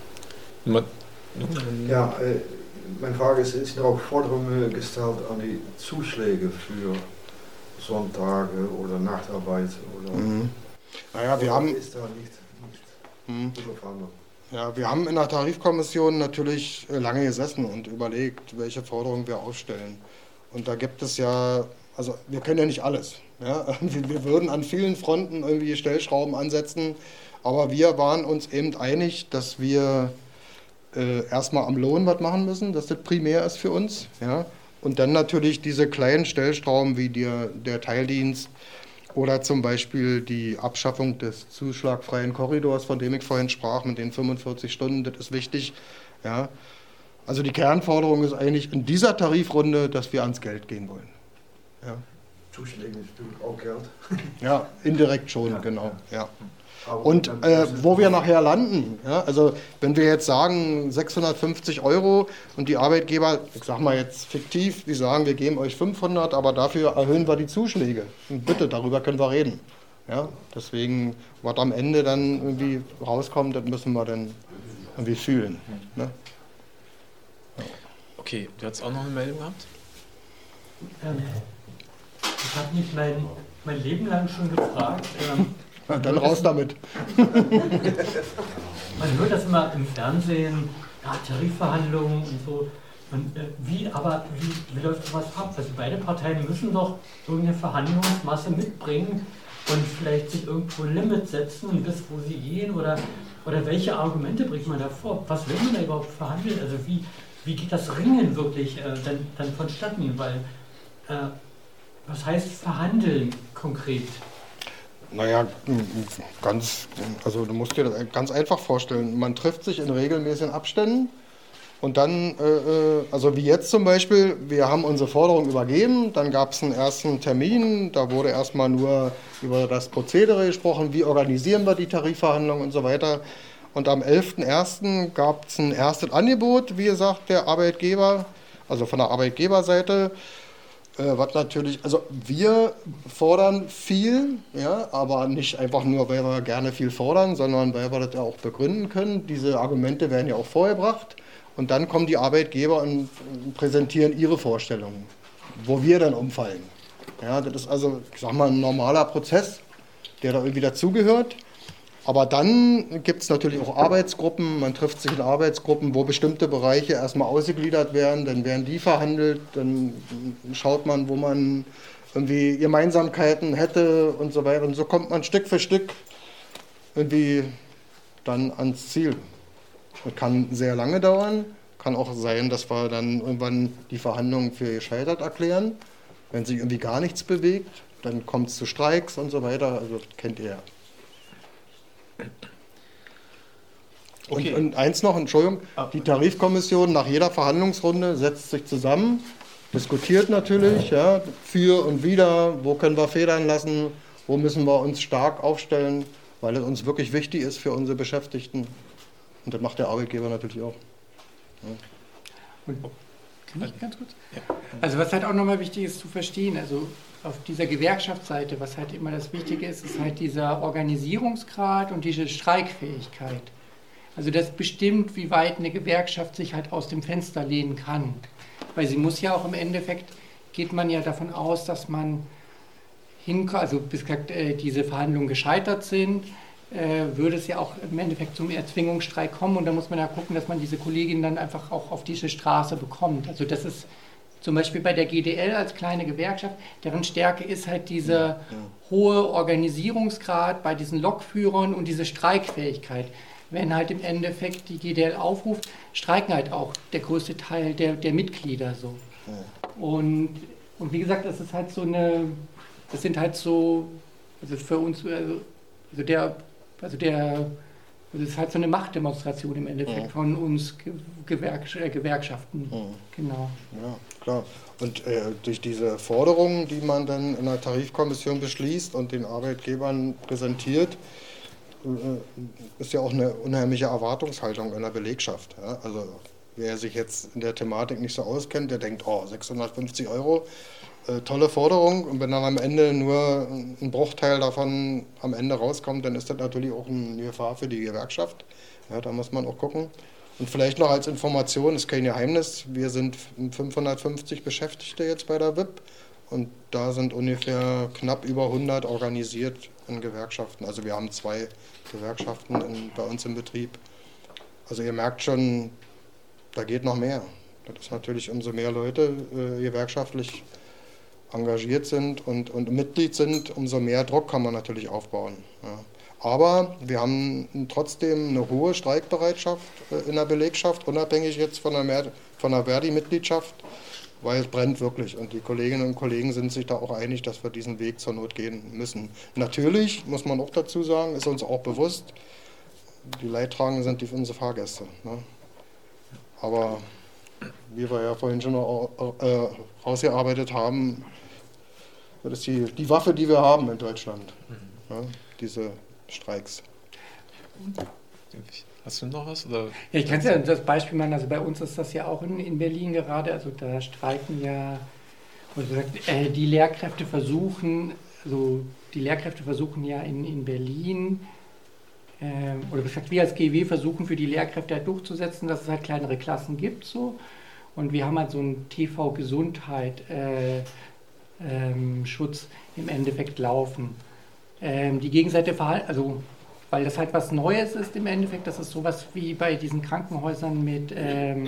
Speaker 10: Ja, äh, meine Frage ist, ist noch Forderungen gestellt an die Zuschläge für Sonntage oder Nachtarbeit? Oder
Speaker 6: mhm. Naja, wir haben,
Speaker 10: ist da nicht, nicht
Speaker 6: mhm. ja, wir haben in der Tarifkommission natürlich lange gesessen und überlegt, welche Forderungen wir aufstellen. Und da gibt es ja, also wir können ja nicht alles. Ja? Wir, wir würden an vielen Fronten irgendwie Stellschrauben ansetzen, aber wir waren uns eben einig, dass wir äh, erstmal am Lohn was machen müssen, dass das primär ist für uns. Ja? Und dann natürlich diese kleinen Stellschrauben wie der, der Teildienst oder zum Beispiel die Abschaffung des zuschlagfreien Korridors, von dem ich vorhin sprach, mit den fünfundvierzig Stunden, das ist wichtig. Ja? Also die Kernforderung ist eigentlich in dieser Tarifrunde, dass wir ans Geld gehen wollen. Ja.
Speaker 10: Zuschläge ist natürlich auch Geld.
Speaker 6: Ja, indirekt schon, ja, genau. Ja. Und äh, wo wir nachher landen, ja, also wenn wir jetzt sagen sechshundertfünfzig Euro und die Arbeitgeber, ich sag mal jetzt fiktiv, die sagen, wir geben euch fünfhundert, aber dafür erhöhen wir die Zuschläge. Und bitte, darüber können wir reden. Ja, deswegen, was am Ende dann irgendwie rauskommt, das müssen wir dann irgendwie fühlen. Ne?
Speaker 1: Ja. Okay, du hast auch noch eine Meldung gehabt?
Speaker 11: Ähm, ich habe mich mein, mein Leben lang schon gefragt, ähm,
Speaker 6: ja, dann raus damit.
Speaker 11: Man hört das immer im Fernsehen, ja, Tarifverhandlungen und so. Und, äh, wie, aber wie, wie läuft sowas ab? Also beide Parteien müssen doch irgendeine Verhandlungsmasse mitbringen und vielleicht sich irgendwo Limits setzen, bis wo sie gehen oder, oder welche Argumente bringt man da vor? Was will man da überhaupt verhandeln? Also wie, wie geht das Ringen wirklich äh, dann, dann vonstatten? Weil, äh, was heißt verhandeln konkret?
Speaker 6: Naja, ganz, also du musst dir das ganz einfach vorstellen. Man trifft sich in regelmäßigen Abständen und dann, äh, also wie jetzt zum Beispiel, wir haben unsere Forderung übergeben, dann gab es einen ersten Termin, da wurde erstmal nur über das Prozedere gesprochen, wie organisieren wir die Tarifverhandlungen und so weiter. Und am elften ersten gab es ein erstes Angebot, wie gesagt, der Arbeitgeber, also von der Arbeitgeberseite. Äh, was natürlich, also wir fordern viel, ja, aber nicht einfach nur, weil wir gerne viel fordern, sondern weil wir das ja auch begründen können. Diese Argumente werden ja auch vorgebracht und dann kommen die Arbeitgeber und präsentieren ihre Vorstellungen, wo wir dann umfallen. Ja, das ist also, ich sag mal, ein normaler Prozess, der da irgendwie dazugehört. Aber dann gibt es natürlich auch Arbeitsgruppen, man trifft sich in Arbeitsgruppen, wo bestimmte Bereiche erstmal ausgegliedert werden, dann werden die verhandelt, dann schaut man, wo man irgendwie Gemeinsamkeiten hätte und so weiter. Und so kommt man Stück für Stück irgendwie dann ans Ziel. Das kann sehr lange dauern, kann auch sein, dass wir dann irgendwann die Verhandlungen für gescheitert erklären. Wenn sich irgendwie gar nichts bewegt, dann kommt es zu Streiks und so weiter, also das kennt ihr ja. Okay. Und, und eins noch, Entschuldigung, die Tarifkommission nach jeder Verhandlungsrunde setzt sich zusammen, diskutiert natürlich, ja, für und wider, wo können wir federn lassen, wo müssen wir uns stark aufstellen, weil es uns wirklich wichtig ist für unsere Beschäftigten. Und das macht der Arbeitgeber natürlich auch. Ja.
Speaker 2: Und, kann ich ganz kurz? Ja. Also was halt auch nochmal wichtig ist zu verstehen, also auf dieser Gewerkschaftsseite, was halt immer das Wichtige ist, ist halt dieser Organisierungsgrad und diese Streikfähigkeit. Also das bestimmt, wie weit eine Gewerkschaft sich halt aus dem Fenster lehnen kann. Weil sie muss ja auch im Endeffekt, geht man ja davon aus, dass man hinkommt, also bis gesagt, äh, diese Verhandlungen gescheitert sind, äh, würde es ja auch im Endeffekt zum Erzwingungsstreik kommen und da muss man ja gucken, dass man diese Kolleginnen dann einfach auch auf diese Straße bekommt. Also das ist zum Beispiel bei der G D L als kleine Gewerkschaft, deren Stärke ist halt dieser ja, ja. hohe Organisierungsgrad bei diesen Lokführern und diese Streikfähigkeit. Wenn halt im Endeffekt die G D L aufruft, streiken halt auch der größte Teil der, der Mitglieder so. Ja. Und, und wie gesagt, das ist halt so eine, das sind halt so, also für uns, also, also der, also der, das ist halt so eine Machtdemonstration im Endeffekt ja. von uns Gewerk Gewerkschaften. Ja. Genau.
Speaker 6: Ja, klar. Und äh, durch diese Forderungen, die man dann in der Tarifkommission beschließt und den Arbeitgebern präsentiert, äh, ist ja auch eine unheimliche Erwartungshaltung in der Belegschaft. Ja? Also wer sich jetzt in der Thematik nicht so auskennt, der denkt, oh, sechshundertfünfzig Euro, äh, tolle Forderung. Und wenn dann am Ende nur ein Bruchteil davon am Ende rauskommt, dann ist das natürlich auch eine Gefahr für die Gewerkschaft. Ja, da muss man auch gucken. Und vielleicht noch als Information, ist kein Geheimnis, wir sind fünfhundertfünfzig Beschäftigte jetzt bei der W I P und da sind ungefähr knapp über hundert organisiert in Gewerkschaften. Also wir haben zwei Gewerkschaften in, bei uns im Betrieb. Also ihr merkt schon, da geht noch mehr. Das ist natürlich, umso mehr Leute äh, gewerkschaftlich engagiert sind und, und Mitglied sind, umso mehr Druck kann man natürlich aufbauen. Ja. Aber wir haben trotzdem eine hohe Streikbereitschaft äh, in der Belegschaft, unabhängig jetzt von der, Mer von der Verdi-Mitgliedschaft, weil es brennt wirklich. Und die Kolleginnen und Kollegen sind sich da auch einig, dass wir diesen Weg zur Not gehen müssen. Natürlich, muss man auch dazu sagen, ist uns auch bewusst, die Leidtragenden sind die unsere Fahrgäste. Ne? Aber wie wir ja vorhin schon noch, äh, rausgearbeitet haben, das ist die, die Waffe, die wir haben in Deutschland. Ja, diese Streiks.
Speaker 3: Hast du noch was? Oder?
Speaker 2: Ja, ich kann ja das Beispiel machen, also bei uns ist das ja auch in, in Berlin gerade, also da streiken ja, also gesagt, äh, die Lehrkräfte versuchen, also die Lehrkräfte versuchen ja in, in Berlin, äh, oder gesagt, wir als G W versuchen für die Lehrkräfte halt durchzusetzen, dass es halt kleinere Klassen gibt, so, und wir haben halt so einen T V-Gesundheit äh, ähm, Schutz im Endeffekt laufen. Ähm, die Gegenseite verhalten, also weil das halt was Neues ist im Endeffekt, das ist sowas wie bei diesen Krankenhäusern mit, ähm,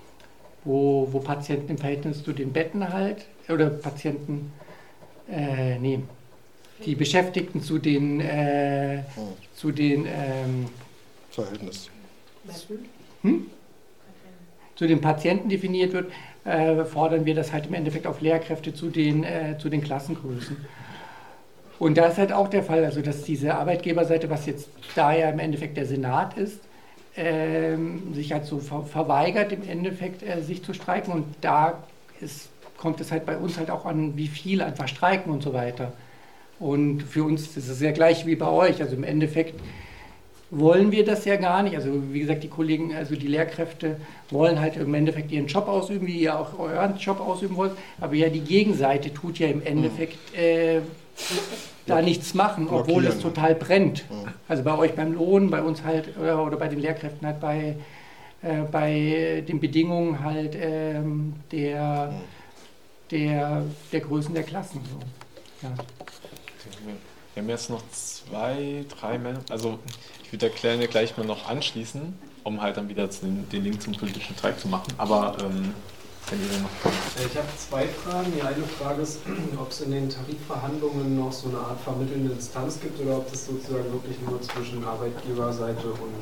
Speaker 2: wo, wo Patienten im Verhältnis zu den Betten halt, oder Patienten, äh, nee, die Beschäftigten zu den, äh,
Speaker 6: oh.
Speaker 2: zu den, ähm,
Speaker 6: Verhältnis.
Speaker 2: Hm? zu den Patienten definiert wird, äh, fordern wir das halt im Endeffekt auf Lehrkräfte zu den, äh, zu den Klassengrößen. Und da ist halt auch der Fall, also dass diese Arbeitgeberseite, was jetzt da ja im Endeffekt der Senat ist, ähm, sich halt so ver verweigert im Endeffekt äh, sich zu streiken, und da ist, kommt es halt bei uns halt auch an, wie viel einfach streiken und so weiter. Und für uns ist es ja gleich wie bei euch, also im Endeffekt wollen wir das ja gar nicht, also wie gesagt, die Kollegen, also die Lehrkräfte wollen halt im Endeffekt ihren Job ausüben, wie ihr auch euren Job ausüben wollt, aber ja die Gegenseite tut ja im Endeffekt äh, da nichts machen, obwohl es total brennt. Also bei euch beim Lohn, bei uns halt, oder, oder bei den Lehrkräften halt bei, äh, bei den Bedingungen halt ähm, der, der, der Größen der Klassen. So. Ja.
Speaker 3: Wir haben jetzt noch zwei, drei Männer, also ich würde der Kleine gleich mal noch anschließen, um halt dann wieder den, den Link zum politischen Streik zu machen, aber ähm, wenn ihr noch kommt.
Speaker 12: Ich habe zwei Fragen. Die eine Frage ist, ob es in den Tarifverhandlungen noch so eine Art vermittelnde Instanz gibt oder ob das sozusagen wirklich nur zwischen Arbeitgeberseite und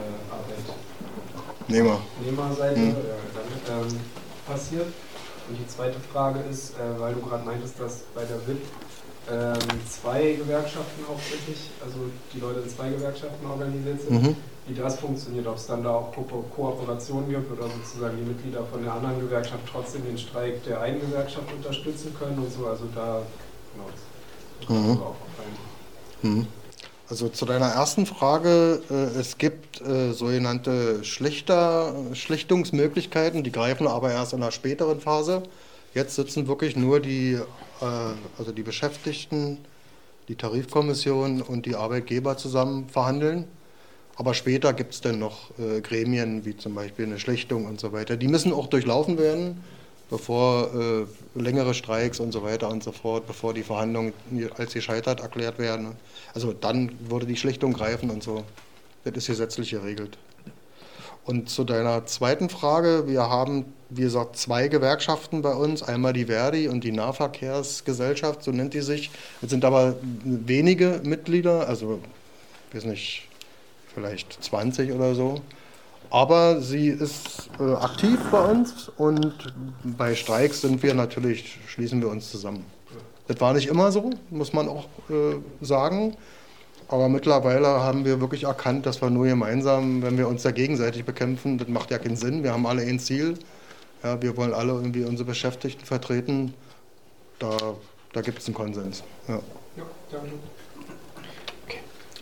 Speaker 12: äh, Arbeitnehmerseite
Speaker 6: Mhm.
Speaker 12: äh, dann, ähm, passiert. Und die zweite Frage ist, äh, weil du gerade meintest, dass bei der W I P ähm, zwei Gewerkschaften hauptsächlich, also die Leute in zwei Gewerkschaften organisiert sind,
Speaker 6: Mhm.
Speaker 12: wie das funktioniert, ob es dann da auch Ko Kooperation gibt oder sozusagen die Mitglieder von der anderen Gewerkschaft trotzdem den Streik der einen Gewerkschaft unterstützen können und so, also da, genau, das kann
Speaker 6: Mhm.
Speaker 12: also auch auffallen.
Speaker 6: Mhm. Also zu deiner ersten Frage, äh, es gibt äh, sogenannte Schlichter, Schlichtungsmöglichkeiten, die greifen aber erst in einer späteren Phase. Jetzt sitzen wirklich nur die, äh, also die Beschäftigten, die Tarifkommission und die Arbeitgeber zusammen verhandeln. Aber später gibt es dann noch äh, Gremien, wie zum Beispiel eine Schlichtung und so weiter. Die müssen auch durchlaufen werden, bevor äh, längere Streiks und so weiter und so fort, bevor die Verhandlungen als gescheitert erklärt werden. Also dann würde die Schlichtung greifen und so. Das ist gesetzlich geregelt. Und zu deiner zweiten Frage, wir haben, wie gesagt, zwei Gewerkschaften bei uns, einmal die Verdi und die Nahverkehrsgesellschaft, so nennt die sich. Es sind aber wenige Mitglieder, also ich weiß nicht, vielleicht zwanzig oder so. Aber sie ist äh, aktiv bei uns und bei Streiks sind wir natürlich, schließen wir uns zusammen. Das war nicht immer so, muss man auch äh, sagen. Aber mittlerweile haben wir wirklich erkannt, dass wir nur gemeinsam, wenn wir uns da gegenseitig bekämpfen, das macht ja keinen Sinn. Wir haben alle ein Ziel. Ja, wir wollen alle irgendwie unsere Beschäftigten vertreten. Da, da gibt es einen Konsens. Ja.
Speaker 12: Ja, danke.
Speaker 3: Okay.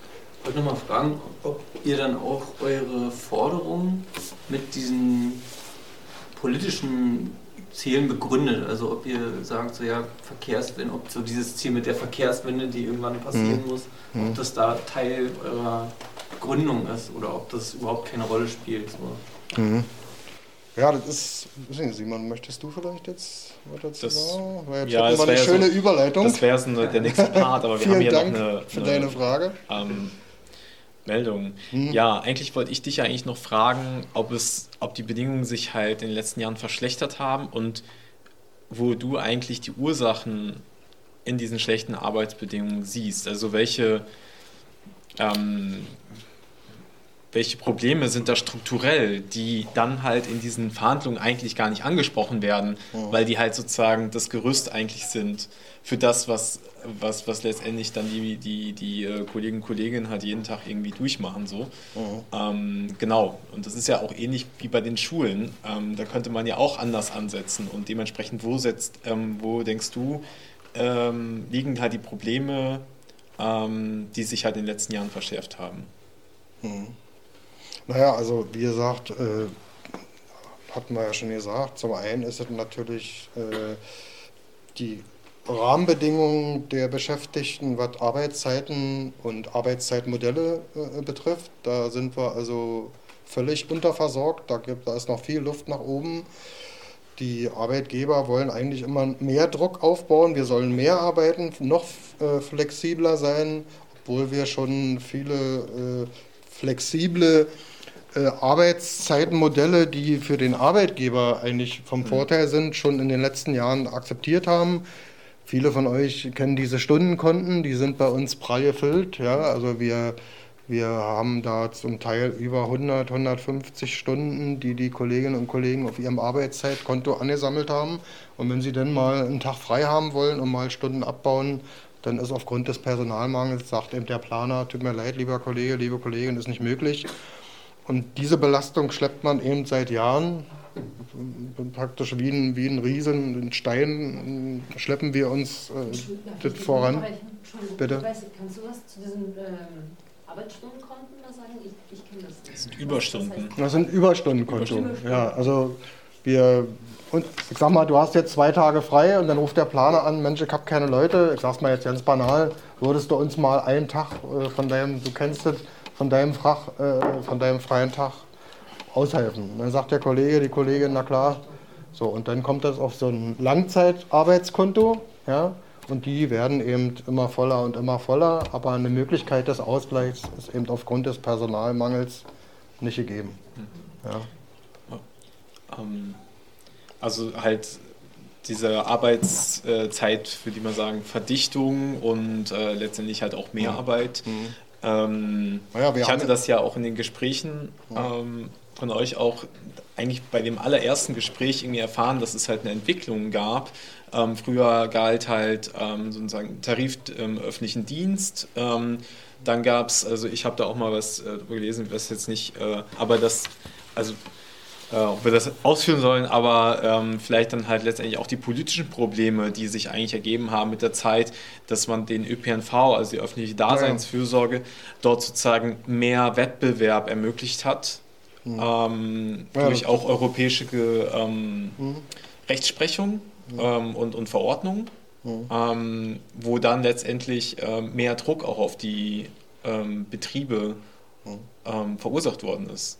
Speaker 13: Ich wollte nochmal fragen, ob ihr dann auch eure Forderungen mit diesen politischen Zielen begründet. Also ob ihr sagt, so ja, Verkehrswende, ob so dieses Ziel mit der Verkehrswende, die irgendwann passieren mhm. muss, ob mhm. das da Teil eurer Gründung ist oder ob das überhaupt keine Rolle spielt. So.
Speaker 6: Mhm. Ja, das ist, Simon, möchtest du vielleicht jetzt was dazu sagen? Weil jetzt
Speaker 1: ja,
Speaker 6: das eine schöne so, Überleitung.
Speaker 1: Das wäre so der nächste Part, aber wir haben hier
Speaker 6: Dank
Speaker 1: noch eine,
Speaker 6: für
Speaker 1: eine
Speaker 6: deine Frage.
Speaker 1: Ähm, Meldung.
Speaker 6: Hm.
Speaker 1: Ja, eigentlich wollte ich dich ja eigentlich noch fragen, ob es, ob die Bedingungen sich halt in den letzten Jahren verschlechtert haben und wo du eigentlich die Ursachen in diesen schlechten Arbeitsbedingungen siehst. Also welche ähm, welche Probleme sind da strukturell, die dann halt in diesen Verhandlungen eigentlich gar nicht angesprochen werden, mhm. weil die halt sozusagen das Gerüst eigentlich sind für das, was, was, was letztendlich dann die, die, die Kollegen und Kolleginnen halt jeden Tag irgendwie durchmachen. So. Mhm. Ähm, genau, und das ist ja auch ähnlich wie bei den Schulen. Ähm, da könnte man ja auch anders ansetzen und dementsprechend, wo, setzt, ähm, wo denkst du, ähm, liegen halt die Probleme, ähm, die sich halt in den letzten Jahren verschärft haben?
Speaker 6: Mhm. Naja, also wie gesagt, äh, hatten wir ja schon gesagt, zum einen ist es natürlich äh, die Rahmenbedingungen der Beschäftigten, was Arbeitszeiten und Arbeitszeitmodelle äh, betrifft. Da sind wir also völlig unterversorgt, da, gibt, da ist noch viel Luft nach oben. Die Arbeitgeber wollen eigentlich immer mehr Druck aufbauen, wir sollen mehr arbeiten, noch äh, flexibler sein, obwohl wir schon viele äh, flexible äh, Arbeitszeitenmodelle, die für den Arbeitgeber eigentlich vom Vorteil sind, schon in den letzten Jahren akzeptiert haben. Viele von euch kennen diese Stundenkonten, die sind bei uns prall gefüllt. Ja? Also wir, wir haben da zum Teil über hundert, hundertfünfzig Stunden, die die Kolleginnen und Kollegen auf ihrem Arbeitszeitkonto angesammelt haben. Und wenn sie dann mal einen Tag frei haben wollen und mal Stunden abbauen, dann ist aufgrund des Personalmangels, sagt eben der Planer, tut mir leid, lieber Kollege, liebe Kollegin, ist nicht möglich. Und diese Belastung schleppt man eben seit Jahren, praktisch wie ein, wie ein Riesen, ein Stein, schleppen wir uns äh, das voran. Bitte?
Speaker 4: Ich weiß, kannst du was zu diesen ähm, Arbeitsstundenkonten da sagen? Ich, ich kenne das nicht.
Speaker 1: Das sind Überstunden.
Speaker 6: Das sind Überstundenkonto, ja, also wir... Und ich sag mal, du hast jetzt zwei Tage frei und dann ruft der Planer an, Mensch, ich habe keine Leute, ich sag's mal jetzt ganz banal, würdest du uns mal einen Tag äh, von deinem, du kennst das, von deinem, Frach, äh, von deinem freien Tag aushelfen. Und dann sagt der Kollege, die Kollegin, na klar. So, und dann kommt das auf so ein Langzeitarbeitskonto, ja, und die werden eben immer voller und immer voller, aber eine Möglichkeit des Ausgleichs ist eben aufgrund des Personalmangels nicht gegeben. Ja.
Speaker 1: Um. Also halt diese Arbeitszeit, für die man sagen, Verdichtung und äh, letztendlich halt auch Mehrarbeit. Mhm. Ähm, ja, ich hatte das ja auch in den Gesprächen ähm, von euch auch eigentlich bei dem allerersten Gespräch irgendwie erfahren, dass es halt eine Entwicklung gab. Ähm, früher galt halt ähm, sozusagen Tarif im öffentlichen Dienst. Ähm, dann gab es, also ich habe da auch mal was äh, gelesen, was jetzt nicht, äh, aber das, also Äh, ob wir das ausführen sollen, aber ähm, vielleicht dann halt letztendlich auch die politischen Probleme, die sich eigentlich ergeben haben mit der Zeit, dass man den Ö P N V, also die öffentliche Daseinsfürsorge, dort sozusagen mehr Wettbewerb ermöglicht hat, mhm. ähm, ja, durch auch europäische ähm, mhm. Rechtsprechung mhm. ähm, und, und Verordnungen, mhm. ähm, wo dann letztendlich ähm, mehr Druck auch auf die ähm, Betriebe mhm. ähm, verursacht worden ist.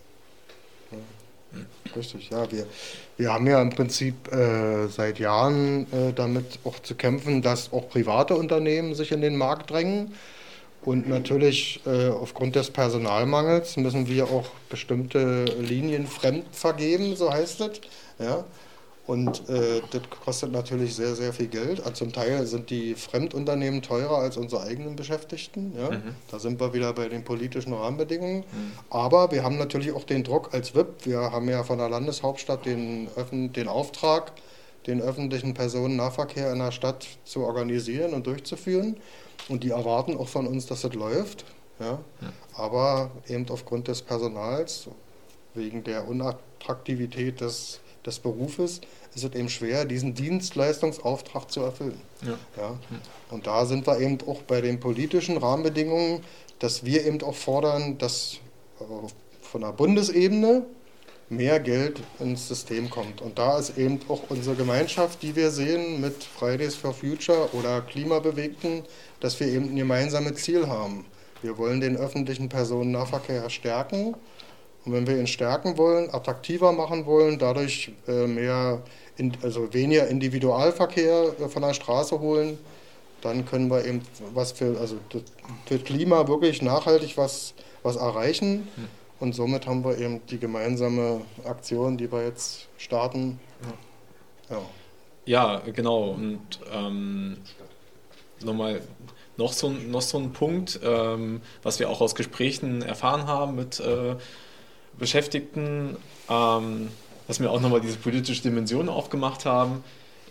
Speaker 6: Richtig, ja. Wir, wir haben ja im Prinzip äh, seit Jahren äh, damit auch zu kämpfen, dass auch private Unternehmen sich in den Markt drängen. Und natürlich äh, aufgrund des Personalmangels müssen wir auch bestimmte Linien fremd vergeben, so heißt es. Ja. Und äh, das kostet natürlich sehr, sehr viel Geld. Also zum Teil sind die Fremdunternehmen teurer als unsere eigenen Beschäftigten. Ja? Mhm. Da sind wir wieder bei den politischen Rahmenbedingungen. Mhm. Aber wir haben natürlich auch den Druck als W I P. Wir haben ja von der Landeshauptstadt den, den Auftrag, den öffentlichen Personennahverkehr in der Stadt zu organisieren und durchzuführen. Und die erwarten auch von uns, dass das läuft. Ja? Ja. Aber eben aufgrund des Personals, wegen der Unattraktivität des des Berufes, ist es eben schwer, diesen Dienstleistungsauftrag zu erfüllen. Ja. Ja. Und da sind wir eben auch bei den politischen Rahmenbedingungen dass wir eben auch fordern, dass von der Bundesebene mehr Geld ins System kommt. Und da ist eben auch unsere Gemeinschaft, die wir sehen mit Fridays for Future oder Klimabewegten, dass wir eben ein gemeinsames Ziel haben. Wir wollen den öffentlichen Personennahverkehr stärken. Und wenn wir ihn stärken wollen, attraktiver machen wollen, dadurch äh, mehr, in, also weniger Individualverkehr äh, von der Straße holen, dann können wir eben was für, also für Klima wirklich nachhaltig was, was erreichen. Und somit haben wir eben die gemeinsame Aktion, die wir jetzt starten.
Speaker 1: Ja, ja genau. Und ähm, nochmal noch so, noch so ein Punkt, ähm, was wir auch aus Gesprächen erfahren haben mit äh, Beschäftigten, ähm, dass wir auch nochmal diese politische Dimension aufgemacht haben,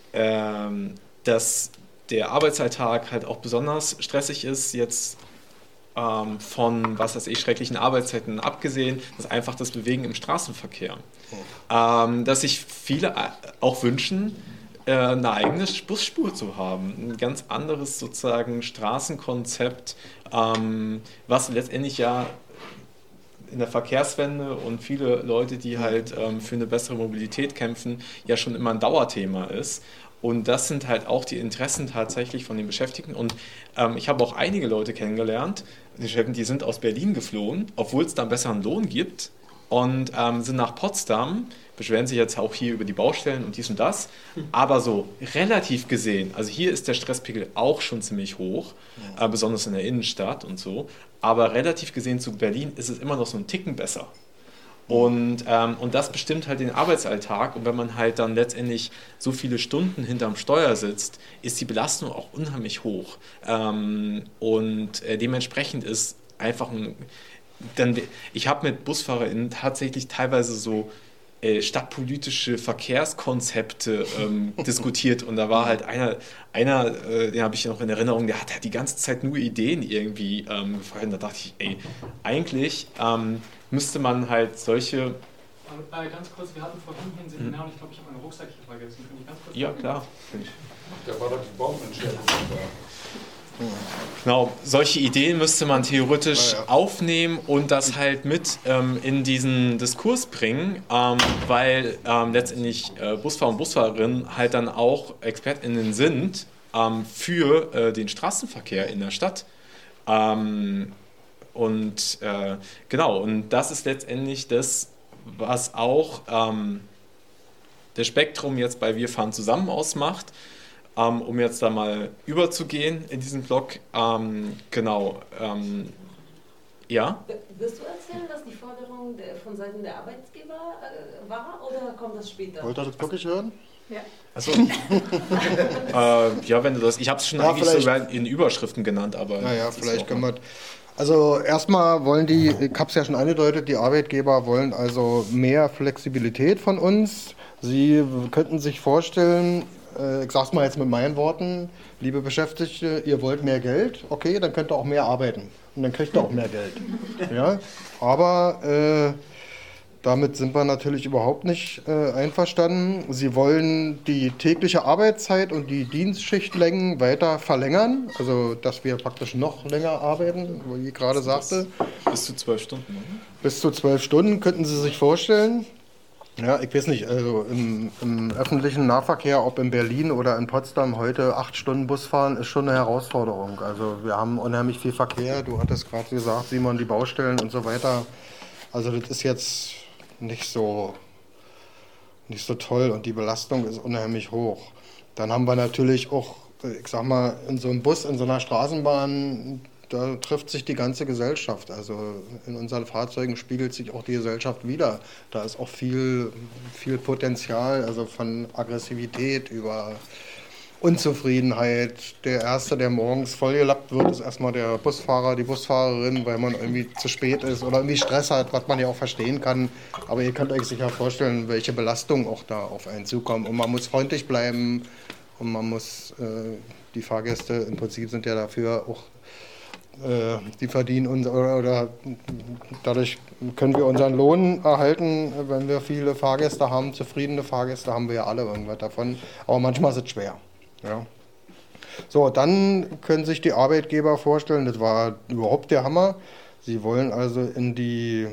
Speaker 1: ähm, dass der Arbeitsalltag halt auch besonders stressig ist, jetzt ähm, von, was weiß ich, schrecklichen Arbeitszeiten abgesehen, dass einfach das Bewegen im Straßenverkehr. Ähm, dass sich viele auch wünschen, äh, eine eigene Busspur zu haben, ein ganz anderes sozusagen Straßenkonzept, ähm, was letztendlich ja in der Verkehrswende und viele Leute, die halt ähm, für eine bessere Mobilität kämpfen, ja schon immer ein Dauerthema ist. Und das sind halt auch die Interessen tatsächlich von den Beschäftigten. Und ähm, ich habe auch einige Leute kennengelernt, die sind aus Berlin geflohen, obwohl es da einen besseren Lohn gibt, und ähm, sind nach Potsdam, beschweren sich jetzt auch hier über die Baustellen und dies und das. Aber so relativ gesehen, also hier ist der Stresspegel auch schon ziemlich hoch, äh, besonders in der Innenstadt und so. Aber relativ gesehen zu Berlin ist es immer noch so ein Ticken besser. Und, ähm, und das bestimmt halt den Arbeitsalltag. Und wenn man halt dann letztendlich so viele Stunden hinterm Steuer sitzt, ist die Belastung auch unheimlich hoch. Ähm, und äh, dementsprechend ist einfach ein... Dann, ich habe mit BusfahrerInnen tatsächlich teilweise so äh, stadtpolitische Verkehrskonzepte ähm, diskutiert. Und da war halt einer, einer äh, den habe ich noch in Erinnerung, der hat halt die ganze Zeit nur Ideen irgendwie ähm, gefallen. Da dachte ich, ey, eigentlich... Ähm, müsste man halt solche...
Speaker 11: Äh, ganz kurz, wir hatten vorhin hier ein Seminar hm. und ich glaube, ich habe meinen Rucksack hier vergessen. Kann ich ganz kurz
Speaker 1: ja,
Speaker 11: sagen?
Speaker 1: Klar.
Speaker 7: Da war doch die Baumentschädigung da.
Speaker 1: Genau, solche Ideen müsste man theoretisch ja, ja. aufnehmen und das halt mit ähm, in diesen Diskurs bringen, ähm, weil ähm, letztendlich äh, Busfahrer und Busfahrerinnen halt dann auch ExpertInnen sind ähm, für äh, den Straßenverkehr in der Stadt. Ähm, Und äh, genau, und das ist letztendlich das, was auch ähm, das Spektrum jetzt bei Wir fahren zusammen ausmacht, ähm, um jetzt da mal überzugehen in diesen Blog. Ähm, genau, ähm, ja?
Speaker 14: Wirst du erzählen, was die Forderung der, von Seiten der Arbeitgeber äh, war, oder kommt das später?
Speaker 6: Wollt ihr das wirklich hören?
Speaker 14: Ja.
Speaker 1: Also, äh, ja, wenn du das, ich habe es schon ja, eigentlich sogar in Überschriften genannt, aber...
Speaker 6: Naja, vielleicht können wir... Also erstmal wollen die, ich habe es ja schon angedeutet, die Arbeitgeber wollen also mehr Flexibilität von uns. Sie könnten sich vorstellen, äh, ich sage es mal jetzt mit meinen Worten, liebe Beschäftigte, ihr wollt mehr Geld, okay, dann könnt ihr auch mehr arbeiten und dann kriegt ihr auch mehr Geld. Ja? Aber äh, damit sind wir natürlich überhaupt nicht äh, einverstanden. Sie wollen die tägliche Arbeitszeit und die Dienstschichtlängen weiter verlängern, also dass wir praktisch noch länger arbeiten, wie ich gerade sagte.
Speaker 1: Bis zu zwölf Stunden, oder?
Speaker 6: Bis zu zwölf Stunden könnten Sie sich vorstellen. Ja, ich weiß nicht, also im, im öffentlichen Nahverkehr, ob in Berlin oder in Potsdam, heute acht Stunden Bus fahren, ist schon eine Herausforderung. Also wir haben unheimlich viel Verkehr, du hattest gerade gesagt, Simon, die Baustellen und so weiter. Also das ist jetzt... nicht so, nicht so toll und die Belastung ist unheimlich hoch. Dann haben wir natürlich auch, ich sag mal, in so einem Bus, in so einer Straßenbahn, da trifft sich die ganze Gesellschaft. Also in unseren Fahrzeugen spiegelt sich auch die Gesellschaft wider. Da ist auch viel, viel Potenzial, also von Aggressivität über Unzufriedenheit. Der Erste, der morgens vollgelappt wird, ist erstmal der Busfahrer, die Busfahrerin, weil man irgendwie zu spät ist oder irgendwie Stress hat, was man ja auch verstehen kann. Aber ihr könnt euch sicher vorstellen, welche Belastungen auch da auf einen zukommen. Und man muss freundlich bleiben und man muss, äh, die Fahrgäste im Prinzip sind ja dafür auch, äh, die verdienen uns, oder, oder dadurch können wir unseren Lohn erhalten, wenn wir viele Fahrgäste haben, zufriedene Fahrgäste haben wir ja alle irgendwas davon. Aber manchmal ist es schwer. Ja. So, dann können sich die Arbeitgeber vorstellen, das war überhaupt der Hammer. Sie wollen also in die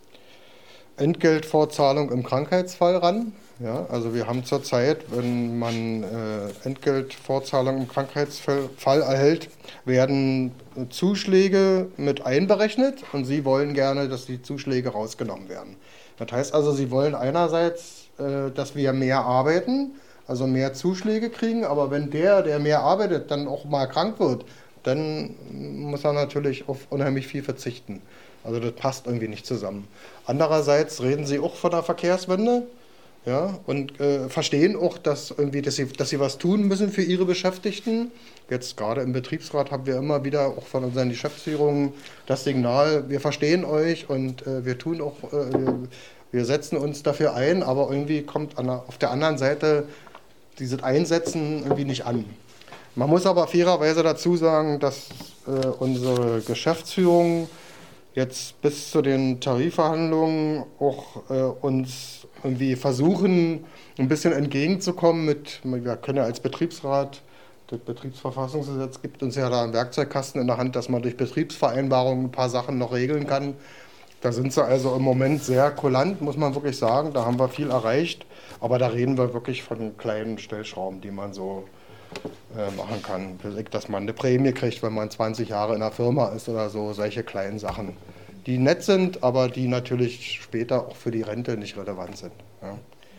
Speaker 6: Entgeltfortzahlung im Krankheitsfall ran. Ja, also wir haben zurzeit, wenn man äh, Entgeltfortzahlung im Krankheitsfall erhält, werden Zuschläge mit einberechnet und Sie wollen gerne, dass die Zuschläge rausgenommen werden. Das heißt also, Sie wollen einerseits, äh, dass wir mehr arbeiten, also mehr Zuschläge kriegen, aber wenn der, der mehr arbeitet, dann auch mal krank wird, dann muss er natürlich auf unheimlich viel verzichten. Also das passt irgendwie nicht zusammen. Andererseits reden Sie auch von der Verkehrswende. Ja, und äh, verstehen auch, dass, irgendwie, dass, sie, dass sie was tun müssen für ihre Beschäftigten. Jetzt gerade im Betriebsrat haben wir immer wieder auch von unseren Geschäftsführungen das Signal, wir verstehen euch und äh, wir tun auch, äh, wir, wir setzen uns dafür ein, aber irgendwie kommt an der, auf der anderen Seite dieses Einsetzen irgendwie nicht an. Man muss aber fairerweise dazu sagen, dass äh, unsere Geschäftsführung jetzt bis zu den Tarifverhandlungen auch äh, uns irgendwie versuchen, ein bisschen entgegenzukommen mit, wir können ja als Betriebsrat, das Betriebsverfassungsgesetz gibt uns ja da einen Werkzeugkasten in der Hand, dass man durch Betriebsvereinbarungen ein paar Sachen noch regeln kann. Da sind sie also im Moment sehr kulant, muss man wirklich sagen, da haben wir viel erreicht, aber da reden wir wirklich von kleinen Stellschrauben, die man so äh, machen kann. Dass man eine Prämie kriegt, wenn man zwanzig Jahre in der Firma ist oder so, solche kleinen Sachen, die nett sind, aber die natürlich später auch für die Rente nicht relevant sind. Ja.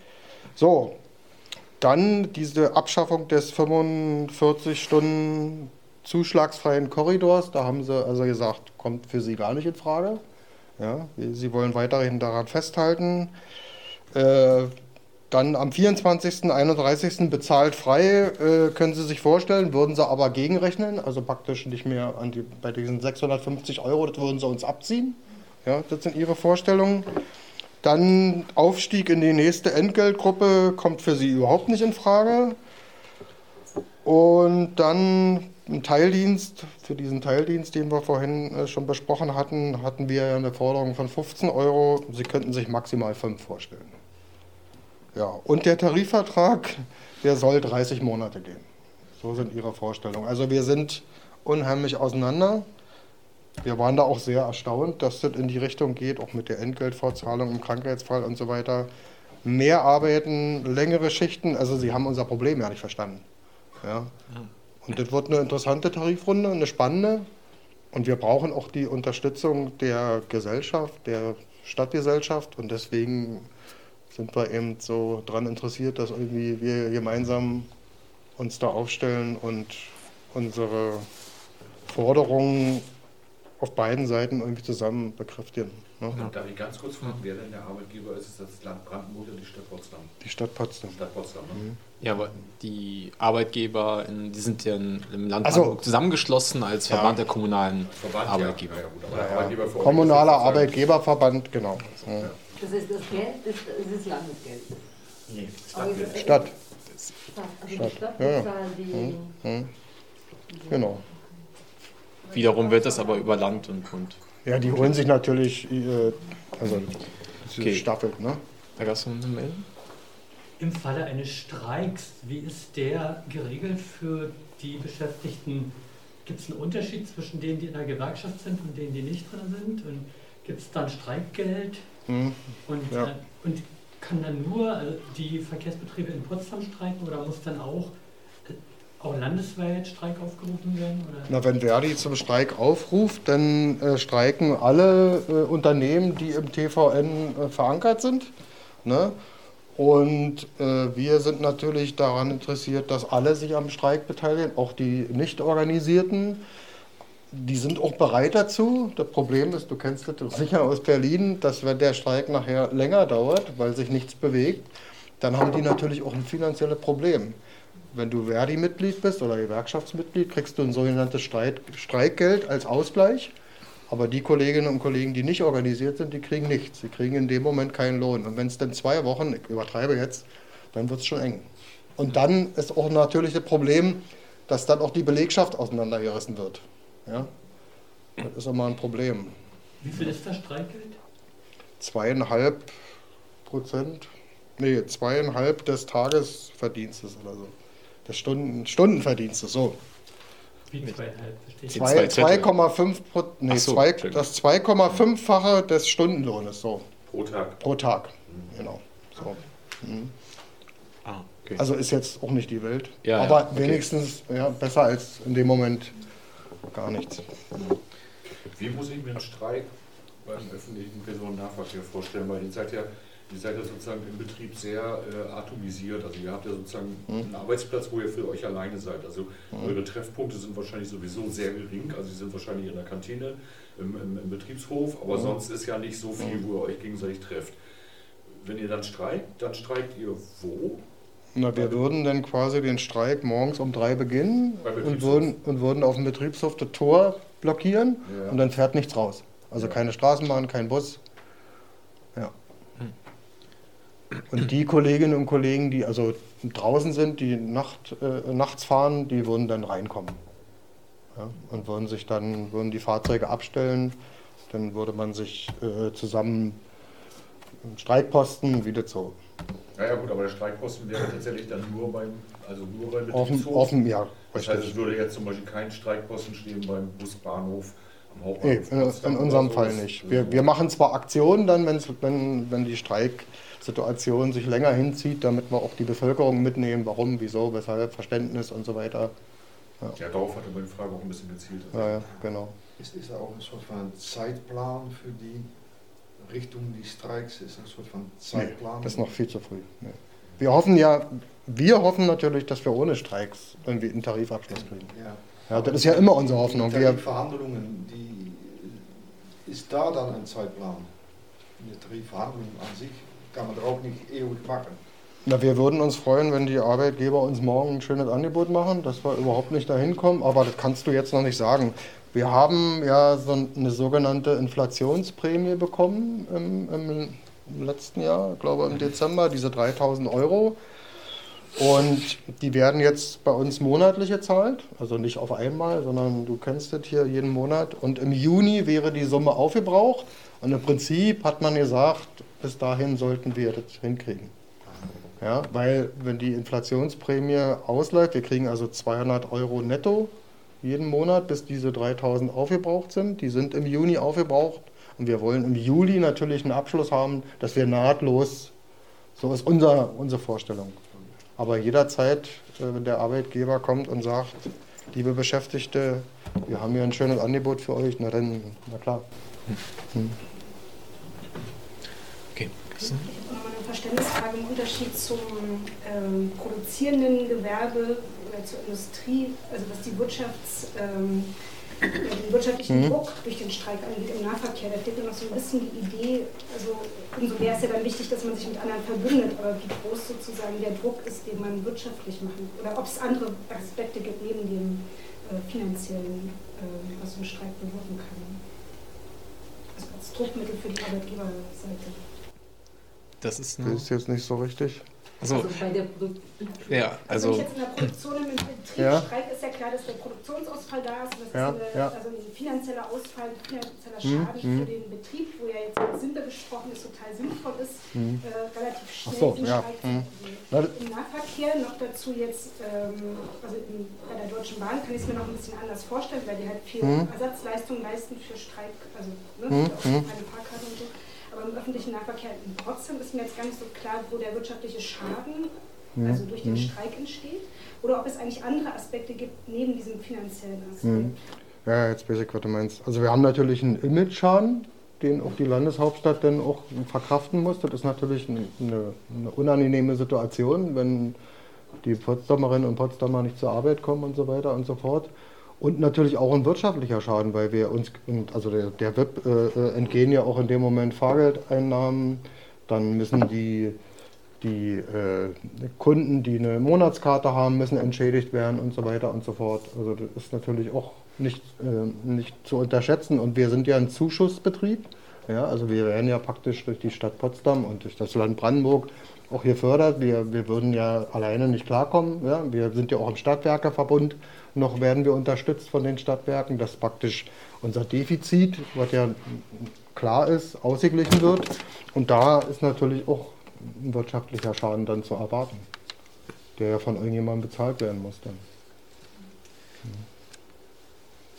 Speaker 6: So, dann diese Abschaffung des fünfundvierzig Stunden zuschlagsfreien Korridors, da haben sie also gesagt, kommt für sie gar nicht in Frage. Ja, sie wollen weiterhin daran festhalten. Äh, dann am vierundzwanzigsten, einunddreißigsten bezahlt frei, äh, können Sie sich vorstellen, würden Sie aber gegenrechnen, also praktisch nicht mehr an die, bei diesen sechshundertfünfzig Euro, das würden Sie uns abziehen. Ja, das sind Ihre Vorstellungen. Dann Aufstieg in die nächste Entgeltgruppe kommt für Sie überhaupt nicht in Frage. Und dann ein Teildienst, für diesen Teildienst, den wir vorhin äh, schon besprochen hatten, hatten wir eine Forderung von fünfzehn Euro. Sie könnten sich maximal fünf vorstellen. Ja, und der Tarifvertrag, der soll dreißig Monate gehen. So sind Ihre Vorstellungen. Also wir sind unheimlich auseinander. Wir waren da auch sehr erstaunt, dass das in die Richtung geht, auch mit der Entgeltfortzahlung im Krankheitsfall und so weiter. Mehr arbeiten, längere Schichten, also Sie haben unser Problem ja nicht verstanden. Ja. Und das wird eine interessante Tarifrunde, eine spannende. Und wir brauchen auch die Unterstützung der Gesellschaft, der Stadtgesellschaft. Und deswegen sind wir eben so daran interessiert, dass irgendwie wir gemeinsam uns da aufstellen und unsere Forderungen auf beiden Seiten irgendwie zusammen bekräftigen. Ne?
Speaker 7: Ja. Darf ich ganz kurz fragen, wer denn der Arbeitgeber ist? Ist das das Land Brandenburg oder die Stadt Potsdam?
Speaker 6: Die Stadt Potsdam.
Speaker 7: Stadt Potsdam, ne?
Speaker 1: Mhm. Ja, aber die Arbeitgeber, in, die sind ja im Land
Speaker 6: also,
Speaker 1: Brandenburg zusammengeschlossen als Verband ja. der kommunalen
Speaker 7: Verband,
Speaker 1: Arbeitgeber.
Speaker 7: Ja, ja, gut, aber
Speaker 6: ja,
Speaker 7: Arbeitgeber
Speaker 6: ja. Kommunaler Arbeitgeberverband, genau. Ja.
Speaker 14: Das heißt, das Geld ist, ist das Landesgeld?
Speaker 7: Nee,
Speaker 6: Stadtgeld. Stadt.
Speaker 14: Also die Stadt
Speaker 6: ja, ja.
Speaker 14: bezahlen die...
Speaker 6: Mhm. Genau.
Speaker 1: Wiederum wird das aber über Land und Bund.
Speaker 6: Ja, die holen sich natürlich, äh, also
Speaker 1: okay.
Speaker 6: staffelt, ne?
Speaker 1: Da gab es noch eine Mail?
Speaker 11: Im Falle eines Streiks, wie ist der geregelt für die Beschäftigten? Gibt es einen Unterschied zwischen denen, die in der Gewerkschaft sind und denen, die nicht drin sind? Und gibt es dann Streikgeld?
Speaker 6: Mhm.
Speaker 11: Und,
Speaker 6: ja.
Speaker 11: äh, und kann dann nur also die Verkehrsbetriebe in Potsdam streiken oder muss dann auch, äh, auch landesweit Streik aufgerufen werden? Oder?
Speaker 6: Na, wenn Verdi zum Streik aufruft, dann äh, streiken alle äh, Unternehmen, die im T V N äh, verankert sind. Ne? Und äh, wir sind natürlich daran interessiert, dass alle sich am Streik beteiligen, auch die nicht organisierten. Die sind auch bereit dazu. Das Problem ist, du kennst das sicher aus Berlin, dass wenn der Streik nachher länger dauert, weil sich nichts bewegt, dann haben die natürlich auch ein finanzielles Problem. Wenn du Verdi-Mitglied bist oder Gewerkschaftsmitglied, kriegst du ein sogenanntes Streik Streikgeld als Ausgleich. Aber die Kolleginnen und Kollegen, die nicht organisiert sind, die kriegen nichts. Sie kriegen in dem Moment keinen Lohn. Und wenn es dann zwei Wochen, ich übertreibe jetzt, dann wird es schon eng. Und dann ist auch natürlich das Problem, dass dann auch die Belegschaft auseinandergerissen wird. Ja? Das ist immer ein Problem.
Speaker 11: Wie viel ist das Streikgeld?
Speaker 6: Zweieinhalb Prozent, nee, zweieinhalb des Tagesverdienstes oder so. Des Stunden, Stundenverdienstes, so.
Speaker 11: Wie zweieinhalb, verstehe ich.
Speaker 6: Zwei- zwei Komma fünf Pro- nee,
Speaker 1: Ach so,
Speaker 6: zwei-
Speaker 1: Entschuldigung.
Speaker 6: das zwei Komma fünf-fache des Stundenlohnes. So.
Speaker 7: Pro Tag.
Speaker 6: Pro Tag, genau. So. Mhm.
Speaker 1: Ah, okay.
Speaker 6: Also ist jetzt auch nicht die Welt,
Speaker 1: Ja,
Speaker 6: aber
Speaker 1: ja, okay.
Speaker 6: wenigstens ja, besser als in dem Moment gar nichts.
Speaker 7: Wie muss ich mir einen Streik beim öffentlichen Personennahverkehr vorstellen? Weil ihr seid ja, ihr seid ja sozusagen im Betrieb sehr äh, atomisiert. Also ihr habt ja sozusagen
Speaker 6: Hm.
Speaker 7: einen Arbeitsplatz, wo ihr für euch alleine seid. Also
Speaker 6: Hm.
Speaker 7: eure Treffpunkte sind wahrscheinlich sowieso sehr gering. Also sie sind wahrscheinlich in der Kantine, im, im, im Betriebshof, aber
Speaker 6: Hm.
Speaker 7: sonst ist ja nicht so viel, wo ihr euch gegenseitig trefft. Wenn ihr dann streikt, dann streikt ihr wo?
Speaker 6: Na, wir würden dann quasi den Streik morgens um drei beginnen
Speaker 7: Beim
Speaker 6: und
Speaker 7: Betriebshof.
Speaker 6: würden, und würden auf dem Betriebshof das Tor blockieren
Speaker 7: Ja.
Speaker 6: und dann fährt nichts raus. Also
Speaker 7: Ja.
Speaker 6: keine Straßenbahn, kein Bus. Ja. Und die Kolleginnen und Kollegen, die also draußen sind, die Nacht, äh, nachts fahren, die würden dann reinkommen. Ja, und würden sich dann, würden die Fahrzeuge abstellen, dann würde man sich äh, zusammen im Streikposten, wie das so.
Speaker 7: Ja, ja gut, aber der Streikposten wäre tatsächlich dann nur beim, also nur beim
Speaker 6: Auf dem-
Speaker 7: Betriebshof.
Speaker 6: auf dem- ja,
Speaker 7: Das
Speaker 6: richtig.
Speaker 7: heißt, es würde jetzt zum Beispiel kein Streikposten stehen beim Busbahnhof am
Speaker 6: Nee,
Speaker 7: Hauptbahnhof.
Speaker 6: in,
Speaker 7: Potsdam
Speaker 6: in
Speaker 7: oder
Speaker 6: unserem
Speaker 7: so.
Speaker 6: Fall
Speaker 7: Das-
Speaker 6: nicht. Wir, wir machen zwar Aktionen dann, wenn's, wenn, wenn die Streiksituation sich länger hinzieht, damit wir auch die Bevölkerung mitnehmen, warum, wieso, weshalb, Verständnis und so weiter. Ja,
Speaker 7: Ja, darauf hatte meine Frage auch ein bisschen gezielt.
Speaker 6: ja, ja genau.
Speaker 10: Ist, ist da auch ein Sort von Zeitplan für die Richtung die Streiks? Ist ein Sort von
Speaker 6: Nee,
Speaker 10: Zeitplan?
Speaker 6: das ist noch viel zu früh. Nee. Wir hoffen ja, wir hoffen natürlich, dass wir ohne Streiks irgendwie einen Tarifabschluss kriegen.
Speaker 10: Ja.
Speaker 6: Ja, das ist ja immer unsere Hoffnung.
Speaker 10: Die
Speaker 6: Wir,
Speaker 10: Tarifverhandlungen, die, ist da dann ein Zeitplan? Die Tarifverhandlungen an sich kann man auch nicht ewig machen.
Speaker 6: na, wir würden uns freuen, wenn die Arbeitgeber uns morgen ein schönes Angebot machen, dass wir überhaupt nicht dahin kommen, aber das kannst du jetzt noch nicht sagen. Wir haben ja so eine sogenannte Inflationsprämie bekommen im, im letzten Jahr, glaube im Dezember, diese dreitausend Euro. Und die werden jetzt bei uns monatlich gezahlt, also nicht auf einmal, sondern du kennst das hier jeden Monat. Und im Juni wäre die Summe aufgebraucht. Und im Prinzip hat man gesagt, bis dahin sollten wir das hinkriegen. Ja, weil wenn die Inflationsprämie ausläuft, wir kriegen also zweihundert Euro netto jeden Monat, bis diese dreitausend aufgebraucht sind. Die sind im Juni aufgebraucht. Und wir wollen im Juli natürlich einen Abschluss haben, dass wir nahtlos, so ist unser, unsere Vorstellung. Aber jederzeit, äh, wenn der Arbeitgeber kommt und sagt, liebe Beschäftigte, wir haben hier ein schönes Angebot für euch, na dann, na klar. Hm.
Speaker 1: Okay.
Speaker 15: Ich habe nochmal eine Verständnisfrage im Unterschied zum ähm, produzierenden Gewerbe oder zur Industrie, also was die Wirtschafts, ähm, den wirtschaftlichen
Speaker 6: Mhm.
Speaker 15: Druck durch den Streik angeht im Nahverkehr. Da fehlt mir noch so ein bisschen die Idee, also umso mehr ist ja dann wichtig, dass man sich mit anderen verbündet, aber wie groß sozusagen der Druck ist, den man wirtschaftlich machen, oder ob es andere Aspekte gibt neben dem äh, finanziellen, äh, was so ein Streik bewirken kann. Also als Druckmittel für die Arbeitgeberseite.
Speaker 1: Das ist,
Speaker 6: Das ist jetzt nicht so richtig.
Speaker 1: Also,
Speaker 15: Also bei der Produ
Speaker 1: ja,
Speaker 15: also wenn
Speaker 1: also
Speaker 15: ich jetzt in der Produktion im Betrieb
Speaker 6: Ja.
Speaker 15: streik, ist ja klar, dass der Produktionsausfall da ist und das
Speaker 6: Ja,
Speaker 15: ist eine,
Speaker 6: ja.
Speaker 15: also ein finanzieller Ausfall, ein finanzieller
Speaker 6: Mhm,
Speaker 15: Schaden
Speaker 6: mhm.
Speaker 15: für den Betrieb, wo ja jetzt mit Simpe gesprochen ist, total sinnvoll ist,
Speaker 6: Mhm.
Speaker 15: äh, relativ schnell
Speaker 6: Ach so,
Speaker 15: diesen
Speaker 6: ja,
Speaker 15: Streik
Speaker 6: mhm.
Speaker 15: zu
Speaker 6: Na,
Speaker 15: bringen. Im Nahverkehr noch dazu jetzt, ähm, also in, bei der Deutschen Bahn kann ich es mir noch ein bisschen anders vorstellen, weil die halt viel
Speaker 6: Mhm.
Speaker 15: Ersatzleistungen leisten für Streik, also ne,
Speaker 6: Mhm,
Speaker 15: für
Speaker 6: mhm.
Speaker 15: keine Fahrkarte und so. Aber im öffentlichen Nahverkehr trotzdem ist mir jetzt gar nicht so klar, wo der wirtschaftliche Schaden,
Speaker 6: Mhm.
Speaker 15: also durch den
Speaker 6: Mhm.
Speaker 15: Streik entsteht, oder ob es eigentlich andere Aspekte gibt neben diesem finanziellen Aspekt.
Speaker 6: Hm. Ja, jetzt weiß ich, was du meinst. Also wir haben natürlich einen Image-Schaden, den auch die Landeshauptstadt dann auch verkraften muss. Das ist natürlich eine, eine unangenehme Situation, wenn die Potsdamerinnen und Potsdamer nicht zur Arbeit kommen und so weiter und so fort. Und natürlich auch ein wirtschaftlicher Schaden, weil wir uns, also der, der W I P äh, entgehen ja auch in dem Moment Fahrgeldeinnahmen, dann müssen die Die äh, Kunden, die eine Monatskarte haben, müssen entschädigt werden und so weiter und so fort. Also das ist natürlich auch nicht, äh, nicht zu unterschätzen. Und wir sind ja ein Zuschussbetrieb. Ja, also wir werden ja praktisch durch die Stadt Potsdam und durch das Land Brandenburg auch gefördert. Wir, wir würden ja alleine nicht klarkommen. Ja? Wir sind ja auch im Stadtwerkeverbund. Noch werden wir unterstützt von den Stadtwerken, dass praktisch unser Defizit, was ja klar ist, ausgeglichen wird. Und da ist natürlich auch ein wirtschaftlicher Schaden dann zu erwarten, der ja von irgendjemandem bezahlt werden muss dann.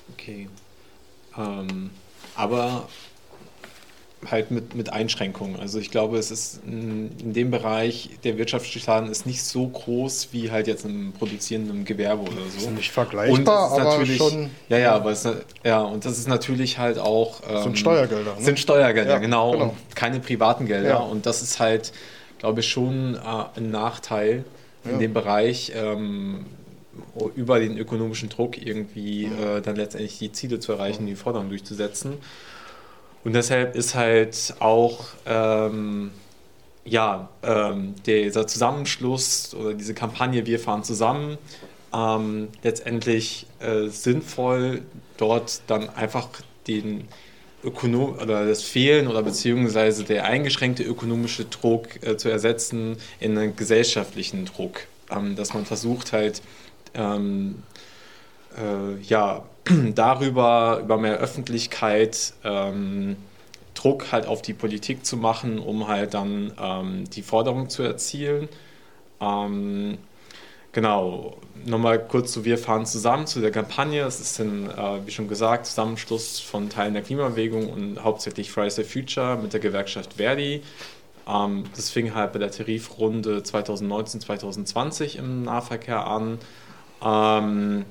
Speaker 3: Okay. Ähm, aber halt mit, mit Einschränkungen. Also ich glaube, es ist in, in dem Bereich, der wirtschaftliche Schaden ist nicht so groß wie halt jetzt im produzierenden Gewerbe oder so.
Speaker 6: Ist nicht vergleichbar,
Speaker 3: und
Speaker 6: aber schon.
Speaker 3: Ja, ja, aber es, ja, und das ist natürlich halt auch. Ähm,
Speaker 6: sind Steuergelder. Ne?
Speaker 3: Sind Steuergelder,
Speaker 6: ja,
Speaker 3: genau,
Speaker 6: genau.
Speaker 3: Und keine privaten Gelder.
Speaker 6: Ja.
Speaker 3: Und das ist halt, glaube ich, schon äh, ein Nachteil in
Speaker 6: ja.
Speaker 3: dem Bereich. Ähm, über den ökonomischen Druck irgendwie äh, dann letztendlich die Ziele zu erreichen, die Forderungen durchzusetzen. Und deshalb ist halt auch ähm, ja, ähm, dieser Zusammenschluss oder diese Kampagne Wir fahren zusammen ähm, letztendlich äh, sinnvoll, dort dann einfach den Ökonom oder das Fehlen oder beziehungsweise der eingeschränkte ökonomische Druck äh, zu ersetzen in einen gesellschaftlichen Druck, ähm, dass man versucht halt Ähm, äh, ja, darüber, über mehr Öffentlichkeit ähm, Druck halt auf die Politik zu machen, um halt dann ähm, die Forderung zu erzielen. Ähm, genau, nochmal kurz zu Wir fahren zusammen, zu der Kampagne. Es ist ein, äh, wie schon gesagt, Zusammenschluss von Teilen der Klimabewegung und hauptsächlich Fridays for Future mit der Gewerkschaft Verdi. Ähm, das fing halt bei der Tarifrunde zwanzig neunzehn zwanzig zwanzig im Nahverkehr an. Ähm,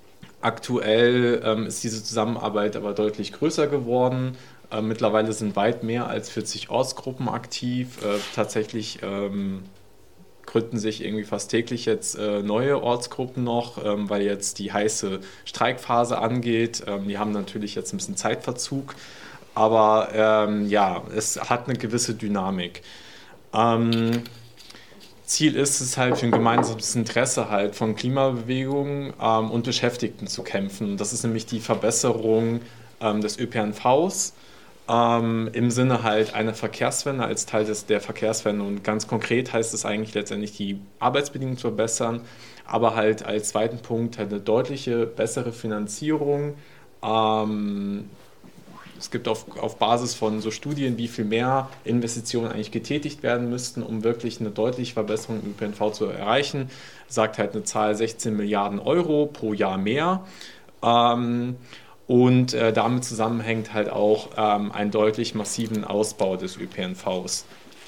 Speaker 3: aktuell ähm, ist diese Zusammenarbeit aber deutlich größer geworden. Äh, mittlerweile sind weit mehr als vierzig Ortsgruppen aktiv. Äh, tatsächlich ähm, gründen sich irgendwie fast täglich jetzt äh, neue Ortsgruppen noch, ähm, weil jetzt die heiße Streikphase angeht. Ähm, die haben natürlich jetzt ein bisschen Zeitverzug, aber ähm, ja, es hat eine gewisse Dynamik. Ähm, Ziel ist es halt für ein gemeinsames Interesse halt von Klimabewegungen ähm, und Beschäftigten zu kämpfen. Das ist nämlich die Verbesserung ähm, des Ö P N Vs ähm, im Sinne halt einer Verkehrswende als Teil des, der Verkehrswende. Und ganz konkret heißt es eigentlich letztendlich die Arbeitsbedingungen zu verbessern, aber halt als zweiten Punkt halt eine deutliche bessere Finanzierung. Ähm, Es gibt auf, auf Basis von so Studien, wie viel mehr Investitionen eigentlich getätigt werden müssten, um wirklich eine deutliche Verbesserung im Ö P N V zu erreichen. Sagt halt eine Zahl sechzehn Milliarden Euro pro Jahr mehr. Ähm, und äh, damit zusammenhängt halt auch ähm, einen deutlich massiven Ausbau des Ö P N Vs.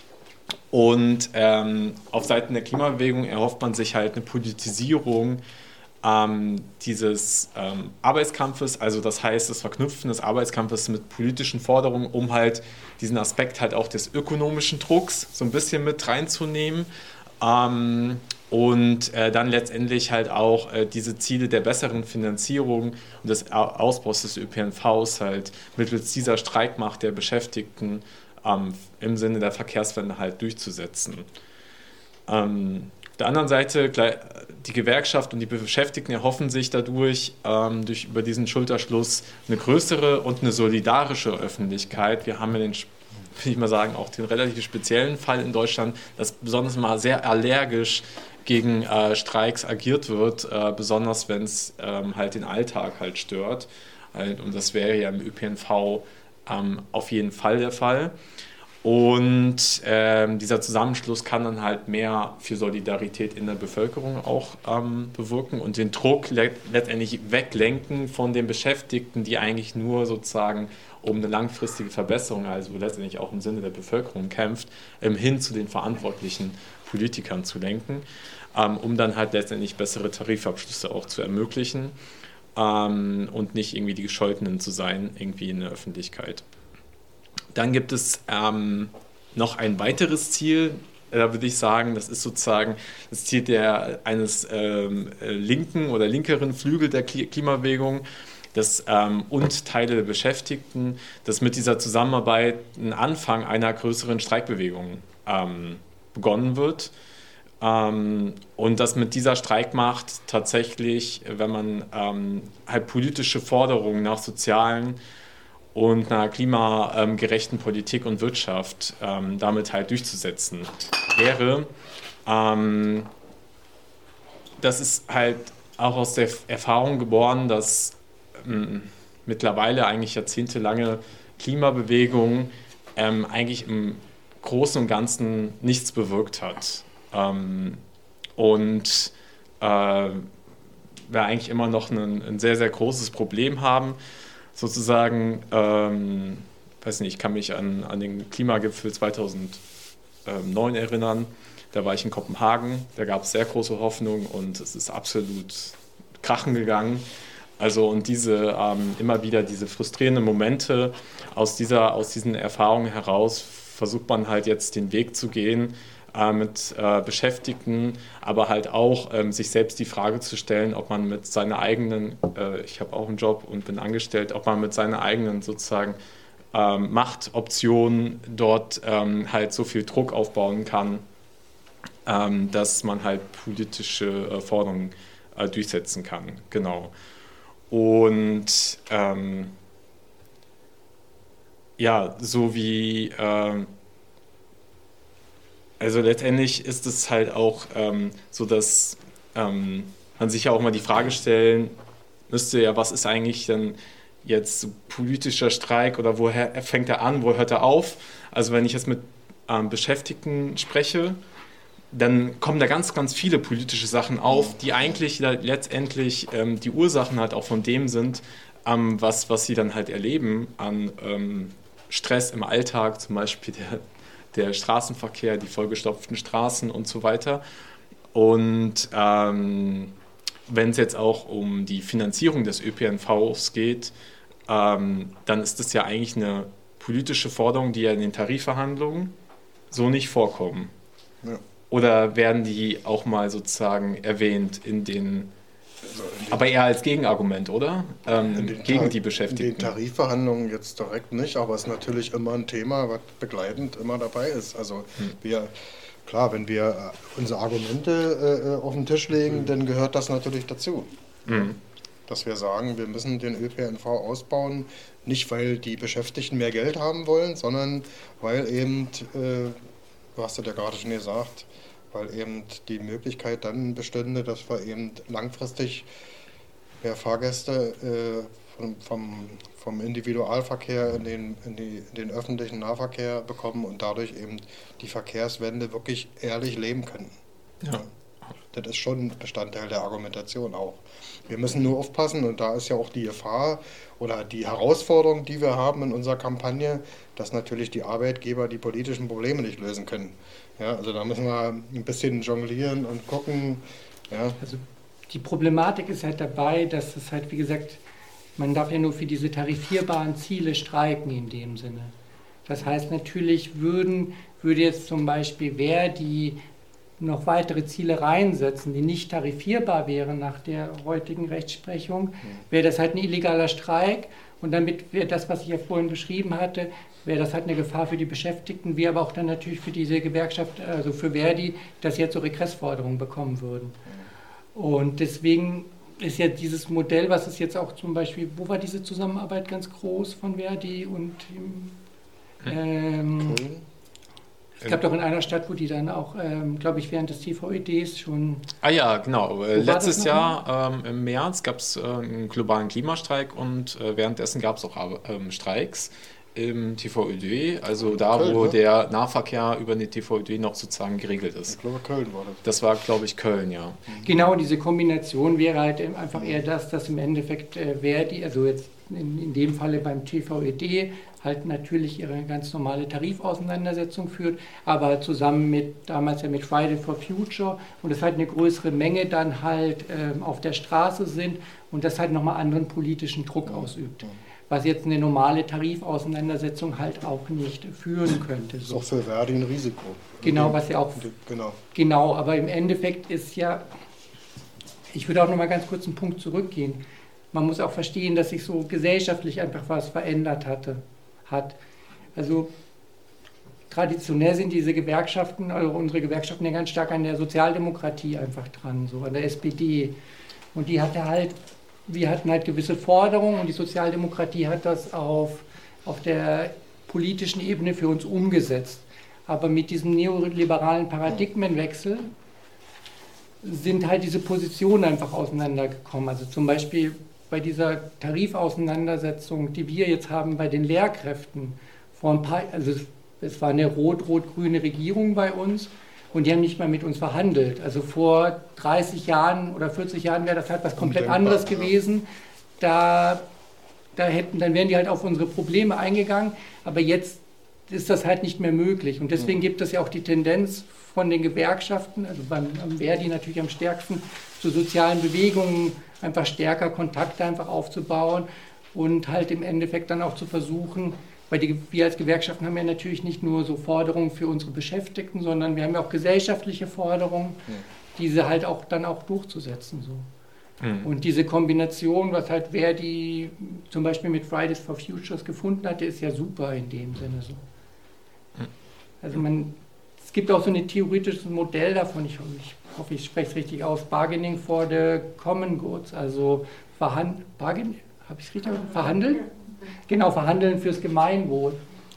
Speaker 3: Und ähm, auf Seiten der Klimabewegung erhofft man sich halt eine Politisierung Ähm, dieses ähm, Arbeitskampfes, also das heißt das Verknüpfen des Arbeitskampfes mit politischen Forderungen, um halt diesen Aspekt halt auch des ökonomischen Drucks so ein bisschen mit reinzunehmen ähm, und äh, dann letztendlich halt auch äh, diese Ziele der besseren Finanzierung und des Ausbaus des Ö P N Vs halt mittels dieser Streikmacht der Beschäftigten ähm, im Sinne der Verkehrswende halt durchzusetzen. Ähm, Auf der anderen Seite, die Gewerkschaft und die Beschäftigten erhoffen sich dadurch, ähm, durch, über diesen Schulterschluss, eine größere und eine solidarische Öffentlichkeit. Wir haben ja den, will ich mal sagen, auch den relativ speziellen Fall in Deutschland, dass besonders mal sehr allergisch gegen äh, Streiks agiert wird, äh, besonders wenn es ähm, halt den Alltag halt stört. Und das wäre ja im Ö P N V ähm, auf jeden Fall der Fall. Und ähm, dieser Zusammenschluss kann dann halt mehr für Solidarität in der Bevölkerung auch ähm, bewirken und den Druck le- letztendlich weglenken von den Beschäftigten, die eigentlich nur sozusagen um eine langfristige Verbesserung, also letztendlich auch im Sinne der Bevölkerung kämpft, ähm, hin zu den verantwortlichen Politikern zu lenken, ähm, um dann halt letztendlich bessere Tarifabschlüsse auch zu ermöglichen ähm, und nicht irgendwie die Gescholtenen zu sein, irgendwie in der Öffentlichkeit. Dann gibt es ähm, noch ein weiteres Ziel, da würde ich sagen, das ist sozusagen das Ziel der, eines ähm, linken oder linkeren Flügel der Klimabewegung das, ähm, und Teile der Beschäftigten, dass mit dieser Zusammenarbeit ein Anfang einer größeren Streikbewegung ähm, begonnen wird. Ähm, und dass mit dieser Streikmacht tatsächlich, wenn man ähm, halt politische Forderungen nach sozialen und einer klimagerechten Politik und Wirtschaft ähm, damit halt durchzusetzen wäre. Ähm, das ist halt auch aus der Erfahrung geboren, dass ähm, mittlerweile eigentlich jahrzehntelange Klimabewegung ähm, eigentlich im Großen und Ganzen nichts bewirkt hat. Ähm, und äh,
Speaker 1: wir eigentlich immer noch ein, ein sehr, sehr großes Problem haben. Sozusagen, ähm, weiß nicht, ich kann mich an, an den Klimagipfel zweitausendneun erinnern. Da war ich in Kopenhagen, da gab es sehr große Hoffnung und es ist absolut krachen gegangen. Also und diese ähm, immer wieder diese frustrierenden Momente aus, dieser, aus diesen Erfahrungen heraus versucht man halt jetzt den Weg zu gehen äh, mit äh, Beschäftigten, aber halt auch ähm, sich selbst die Frage zu stellen, ob man mit seiner eigenen, äh, ich habe auch einen Job und bin angestellt, ob man mit seiner eigenen sozusagen ähm, Machtoptionen dort ähm, halt so viel Druck aufbauen kann, ähm, dass man halt politische äh, Forderungen äh, durchsetzen kann. Genau. Und ähm, ja, so wie, äh, also letztendlich ist es halt auch ähm, so, dass ähm, man sich ja auch mal die Frage stellen müsste, ja, was ist eigentlich denn jetzt so politischer Streik oder woher fängt er an, wo hört er auf? Also wenn ich jetzt mit ähm, Beschäftigten spreche, dann kommen da ganz, ganz viele politische Sachen auf, die eigentlich letztendlich ähm, die Ursachen halt auch von dem sind, ähm, was, was sie dann halt erleben an ähm, Stress im Alltag, zum Beispiel der, der Straßenverkehr, die vollgestopften Straßen und so weiter. Und ähm, wenn es jetzt auch um die Finanzierung des Ö P N Vs geht, ähm, dann ist das ja eigentlich eine politische Forderung, die ja in den Tarifverhandlungen so nicht vorkommen. Ja. Oder werden die auch mal sozusagen erwähnt in den, also in den aber eher als Gegenargument, oder? Ähm, gegen die Beschäftigten.
Speaker 6: In den Tarifverhandlungen jetzt direkt nicht, aber es ist natürlich immer ein Thema, was begleitend immer dabei ist. Also hm. wir, klar, wenn wir unsere Argumente äh, auf den Tisch legen, hm. dann gehört das natürlich dazu. Hm. Dass wir sagen, wir müssen den Ö P N V ausbauen, nicht weil die Beschäftigten mehr Geld haben wollen, sondern weil eben, äh, du hast ja gerade schon gesagt, weil eben die Möglichkeit dann bestünde, dass wir eben langfristig mehr Fahrgäste äh, vom, vom, vom Individualverkehr in den, in, die, in den öffentlichen Nahverkehr bekommen und dadurch eben die Verkehrswende wirklich ehrlich leben können. Ja. Ja. Das ist schon Bestandteil der Argumentation auch. Wir müssen nur aufpassen, und da ist ja auch die Gefahr oder die Herausforderung, die wir haben in unserer Kampagne, dass natürlich die Arbeitgeber die politischen Probleme nicht lösen können. Ja, also da müssen wir ein bisschen jonglieren und gucken. Ja.
Speaker 2: Also die Problematik ist halt dabei, dass es halt, wie gesagt, man darf ja nur für diese tarifierbaren Ziele streiken in dem Sinne. Das heißt, natürlich würden, würde jetzt zum Beispiel Verdi noch weitere Ziele reinsetzen, die nicht tarifierbar wären nach der heutigen Rechtsprechung, wäre das halt ein illegaler Streik und damit wäre das, was ich ja vorhin beschrieben hatte, wäre das halt eine Gefahr für die Beschäftigten, wir aber auch dann natürlich für diese Gewerkschaft, also für Verdi, dass sie jetzt so Regressforderungen bekommen würden. Und deswegen ist ja dieses Modell, was es jetzt auch zum Beispiel, wo war diese Zusammenarbeit ganz groß von Verdi und ähm, es gab doch in einer Stadt, wo die dann auch, ähm, glaube ich, während des T V E Ds schon...
Speaker 1: Ah ja, genau. Letztes Jahr ähm, im März gab es äh, einen globalen Klimastreik und äh, währenddessen gab es auch ähm, Streiks im T V E D, also da, Köln, wo ne? der Nahverkehr über den T V E D noch sozusagen geregelt ist.
Speaker 6: Ich glaube, Köln war das.
Speaker 1: Das war, glaube ich, Köln, ja.
Speaker 2: Genau, diese Kombination wäre halt einfach eher das, dass im Endeffekt äh, Verdi, also jetzt in, in dem Falle beim T V E D, halt natürlich ihre ganz normale Tarifauseinandersetzung führt, aber zusammen mit, damals ja mit Friday for Future und es halt eine größere Menge dann halt ähm, auf der Straße sind und das halt nochmal anderen politischen Druck ausübt. Was jetzt eine normale Tarifauseinandersetzung halt auch nicht führen könnte.
Speaker 6: Das ist auch für Verdi ein Risiko.
Speaker 2: Genau, was ja auch...
Speaker 6: Genau.
Speaker 2: Genau, aber im Endeffekt ist ja... Ich würde auch nochmal ganz kurz einen Punkt zurückgehen. Man muss auch verstehen, dass sich so gesellschaftlich einfach was verändert hatte. hat. Also traditionell sind diese Gewerkschaften, also unsere Gewerkschaften ja ganz stark an der Sozialdemokratie einfach dran, so an der S P D. Und die hatte halt, wir hatten halt gewisse Forderungen und die Sozialdemokratie hat das auf, auf der politischen Ebene für uns umgesetzt. Aber mit diesem neoliberalen Paradigmenwechsel sind halt diese Positionen einfach auseinandergekommen. Also zum Beispiel bei dieser Tarifauseinandersetzung, die wir jetzt haben bei den Lehrkräften, vor ein paar, also es war eine rot-rot-grüne Regierung bei uns Und die haben nicht mal mit uns verhandelt. Also vor dreißig Jahren oder vierzig Jahren wäre das halt was komplett anderes gewesen. Da, da hätten, dann wären die halt auf unsere Probleme eingegangen. Aber jetzt ist das halt nicht mehr möglich. Und deswegen gibt es ja auch die Tendenz von den Gewerkschaften, also beim am Verdi natürlich am stärksten, zu sozialen Bewegungen einfach stärker Kontakte einfach aufzubauen und halt im Endeffekt dann auch zu versuchen, weil die, wir als Gewerkschaften haben ja natürlich nicht nur so Forderungen für unsere Beschäftigten, sondern wir haben ja auch gesellschaftliche Forderungen, diese halt auch dann auch durchzusetzen. So. Mhm. Und diese Kombination, was halt Verdi zum Beispiel mit Fridays for Futures gefunden hatte, ist ja super in dem Sinne so. Also man, es gibt auch so ein theoretisches Modell davon, ich, ich hoffe, ich spreche es richtig aus, Bargaining for the Common Goods, also verhand, Bargain, habe ich es richtig verhandeln? Genau, verhandeln fürs Gemeinwohl.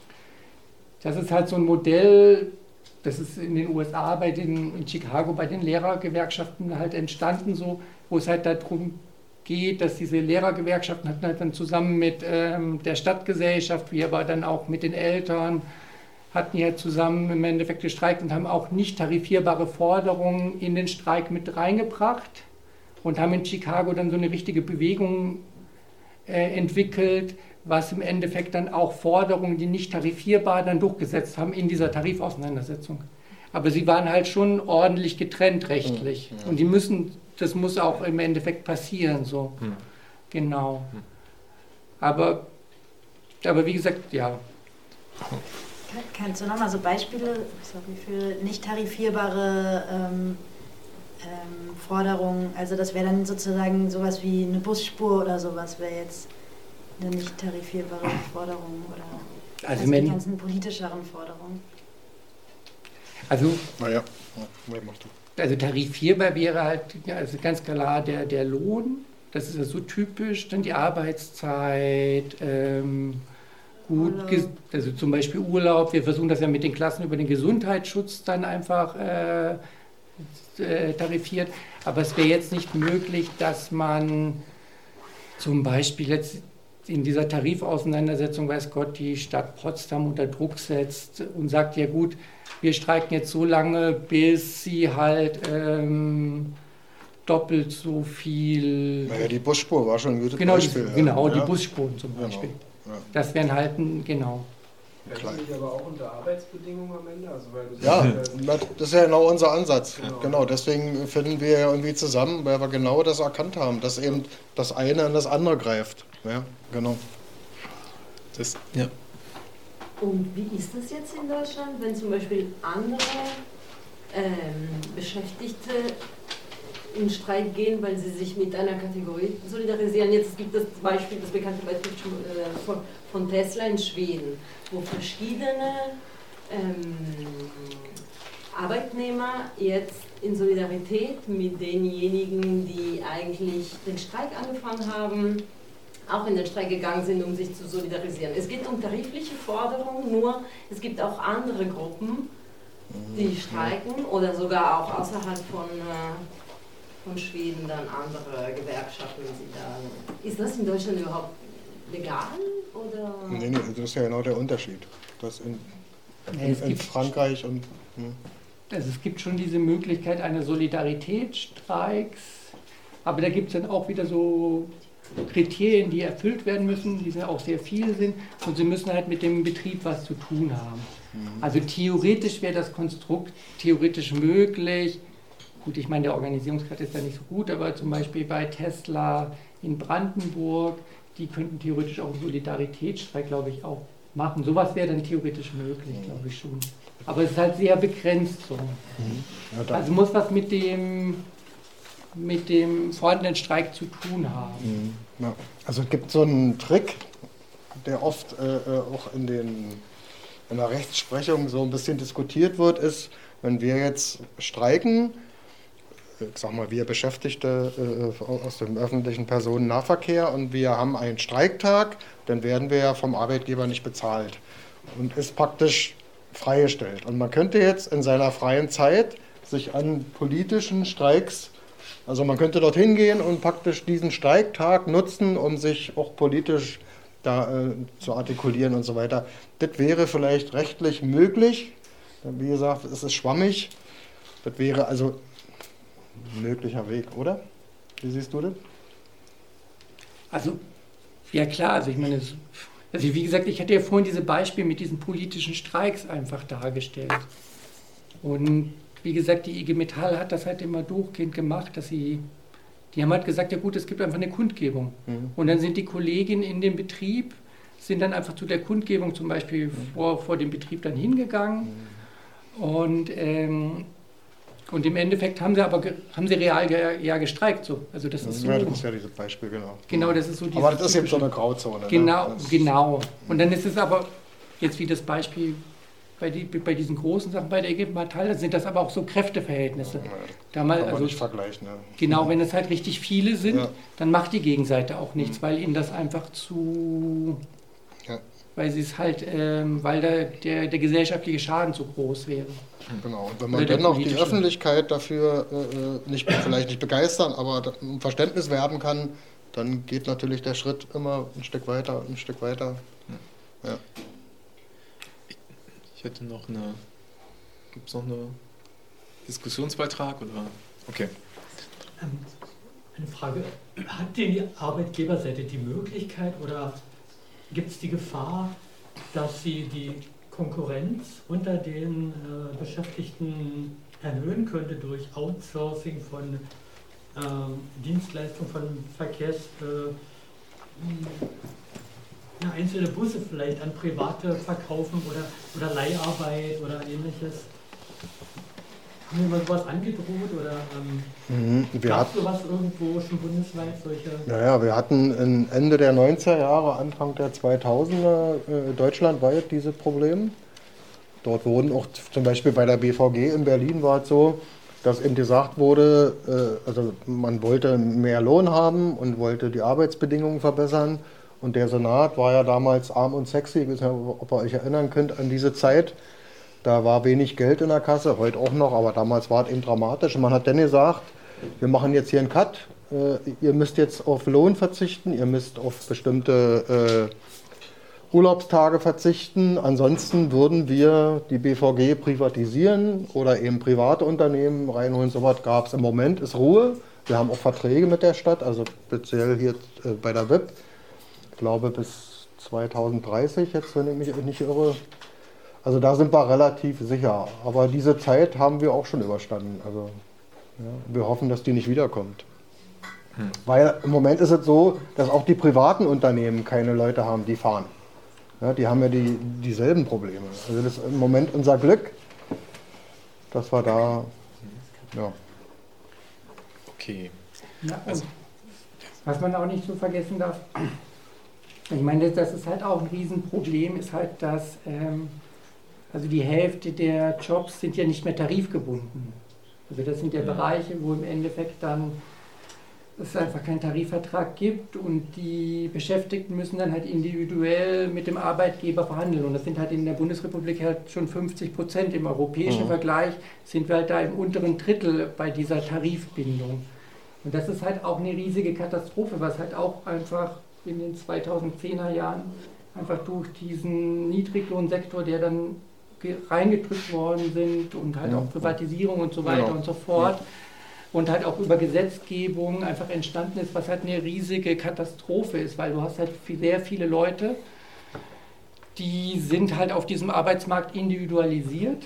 Speaker 2: Das ist halt so ein Modell, das ist in den U S A, bei den, in Chicago bei den Lehrergewerkschaften halt entstanden, so, wo es halt darum geht, dass diese Lehrergewerkschaften hatten halt dann zusammen mit ähm, der Stadtgesellschaft, wie aber dann auch mit den Eltern, hatten ja zusammen im Endeffekt gestreikt und haben auch nicht tarifierbare Forderungen in den Streik mit reingebracht und haben in Chicago dann so eine richtige Bewegung äh, entwickelt, was im Endeffekt dann auch Forderungen, die nicht tarifierbar dann durchgesetzt haben in dieser Tarifauseinandersetzung. Aber sie waren halt schon ordentlich getrennt rechtlich. Ja. Und die müssen, das muss auch im Endeffekt passieren, so. Ja. Genau. Aber, aber wie gesagt, ja.
Speaker 16: Kannst du nochmal so Beispiele sorry, für nicht tarifierbare ähm, ähm, Forderungen, also das wäre dann sozusagen sowas wie eine Busspur oder sowas, wäre jetzt eine nicht tarifierbare Forderung oder also, also die ganzen politischeren Forderungen?
Speaker 2: Also,
Speaker 6: naja,
Speaker 2: also tarifierbar wäre halt also ganz klar der, der Lohn, das ist ja so typisch, dann die Arbeitszeit, ähm, gut, also zum Beispiel Urlaub, wir versuchen das ja mit den Klassen über den Gesundheitsschutz dann einfach äh, äh, tarifiert, aber es wäre jetzt nicht möglich, dass man zum Beispiel jetzt in dieser Tarifauseinandersetzung, weiß Gott, die Stadt Potsdam unter Druck setzt und sagt, ja gut, wir streiken jetzt so lange, bis sie halt ähm, doppelt so viel...
Speaker 6: Naja, die Busspur war schon ein gutes
Speaker 2: genau,
Speaker 6: Beispiel.
Speaker 2: Die, genau,
Speaker 6: ja.
Speaker 2: die Busspuren zum Beispiel. Genau. Ja. Das wären halt, ein, genau.
Speaker 12: Fällt nicht aber auch unter Arbeitsbedingungen am Ende? Also weil das
Speaker 6: ja,
Speaker 12: ist,
Speaker 6: das ist ja genau unser Ansatz.
Speaker 12: Genau.
Speaker 6: genau, deswegen finden wir ja irgendwie zusammen, weil wir genau das erkannt haben, dass eben das eine an das andere greift. Ja, genau.
Speaker 14: Das, ja. Und wie ist das jetzt in Deutschland, wenn zum Beispiel andere ähm, Beschäftigte in Streik gehen, weil sie sich mit einer Kategorie solidarisieren? Jetzt gibt es das Beispiel, das bekannte Beispiel von, von Tesla in Schweden, wo verschiedene ähm, Arbeitnehmer jetzt in Solidarität mit denjenigen, die eigentlich den Streik angefangen haben, auch in den Streik gegangen sind, um sich zu solidarisieren. Es geht um tarifliche Forderungen, nur es gibt auch andere Gruppen, die streiken oder sogar auch außerhalb von, äh, von Schweden dann andere Gewerkschaften. Die dann, ist das in Deutschland überhaupt legal? Oder?
Speaker 6: Nee, nee, das ist ja genau der Unterschied. Das in, in, in Frankreich und... Hm.
Speaker 2: Also es gibt schon diese Möglichkeit eines Solidaritätsstreiks, aber da gibt es dann auch wieder so Kriterien, die erfüllt werden müssen, die auch sehr viel sind und sie müssen halt mit dem Betrieb was zu tun haben. Mhm. Also theoretisch wäre das Konstrukt theoretisch möglich. Gut, ich meine, der Organisierungsgrad ist da nicht so gut, aber zum Beispiel bei Tesla in Brandenburg, die könnten theoretisch auch einen Solidaritätsstreik, glaube ich, auch machen. Sowas wäre dann theoretisch möglich, glaube ich schon. Aber es ist halt sehr begrenzt so. Mhm. Ja, also muss was mit dem mit dem vorhandenen Streik zu tun haben.
Speaker 6: Ja. Also es gibt so einen Trick, der oft äh, auch in, den, in der Rechtsprechung so ein bisschen diskutiert wird, ist, wenn wir jetzt streiken, ich sag mal, wir Beschäftigte äh, aus dem öffentlichen Personennahverkehr und wir haben einen Streiktag, dann werden wir ja vom Arbeitgeber nicht bezahlt und ist praktisch freigestellt. Und man könnte jetzt in seiner freien Zeit sich an politischen Streiks, also man könnte dorthin gehen und praktisch diesen Streiktag nutzen, um sich auch politisch da äh, zu artikulieren und so weiter. Das wäre vielleicht rechtlich möglich. Wie gesagt, es ist schwammig. das wäre also ein möglicher Weg, oder? Wie siehst du das?
Speaker 2: Also, ja klar, also ich meine, es, also wie gesagt, ich hatte ja vorhin diese Beispiele mit diesen politischen Streiks einfach dargestellt. Und wie gesagt, die I G Metall hat das halt immer durchgehend gemacht, dass sie, die haben halt gesagt, ja gut, es gibt einfach eine Kundgebung. Mhm. Und dann sind die Kolleginnen in dem Betrieb, sind dann einfach zu der Kundgebung zum Beispiel mhm. vor, vor dem Betrieb dann hingegangen. Mhm. Und, ähm, und im Endeffekt haben sie aber haben sie real ge, ja gestreikt. So. Also das ist so,
Speaker 6: ja, das ist ja dieses Beispiel, genau.
Speaker 2: Genau, das ist so
Speaker 6: aber das ist eben so eine Grauzone.
Speaker 2: Genau,
Speaker 6: ne?
Speaker 2: genau. Und dann ist es aber jetzt wie das Beispiel bei, die, bei diesen großen Sachen bei der I G Metall, sind das aber auch so Kräfteverhältnisse.
Speaker 6: Ja,
Speaker 2: da mal,
Speaker 6: kann man
Speaker 2: also,
Speaker 6: nicht vergleichen. Ja.
Speaker 2: Genau, wenn es halt richtig viele sind,
Speaker 6: ja. dann
Speaker 2: macht die Gegenseite auch nichts, mhm. weil ihnen das einfach zu...
Speaker 6: Ja.
Speaker 2: Weil sie es halt, ähm, weil da der, der gesellschaftliche Schaden zu groß wäre.
Speaker 6: Genau, und wenn man dennoch die Öffentlichkeit dafür äh, nicht, vielleicht nicht begeistern, aber um Verständnis werben kann, dann geht natürlich der Schritt immer ein Stück weiter, ein Stück weiter. Ja. Ja.
Speaker 3: Ich hätte noch eine, gibt es noch einen Diskussionsbeitrag oder? Okay.
Speaker 11: Ähm, eine Frage, hat die Arbeitgeberseite die Möglichkeit oder gibt es die Gefahr, dass sie die Konkurrenz unter den äh, Beschäftigten erhöhen könnte durch Outsourcing von ähm, Dienstleistungen, von Verkehrs... Äh, ja, einzelne Busse vielleicht an Private verkaufen oder, oder Leiharbeit oder ähnliches. Haben wir mal sowas angedroht oder ähm,
Speaker 6: mhm,
Speaker 11: gab es sowas irgendwo schon bundesweit? Solche
Speaker 6: naja, wir hatten Ende der neunziger Jahre, Anfang der zweitausender äh, deutschlandweit diese Probleme. Dort wurden auch zum Beispiel bei der B V G in Berlin war es so, dass eben gesagt wurde, äh, also man wollte mehr Lohn haben und wollte die Arbeitsbedingungen verbessern. Und der Senat war ja damals arm und sexy, ich weiß nicht, ob ihr euch erinnern könnt an diese Zeit. Da war wenig Geld in der Kasse, heute auch noch, aber damals war es eben dramatisch. Und man hat dann gesagt, wir machen jetzt hier einen Cut, äh, ihr müsst jetzt auf Lohn verzichten, ihr müsst auf bestimmte äh, Urlaubstage verzichten. Ansonsten würden wir die B V G privatisieren oder eben private Unternehmen reinholen. So was gab es. Im Moment ist Ruhe. Wir haben auch Verträge mit der Stadt, also speziell hier äh, bei der W I P. Ich glaube bis zweitausenddreißig, jetzt wenn ich mich nicht irre. Also da sind wir relativ sicher. Aber diese Zeit haben wir auch schon überstanden. Also ja, wir hoffen, dass die nicht wiederkommt. Hm. Weil im Moment ist es so, dass auch die privaten Unternehmen keine Leute haben, die fahren. Ja, die haben ja die, dieselben Probleme. Also das ist im Moment unser Glück, dass wir da... Ja.
Speaker 3: Okay.
Speaker 2: Ja, also, was man auch nicht so vergessen darf... Ich meine, das ist halt auch ein Riesenproblem, ist halt, dass ähm, also die Hälfte der Jobs sind ja nicht mehr tarifgebunden. Also das sind ja, ja Bereiche, wo im Endeffekt dann es einfach keinen Tarifvertrag gibt und die Beschäftigten müssen dann halt individuell mit dem Arbeitgeber verhandeln. Und das sind halt in der Bundesrepublik halt schon fünfzig Prozent. Im europäischen mhm. Vergleich sind wir halt da im unteren Drittel bei dieser Tarifbindung. Und das ist halt auch eine riesige Katastrophe, was halt auch einfach in den zweitausendzehner Jahren einfach durch diesen Niedriglohnsektor, der dann reingedrückt worden sind und halt ja. auch Privatisierung und so weiter ja. und so fort ja. und halt auch über Gesetzgebung einfach entstanden ist, was halt eine riesige Katastrophe ist, weil du hast halt sehr viele Leute, die sind halt auf diesem Arbeitsmarkt individualisiert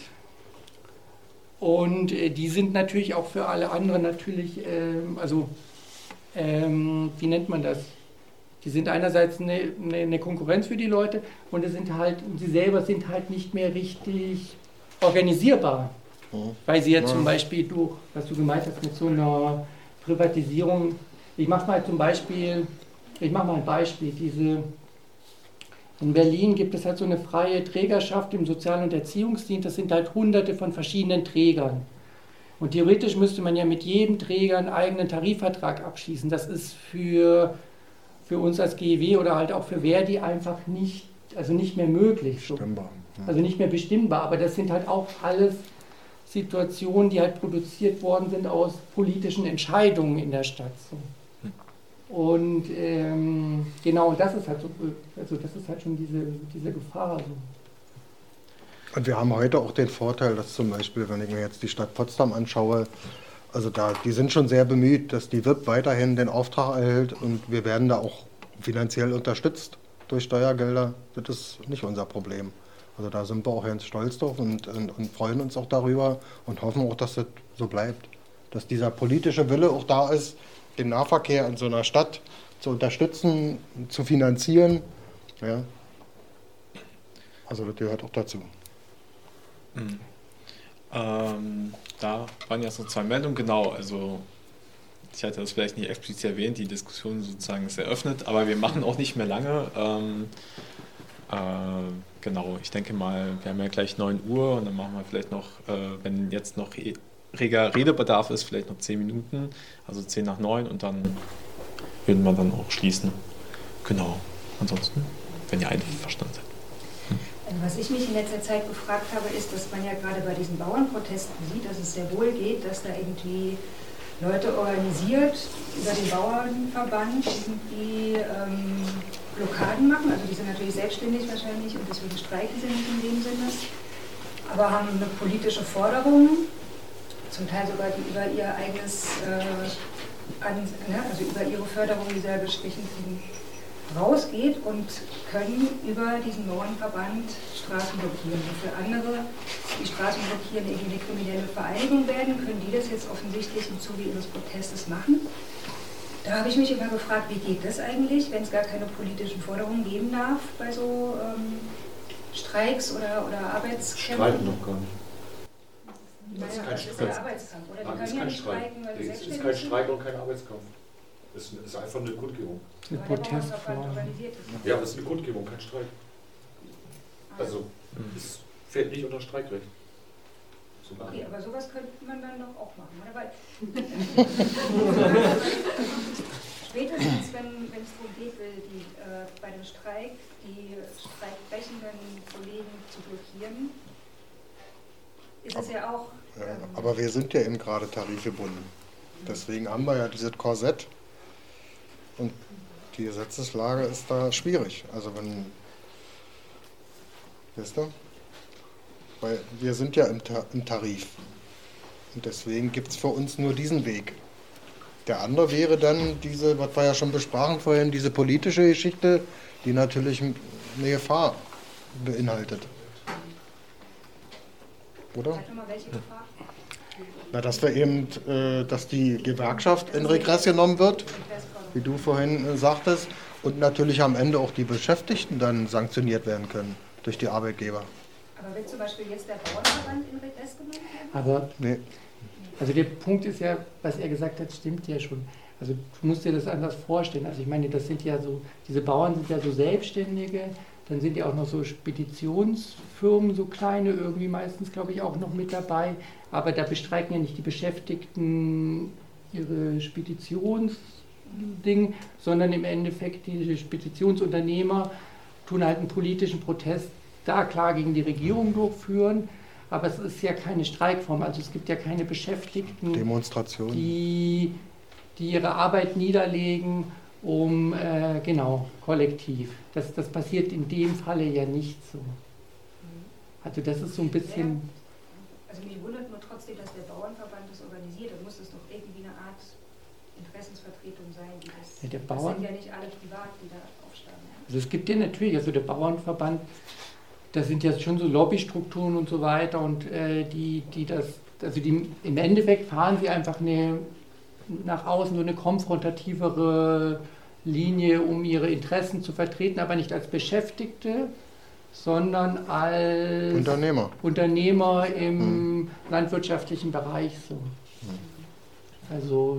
Speaker 2: und die sind natürlich auch für alle anderen natürlich, ähm, also ähm, wie nennt man das? Die sind einerseits eine, eine, eine Konkurrenz für die Leute und es sind halt, sie selber sind halt nicht mehr richtig organisierbar. Mhm. Weil sie ja, ja zum Beispiel durch, was du gemeint hast, mit so einer Privatisierung, ich mache mal zum Beispiel, ich mache mal ein Beispiel, diese, in Berlin gibt es halt so eine freie Trägerschaft im Sozial- und Erziehungsdienst, das sind halt hunderte von verschiedenen Trägern. Und theoretisch müsste man ja mit jedem Träger einen eigenen Tarifvertrag abschließen. Das ist für für uns als G E W oder halt auch für Verdi einfach nicht, also nicht mehr möglich.
Speaker 6: Bestimmbar. Ja. Also
Speaker 2: nicht mehr bestimmbar, aber das sind halt auch alles Situationen, die halt produziert worden sind aus politischen Entscheidungen in der Stadt. So. Und ähm, genau, das ist halt so, also das ist halt schon diese, diese Gefahr. So.
Speaker 6: Und wir haben heute auch den Vorteil, dass zum Beispiel, wenn ich mir jetzt die Stadt Potsdam anschaue, also da, die sind schon sehr bemüht, dass die W I P weiterhin den Auftrag erhält und wir werden da auch finanziell unterstützt durch Steuergelder. Das ist nicht unser Problem. Also da sind wir auch ganz stolz drauf und, und, und freuen uns auch darüber und hoffen auch, dass das so bleibt. Dass dieser politische Wille auch da ist, den Nahverkehr in so einer Stadt zu unterstützen, zu finanzieren. Ja. Also das gehört auch dazu.
Speaker 3: Mhm. Ähm, da waren ja so zwei Meldungen, genau, also ich hatte das vielleicht nicht explizit erwähnt, die Diskussion sozusagen ist eröffnet, aber wir machen auch nicht mehr lange. Ähm, äh, genau, ich denke mal, wir haben ja gleich neun Uhr und dann machen wir vielleicht noch, äh, wenn jetzt noch reger Redebedarf ist, vielleicht noch zehn Minuten, also zehn nach neun und dann würden wir dann auch schließen. Genau, ansonsten, wenn ihr einverstanden seid.
Speaker 9: Was ich mich in letzter Zeit gefragt habe, ist, dass man ja gerade bei diesen Bauernprotesten sieht, dass es sehr wohl geht, dass da irgendwie Leute organisiert über den Bauernverband irgendwie ähm, Blockaden machen. Also die sind natürlich selbstständig wahrscheinlich und deswegen streiken sie nicht in dem Sinne, aber haben eine politische Forderung, zum Teil sogar die über ihr eigenes, äh, an, ne, also über ihre Förderung dieser gestrichen kriegen, rausgeht und können über diesen Bauernverband Straßen blockieren. Und für andere, die Straßen blockieren, irgendwie eine kriminelle Vereinigung werden, können die das jetzt offensichtlich im Zuge ihres Protestes machen. Da habe ich mich immer gefragt, wie geht das eigentlich, wenn es gar keine politischen Forderungen geben darf bei so ähm, Streiks oder, oder Arbeitskämpfen?
Speaker 7: Streiten noch gar nicht.
Speaker 9: Naja,
Speaker 7: Das ist kein
Speaker 9: das ist
Speaker 7: Streik.
Speaker 9: der Arbeitskampf, oder? Die
Speaker 7: Nein,
Speaker 9: können
Speaker 7: das ist
Speaker 9: ja
Speaker 7: kein
Speaker 9: nicht
Speaker 7: Streik.
Speaker 9: streiken, weil sie
Speaker 7: Nee, es ist
Speaker 9: selbstständig
Speaker 7: kein
Speaker 9: sind.
Speaker 7: Streik und kein Arbeitskampf. Es ist, es ist einfach eine Kundgebung.
Speaker 2: Eine Protestform.
Speaker 7: Ja, aber es ist eine Kundgebung, kein Streik. Also, es fällt nicht unter Streikrecht. Sogar.
Speaker 9: Okay, aber sowas könnte man dann doch auch machen, oder? Weil spätestens, wenn wenn es darum geht, die, äh, bei dem Streik die streikbrechenden Kollegen zu blockieren, ist es ja auch...
Speaker 6: Ja,
Speaker 9: Ähm,
Speaker 6: aber wir sind ja eben gerade tarifgebunden. Deswegen haben wir ja dieses Korsett. Und die Gesetzeslage ist da schwierig. Also wenn, weißt du, weil wir sind ja im, Ta im Tarif. Und deswegen gibt es für uns nur diesen Weg. Der andere wäre dann diese, was wir ja schon besprachen vorhin, diese politische Geschichte, die natürlich eine Gefahr beinhaltet. Oder?
Speaker 9: Sag doch mal, welche Gefahr?
Speaker 6: Na, dass wir eben, äh, dass die Gewerkschaft in Regress genommen wird, wie du vorhin äh, sagtest, und natürlich am Ende auch die Beschäftigten dann sanktioniert werden können durch die Arbeitgeber.
Speaker 9: Aber wird zum Beispiel jetzt der Bauernverband in Regress genommen werden?
Speaker 2: Aber
Speaker 6: Nee.
Speaker 2: also der Punkt ist ja, was er gesagt hat, stimmt ja schon. Also du musst dir das anders vorstellen. Also ich meine, das sind ja so, diese Bauern sind ja so Selbstständige, dann sind ja auch noch so Speditionsfirmen, so kleine, irgendwie meistens, glaube ich, auch noch mit dabei. Aber da bestreiken ja nicht die Beschäftigten ihre Speditionsding, sondern im Endeffekt die Speditionsunternehmer tun halt einen politischen Protest da klar gegen die Regierung durchführen. Aber es ist ja keine Streikform, also es gibt ja keine Beschäftigten,
Speaker 6: Demonstration.
Speaker 2: die, die ihre Arbeit niederlegen, um, äh, genau, kollektiv. Das, das passiert in dem Falle ja nicht so. Also das ist so ein bisschen...
Speaker 9: Also mich wundert nur trotzdem, dass der Bauernverband das organisiert. Da muss das doch irgendwie eine Art Interessensvertretung sein. Die das,
Speaker 2: Ja, der
Speaker 9: das
Speaker 2: Bauern-
Speaker 9: sind ja nicht alle privat, die da aufstehen.
Speaker 2: Also es gibt ja natürlich, also der Bauernverband, da sind ja schon so Lobbystrukturen und so weiter und äh, die, die das, also die, im Endeffekt fahren sie einfach eine, nach außen so eine konfrontativere Linie, um ihre Interessen zu vertreten, aber nicht als Beschäftigte, sondern als
Speaker 6: Unternehmer.
Speaker 2: Unternehmer im landwirtschaftlichen Bereich so. Also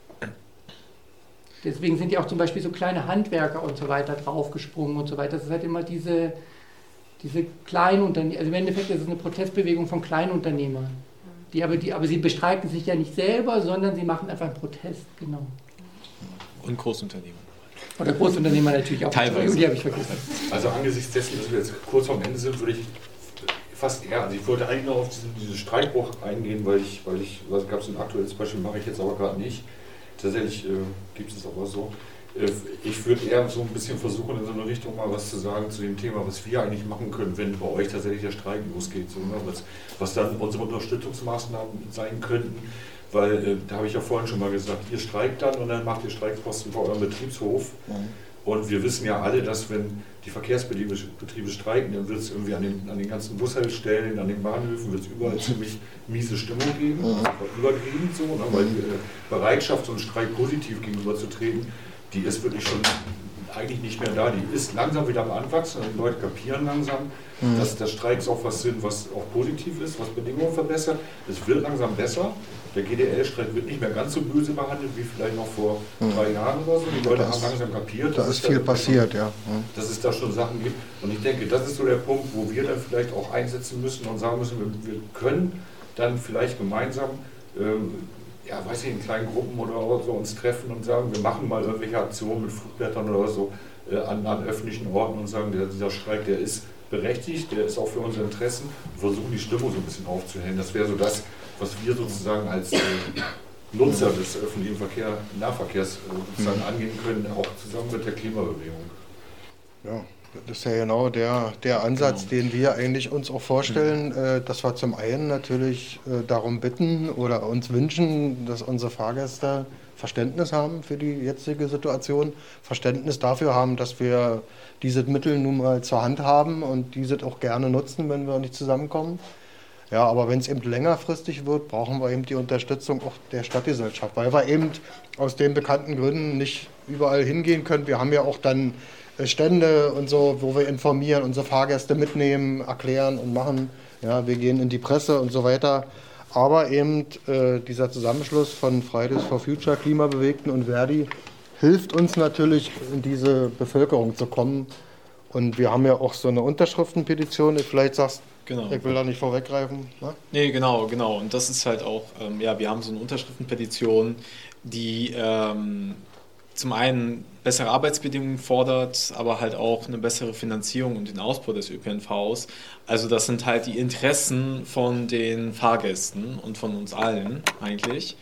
Speaker 2: deswegen sind ja auch zum Beispiel so kleine Handwerker und so weiter draufgesprungen und so weiter. Das ist halt immer diese, diese Kleinunternehmer, also im Endeffekt ist es eine Protestbewegung von Kleinunternehmern. Die aber, die, aber sie bestreiken sich ja nicht selber, sondern sie machen einfach einen Protest, genau.
Speaker 3: Und Großunternehmer.
Speaker 2: Oder Großunternehmer natürlich auch.
Speaker 3: Teilweise.
Speaker 2: Die habe ich vergessen.
Speaker 7: Also angesichts dessen, dass wir jetzt kurz vorm Ende sind, würde ich fast eher, also ich wollte eigentlich noch auf diesen, diesen Streikbruch eingehen, weil ich, weil ich, was gab es ein aktuelles Beispiel, mache ich jetzt aber gerade nicht. Tatsächlich äh, gibt es aber so. Ich würde eher so ein bisschen versuchen, in so eine Richtung mal was zu sagen zu dem Thema, was wir eigentlich machen können, wenn bei euch tatsächlich der Streik losgeht. So, ne? was, was dann unsere Unterstützungsmaßnahmen sein könnten. Weil, äh, da habe ich ja vorhin schon mal gesagt, ihr streikt dann und dann macht ihr Streikposten vor eurem Betriebshof. Mhm. Und wir wissen ja alle, dass wenn die Verkehrsbetriebe Betriebe streiken, dann wird es irgendwie an den, an den ganzen Bushaltestellen, an den Bahnhöfen, wird es überall ziemlich miese Stimmung geben, mhm. also übergeben so, ne? Weil die äh, Bereitschaft, so einen Streik positiv gegenüberzutreten, die ist wirklich schon eigentlich nicht mehr da. Die ist langsam wieder am Anwachsen und die Leute kapieren langsam, mhm. dass der Streiks auch was sind, was auch positiv ist, was Bedingungen verbessert. Es wird langsam besser. Der G D L-Streik wird nicht mehr ganz so böse behandelt wie vielleicht noch vor mhm. drei Jahren oder so. Die Leute das, haben langsam kapiert.
Speaker 6: Da ist viel passiert,
Speaker 7: schon,
Speaker 6: ja.
Speaker 7: Dass es da schon Sachen gibt. Und ich denke, das ist so der Punkt, wo wir dann vielleicht auch einsetzen müssen und sagen müssen, wir, wir können dann vielleicht gemeinsam ähm, ja, weiß ich, in kleinen Gruppen oder so uns treffen und sagen, wir machen mal irgendwelche Aktionen mit Flugblättern oder so äh, an, an öffentlichen Orten und sagen, der, dieser Streik, der ist berechtigt, der ist auch für unsere Interessen und versuchen die Stimmung so ein bisschen aufzuhellen. Das wäre so das, was wir sozusagen als äh, Nutzer des öffentlichen Verkehr, Nahverkehrs äh, sozusagen mhm. angehen können, auch zusammen mit der Klimabewegung.
Speaker 6: Ja. Das ist ja genau der, der Ansatz, genau. den wir eigentlich uns auch vorstellen, mhm. äh, dass wir zum einen natürlich äh, darum bitten oder uns wünschen, dass unsere Fahrgäste Verständnis haben für die jetzige Situation, Verständnis dafür haben, dass wir diese Mittel nun mal zur Hand haben und diese auch gerne nutzen, wenn wir nicht zusammenkommen. Ja, aber wenn es eben längerfristig wird, brauchen wir eben die Unterstützung auch der Stadtgesellschaft, weil wir eben aus den bekannten Gründen nicht überall hingehen können. Wir haben ja auch dann Stände und so, wo wir informieren, unsere Fahrgäste mitnehmen, erklären und machen. Ja, wir gehen in die Presse und so weiter. Aber eben äh, dieser Zusammenschluss von Fridays for Future, Klimabewegten und Verdi hilft uns natürlich, in diese Bevölkerung zu kommen. Und wir haben ja auch so eine Unterschriftenpetition. Ich vielleicht sagst, genau. Ich will da nicht vorweggreifen. Ne?
Speaker 1: Nee, genau, genau. Und das ist halt auch, ähm, ja, wir haben so eine Unterschriftenpetition, die ähm, zum einen bessere Arbeitsbedingungen fordert, aber halt auch eine bessere Finanzierung und den Ausbau des Ö P N Vs. Also das sind halt die Interessen von den Fahrgästen und von uns allen eigentlich.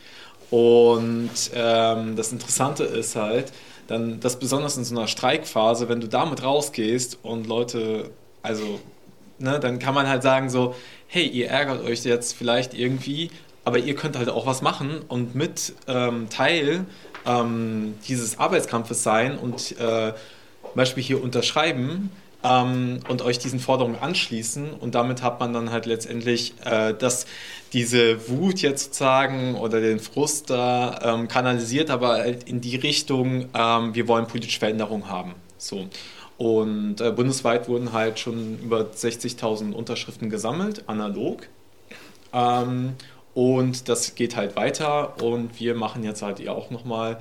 Speaker 1: Und ähm, das Interessante ist halt, dann, dass besonders in so einer Streikphase, wenn du damit rausgehst und Leute, also, ne, dann kann man halt sagen so, hey, ihr ärgert euch jetzt vielleicht irgendwie, aber ihr könnt halt auch was machen und mit ähm, Teil ähm, dieses Arbeitskampfes sein und äh, zum Beispiel hier unterschreiben ähm, und euch diesen Forderungen anschließen und damit hat man dann halt letztendlich, äh, dass diese Wut jetzt sozusagen oder den Frust da ähm, kanalisiert, aber halt in die Richtung, ähm, wir wollen politische Veränderung haben. So. Und äh, bundesweit wurden halt schon über sechzigtausend Unterschriften gesammelt, analog. Ähm, und das geht halt weiter und wir machen jetzt halt ja auch nochmal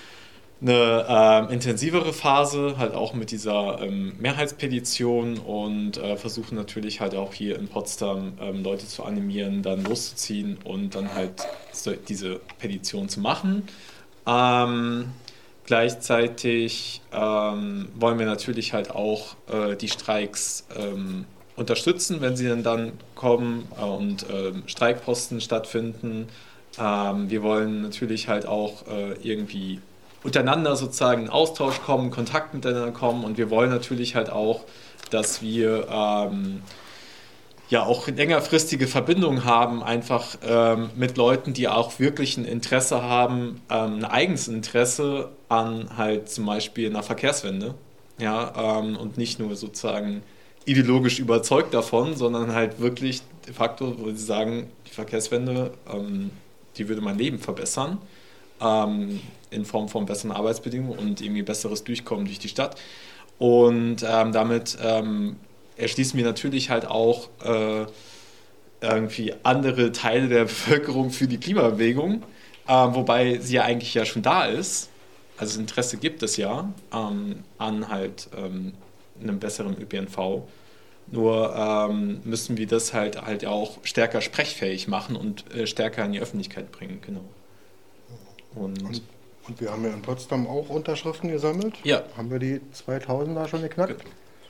Speaker 1: eine äh, intensivere Phase, halt auch mit dieser ähm, Mehrheitspetition und äh, versuchen natürlich halt auch hier in Potsdam ähm, Leute zu animieren, dann loszuziehen und dann halt so, diese Petition zu machen. Ähm, gleichzeitig ähm, wollen wir natürlich halt auch äh, die Streiks ähm, unterstützen, wenn sie dann, dann kommen äh, und äh, Streikposten stattfinden. Ähm, wir wollen natürlich halt auch äh, irgendwie untereinander sozusagen in Austausch kommen, Kontakt miteinander kommen und wir wollen natürlich halt auch, dass wir ähm, ja auch längerfristige Verbindungen haben, einfach ähm, mit Leuten, die auch wirklich ein Interesse haben, ähm, ein eigenes Interesse an halt zum Beispiel einer Verkehrswende, ja, ähm, und nicht nur sozusagen ideologisch überzeugt davon, sondern halt wirklich de facto, wo sie sagen, die Verkehrswende, ähm, die würde mein Leben verbessern, ähm, in Form von besseren Arbeitsbedingungen und irgendwie besseres Durchkommen durch die Stadt. Und ähm, damit ähm, erschließen wir natürlich halt auch äh, irgendwie andere Teile der Bevölkerung für die Klimabewegung, äh, wobei sie ja eigentlich ja schon da ist. Also das Interesse gibt es ja ähm, an halt ähm, einem besseren Ö P N V. Nur ähm, müssen wir das halt halt auch stärker sprechfähig machen und äh, stärker in die Öffentlichkeit bringen, genau. Und,
Speaker 6: und, und wir haben ja in Potsdam auch Unterschriften gesammelt.
Speaker 1: Ja.
Speaker 6: Haben wir die zweitausender schon geknackt?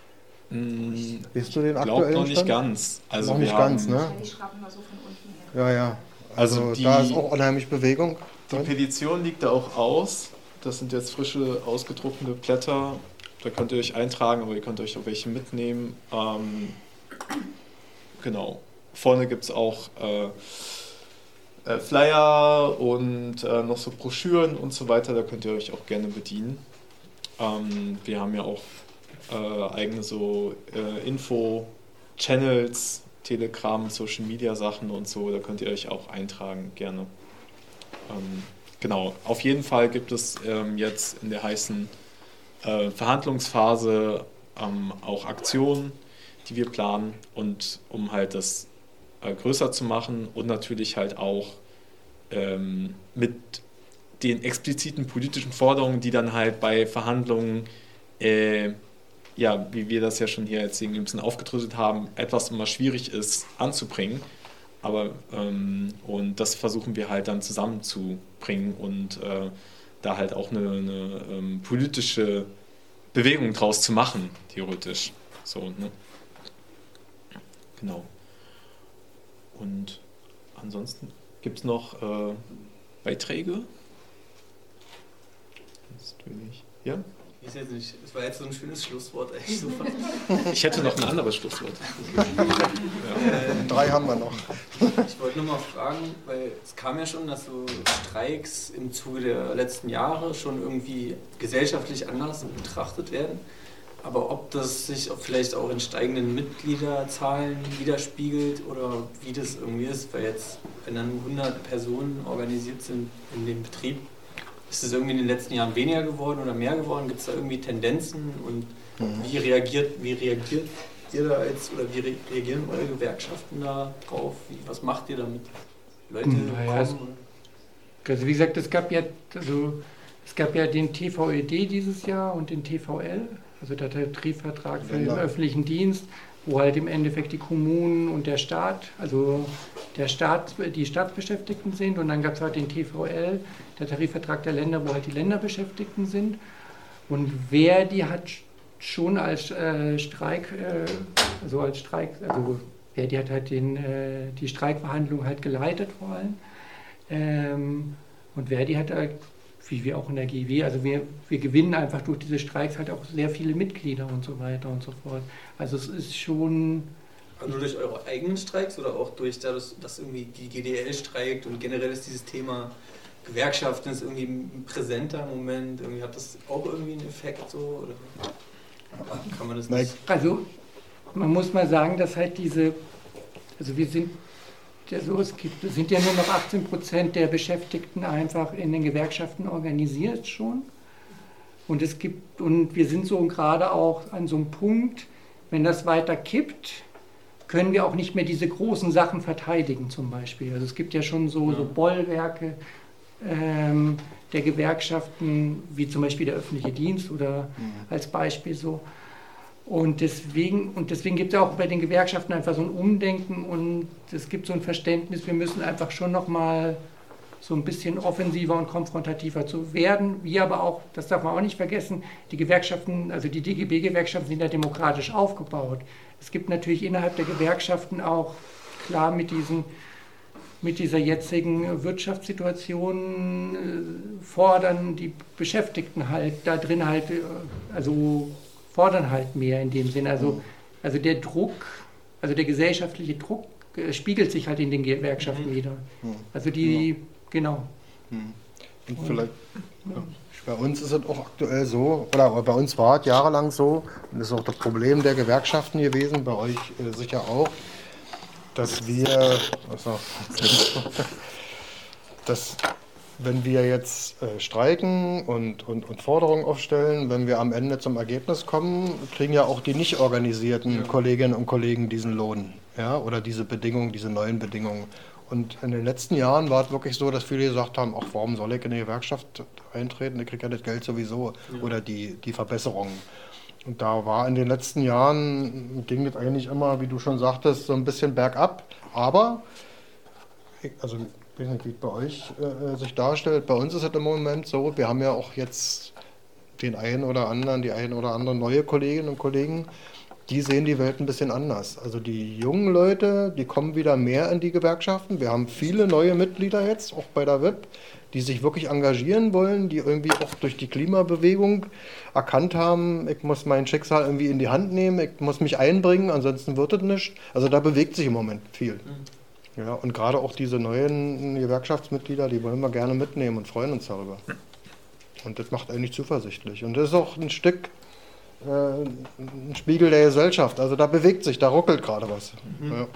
Speaker 1: Ge
Speaker 6: Bist du den aktuellen
Speaker 1: Stand? noch nicht
Speaker 6: Stand?
Speaker 1: ganz. Also
Speaker 6: noch nicht
Speaker 1: haben,
Speaker 6: ganz, ne?
Speaker 9: Die schrappen wir so von unten her.
Speaker 6: Ja, ja. Also,
Speaker 1: also die,
Speaker 6: da ist auch unheimlich Bewegung.
Speaker 1: Die Petition liegt da auch aus. Das sind jetzt frische, ausgedruckte Blätter. Da könnt ihr euch eintragen, aber ihr könnt euch auch welche mitnehmen. Ähm, genau. Vorne gibt es auch äh, äh, Flyer und äh, noch so Broschüren und so weiter. Da könnt ihr euch auch gerne bedienen. Ähm, wir haben ja auch äh, eigene so äh, Info-Channels, Telegram, Social-Media-Sachen und so. Da könnt ihr euch auch eintragen, gerne. Ähm, genau. Auf jeden Fall gibt es ähm, jetzt in der heißen äh, Verhandlungsphase ähm, auch Aktionen, die wir planen, und um halt das äh, größer zu machen und natürlich halt auch ähm, mit den expliziten politischen Forderungen, die dann halt bei Verhandlungen, äh, ja, wie wir das ja schon hier jetzt irgendwie ein bisschen aufgedröselt haben, etwas immer schwierig ist anzubringen. Aber ähm, und das versuchen wir halt dann zusammenzubringen und äh, da halt auch eine, eine ähm, politische Bewegung draus zu machen, theoretisch. So, ne? Genau. Und ansonsten gibt es noch äh, Beiträge? Natürlich. Ja?
Speaker 13: Ich weiß jetzt nicht, es war jetzt so ein schönes Schlusswort eigentlich. So.
Speaker 1: Ich hätte noch ein anderes Schlusswort.
Speaker 13: Ja.
Speaker 6: Ähm, Drei haben wir noch.
Speaker 13: Ich wollte nur mal fragen, weil es kam ja schon, dass so Streiks im Zuge der letzten Jahre schon irgendwie gesellschaftlich anders betrachtet werden. Aber ob das sich vielleicht auch in steigenden Mitgliederzahlen widerspiegelt oder wie das irgendwie ist, weil jetzt, wenn dann nur hundert Personen organisiert sind in dem Betrieb, ist es irgendwie in den letzten Jahren weniger geworden oder mehr geworden? Gibt es da irgendwie Tendenzen und mhm. wie reagiert, wie reagiert ihr da jetzt oder wie reagieren eure Gewerkschaften da drauf? Wie, was macht ihr damit? Leute
Speaker 2: naja,
Speaker 13: kommen?
Speaker 2: Also wie gesagt, es gab ja also es gab ja den T V E D dieses Jahr und den T V L, also der Tarifvertrag für den öffentlichen Dienst, wo halt im Endeffekt die Kommunen und der Staat, also der Staat, die Staatsbeschäftigten sind, und dann gab es halt den T V L, der Tarifvertrag der Länder, wo halt die Länderbeschäftigten sind. Und Verdi hat schon als äh, Streik, äh, also als Streik, also Verdi hat halt den, äh, die Streikverhandlungen halt geleitet vor allem. Ähm, und Verdi hat halt, wie wir auch in der G W, also wir, wir gewinnen einfach durch diese Streiks halt auch sehr viele Mitglieder und so weiter und so fort. Also es ist schon...
Speaker 13: Also nur durch eure eigenen Streiks oder auch durch das, dass irgendwie die G D L streikt und generell ist dieses Thema Gewerkschaften ist irgendwie ein präsenter Moment, irgendwie hat das auch irgendwie einen Effekt so, oder kann man das nicht?
Speaker 2: Also man muss mal sagen, dass halt diese, also wir sind ja so, es gibt, es sind ja nur noch achtzehn Prozent der Beschäftigten einfach in den Gewerkschaften organisiert schon, und es gibt, und wir sind so gerade auch an so einem Punkt, wenn das weiter kippt, können wir auch nicht mehr diese großen Sachen verteidigen zum Beispiel. Also es gibt ja schon so, so Bollwerke ähm, der Gewerkschaften, wie zum Beispiel der öffentliche Dienst oder mhm. als Beispiel so. Und deswegen, und deswegen gibt es auch bei den Gewerkschaften einfach so ein Umdenken und es gibt so ein Verständnis, wir müssen einfach schon nochmal so ein bisschen offensiver und konfrontativer zu werden. Wir aber auch, das darf man auch nicht vergessen, die Gewerkschaften, also die D G B-Gewerkschaften sind ja demokratisch aufgebaut. Es gibt natürlich innerhalb der Gewerkschaften auch, klar mit, diesen, mit dieser jetzigen Wirtschaftssituation äh, fordern die Beschäftigten halt da drin halt, äh, also fordern halt mehr in dem Sinn. Also, also der Druck, also der gesellschaftliche Druck äh, spiegelt sich halt in den Gewerkschaften mhm. wieder. Also die, ja. genau.
Speaker 6: Und vielleicht... Ja. Bei uns ist es auch aktuell so, oder bei uns war es jahrelang so, und das ist auch das Problem der Gewerkschaften gewesen, bei euch äh, sicher auch, dass wir, also, dass wenn wir jetzt äh, streiken und, und, und Forderungen aufstellen, wenn wir am Ende zum Ergebnis kommen, kriegen ja auch die nicht organisierten ja. Kolleginnen und Kollegen diesen Lohn, ja, oder diese Bedingungen, diese neuen Bedingungen. Und in den letzten Jahren war es wirklich so, dass viele gesagt haben, ach, warum soll ich in die Gewerkschaft eintreten, ich kriege ja das Geld sowieso, ja. oder die, die Verbesserungen. Und da war in den letzten Jahren, ging das eigentlich immer, wie du schon sagtest, so ein bisschen bergab. Aber, ich, also ich weiß nicht, wie es bei euch äh, sich darstellt, bei uns ist es im Moment so, wir haben ja auch jetzt den einen oder anderen, die einen oder andere neue Kolleginnen und Kollegen, die sehen die Welt ein bisschen anders. Also die jungen Leute, die kommen wieder mehr in die Gewerkschaften. Wir haben viele neue Mitglieder jetzt, auch bei der W I P, die sich wirklich engagieren wollen, die irgendwie auch durch die Klimabewegung erkannt haben, ich muss mein Schicksal irgendwie in die Hand nehmen, ich muss mich einbringen, ansonsten wird es nicht. Also da bewegt sich im Moment viel. Ja, und gerade auch diese neuen Gewerkschaftsmitglieder, die wollen wir gerne mitnehmen und freuen uns darüber. Und das macht eigentlich zuversichtlich. Und das ist auch ein Stück äh, ein Spiegel der Gesellschaft. Also da bewegt sich, da ruckelt gerade was.
Speaker 2: Mhm.
Speaker 6: Ja.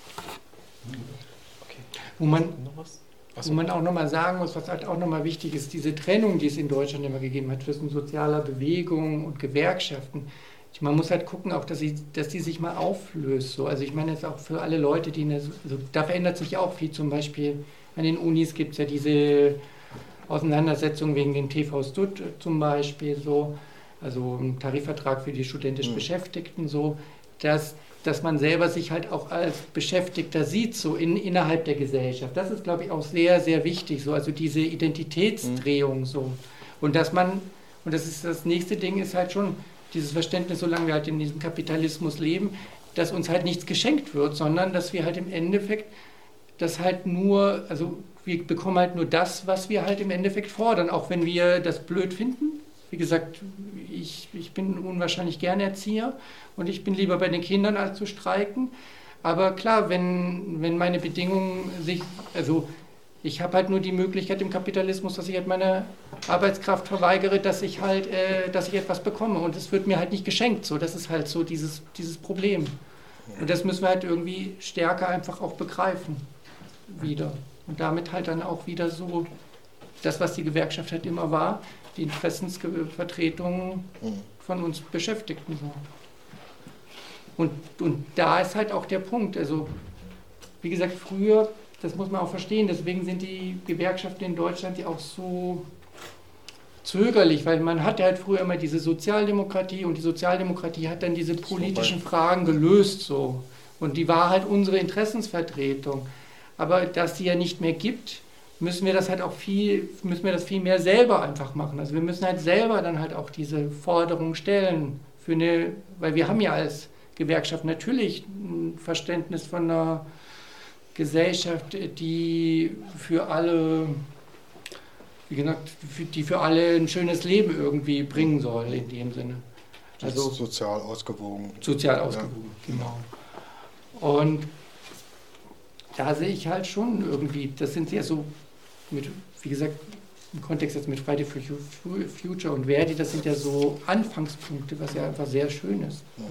Speaker 2: Okay. Wo man, wo man auch nochmal sagen muss, was halt auch nochmal wichtig ist, diese Trennung, die es in Deutschland immer gegeben hat zwischen sozialer Bewegung und Gewerkschaften. Man muss halt gucken, auch, dass, sie, dass die sich mal auflöst. So. Also ich meine jetzt auch für alle Leute, die in der, also da verändert sich auch viel. Zum Beispiel an den Unis gibt es ja diese Auseinandersetzung wegen den T V Stud zum Beispiel, so, also ein Tarifvertrag für die studentisch mhm. Beschäftigten, so, dass, dass man selber sich halt auch als Beschäftigter sieht, so in, innerhalb der Gesellschaft. Das ist, glaube ich, auch sehr, sehr wichtig, so, also diese Identitätsdrehung, so. Und dass man, und das ist das nächste Ding, ist halt schon dieses Verständnis, solange wir halt in diesem Kapitalismus leben, dass uns halt nichts geschenkt wird, sondern dass wir halt im Endeffekt das halt nur, also wir bekommen halt nur das, was wir halt im Endeffekt fordern, auch wenn wir das blöd finden. Wie gesagt, ich, ich bin unwahrscheinlich gerne Erzieher und ich bin lieber bei den Kindern als zu streiken. Aber klar, wenn, wenn meine Bedingungen sich, also ich habe halt nur die Möglichkeit im Kapitalismus, dass ich halt meine Arbeitskraft verweigere, dass ich halt, äh, dass ich etwas bekomme. Und es wird mir halt nicht geschenkt. So, das ist halt so dieses, dieses Problem. Und das müssen wir halt irgendwie stärker einfach auch begreifen. Wieder. Und damit halt dann auch wieder so das, was die Gewerkschaft halt immer war, die Interessensvertretung von uns Beschäftigten. So. Und, und da ist halt auch der Punkt. Also, wie gesagt, früher, das muss man auch verstehen, deswegen sind die Gewerkschaften in Deutschland ja auch so zögerlich, weil man hatte halt früher immer diese Sozialdemokratie und die Sozialdemokratie hat dann diese politischen Fragen gelöst so. Und die war halt unsere Interessensvertretung. Aber dass die ja nicht mehr gibt, müssen wir das halt auch viel, müssen wir das viel mehr selber einfach machen. Also wir müssen halt selber dann halt auch diese Forderungen stellen für eine, weil wir haben ja als Gewerkschaft natürlich ein Verständnis von einer Gesellschaft, die für alle, wie gesagt, die für alle ein schönes Leben irgendwie bringen soll in dem Sinne.
Speaker 6: Also sozial ausgewogen.
Speaker 2: Sozial ausgewogen, ja. Genau. Und da sehe ich halt schon irgendwie, das sind ja so, mit, wie gesagt, im Kontext jetzt mit Friday for Future und Verdi, das sind ja so Anfangspunkte, was ja einfach sehr schön ist. Ja.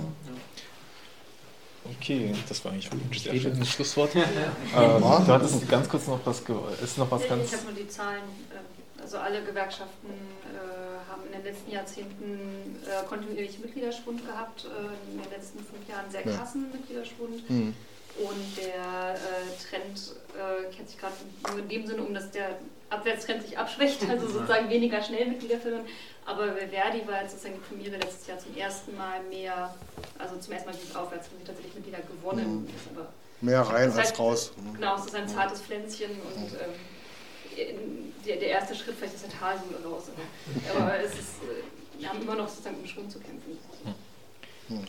Speaker 1: Okay, das war eigentlich ein sehr schönes Schlusswort. ähm, du hattest ganz kurz noch was, ist noch was ganz...
Speaker 17: Ich habe nur die Zahlen, also alle Gewerkschaften äh, haben in den letzten Jahrzehnten äh, kontinuierlich Mitgliederschwund gehabt, äh, in den letzten fünf Jahren sehr krassen ja. Mitgliederschwund. Mhm. Und der äh, Trend äh, kehrt sich gerade nur in dem Sinne um, dass der Abwärtstrend sich abschwächt, also sozusagen weniger schnell Mitglieder verlieren. Aber Verdi war jetzt sozusagen die Premiere letztes Jahr zum ersten Mal mehr, also zum ersten Mal ging es aufwärts, haben tatsächlich Mitglieder gewonnen.
Speaker 6: Mhm. Aber mehr rein als
Speaker 17: halt,
Speaker 6: raus.
Speaker 17: Genau, es ist ein zartes Pflänzchen und ähm, der, der erste Schritt vielleicht ist der Talsohle raus. Aber, aber es ist, wir haben immer noch sozusagen um Schwung zu kämpfen.
Speaker 1: Mhm.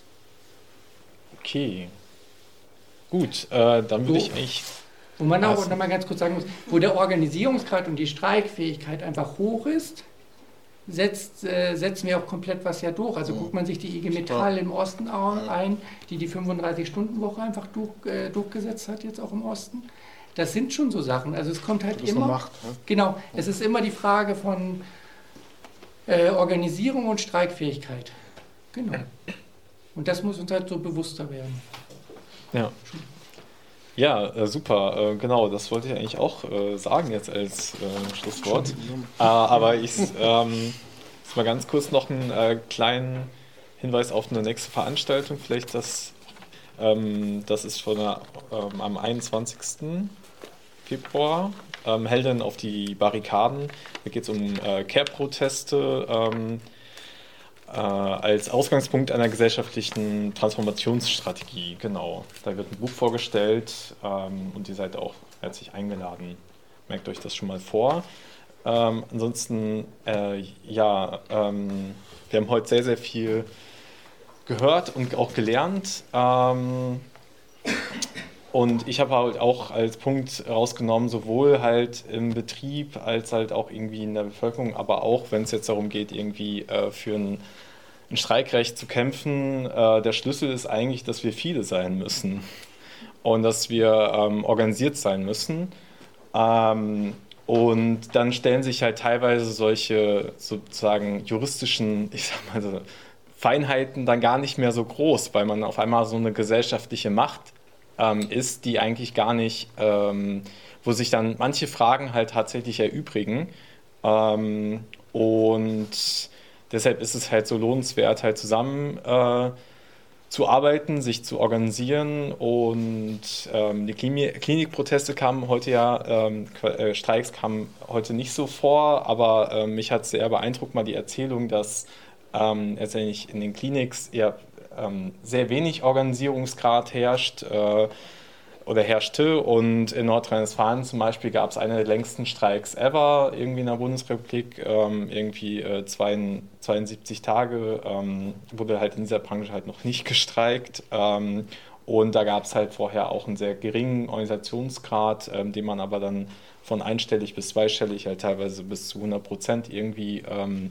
Speaker 1: Okay. Gut, äh, dann würde ich eigentlich...
Speaker 2: Wo man auch noch mal ganz kurz sagen muss, wo der Organisierungsgrad und die Streikfähigkeit einfach hoch ist, setzt, äh, setzen wir auch komplett was ja durch. Also mhm. guckt man sich die I G Metall im Osten ein, die die fünfunddreißig-Stunden-Woche einfach durch, äh, durchgesetzt hat, jetzt auch im Osten. Das sind schon so Sachen. Also es kommt halt immer... Macht, ne? Genau, es ist immer die Frage von äh, Organisierung und Streikfähigkeit. Genau. Und das muss uns halt so bewusster werden.
Speaker 1: Ja, ja äh, super, äh, genau, das wollte ich eigentlich auch äh, sagen jetzt als äh, Schlusswort. Äh, aber ich ähm, jetzt mal ganz kurz noch einen äh, kleinen Hinweis auf eine nächste Veranstaltung. Vielleicht das, ähm, das ist von der, ähm, am einundzwanzigsten Februar. Ähm, Helden auf die Barrikaden. Da geht es um äh, Care-Proteste. Ähm, als Ausgangspunkt einer gesellschaftlichen Transformationsstrategie, genau. Da wird ein Buch vorgestellt ähm, und ihr seid auch herzlich eingeladen. Merkt euch das schon mal vor. Ähm, ansonsten, äh, ja, ähm, wir haben heute sehr, sehr viel gehört und auch gelernt. Ähm, und ich habe halt auch als Punkt rausgenommen, sowohl halt im Betrieb als halt auch irgendwie in der Bevölkerung, aber auch, wenn es jetzt darum geht, irgendwie äh, für ein, ein Streikrecht zu kämpfen, äh, der Schlüssel ist eigentlich, dass wir viele sein müssen und dass wir ähm, organisiert sein müssen. Ähm, und dann stellen sich halt teilweise solche sozusagen juristischen, ich sag mal so, Feinheiten dann gar nicht mehr so groß, weil man auf einmal so eine gesellschaftliche Macht ähm, ist, die eigentlich gar nicht, ähm, wo sich dann manche Fragen halt tatsächlich erübrigen. Ähm, und deshalb ist es halt so lohnenswert, halt zusammen äh, zu arbeiten, sich zu organisieren. Und ähm, die Klinik Klinikproteste kamen heute ja, ähm, äh, Streiks kamen heute nicht so vor, aber äh, mich hat sehr beeindruckt mal die Erzählung, dass ähm, letztendlich in den Kliniks ja ähm, sehr wenig Organisierungsgrad herrscht äh, oder herrschte. Und in Nordrhein-Westfalen zum Beispiel gab es einen der längsten Streiks ever irgendwie in der Bundesrepublik, ähm, irgendwie äh, zweiundsiebzig Tage ähm, wurde halt in dieser Branche halt noch nicht gestreikt. Ähm, und da gab es halt vorher auch einen sehr geringen Organisationsgrad, ähm, den man aber dann von einstellig bis zweistellig halt teilweise bis zu hundert Prozent irgendwie ähm,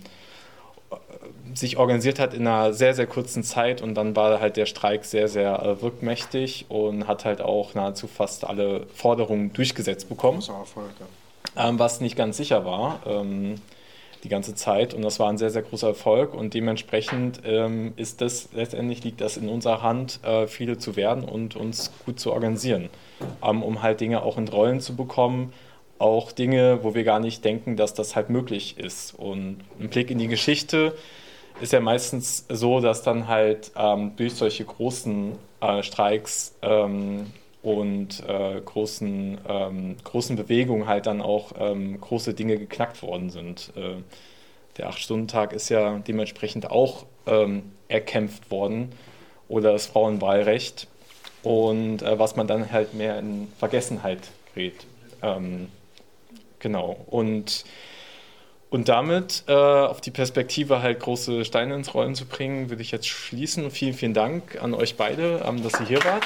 Speaker 1: sich organisiert hat in einer sehr, sehr kurzen Zeit, und dann war halt der Streik sehr, sehr äh, wirkmächtig und hat halt auch nahezu fast alle Forderungen durchgesetzt bekommen. Das war Erfolg, ja. ähm, was nicht ganz sicher war ähm, die ganze Zeit, und das war ein sehr, sehr großer Erfolg, und dementsprechend ähm, ist das, letztendlich liegt das in unserer Hand, äh, viele zu werden und uns gut zu organisieren, ähm, um halt Dinge auch in Rollen zu bekommen, auch Dinge, wo wir gar nicht denken, dass das halt möglich ist. Und ein Blick in die Geschichte ist ja meistens so, dass dann halt ähm, durch solche großen äh, Streiks ähm, und äh, großen, ähm, großen Bewegungen halt dann auch ähm, große Dinge geknackt worden sind. Äh, der acht-Stunden-Tag ist ja dementsprechend auch ähm, erkämpft worden, oder das Frauenwahlrecht, und äh, was man dann halt mehr in Vergessenheit gerät. Ähm, Genau, und, und damit äh, auf die Perspektive halt große Steine ins Rollen zu bringen, würde ich jetzt schließen. Vielen, vielen Dank an euch beide, ähm, dass ihr hier wart.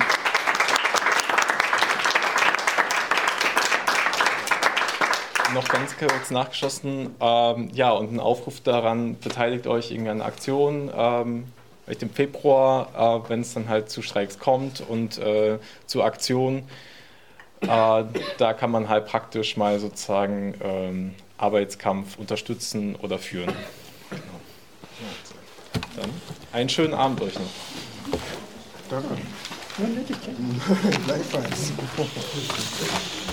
Speaker 1: Und noch ganz kurz nachgeschossen, ähm, ja, und ein Aufruf daran, beteiligt euch irgendwie an Aktionen, ähm, vielleicht im Februar, äh, wenn es dann halt zu Streiks kommt und äh, zu Aktionen. Äh, da kann man halt praktisch mal sozusagen ähm, Arbeitskampf unterstützen oder führen. Genau. Dann einen schönen Abend euch noch.
Speaker 6: Danke. Gleichfalls.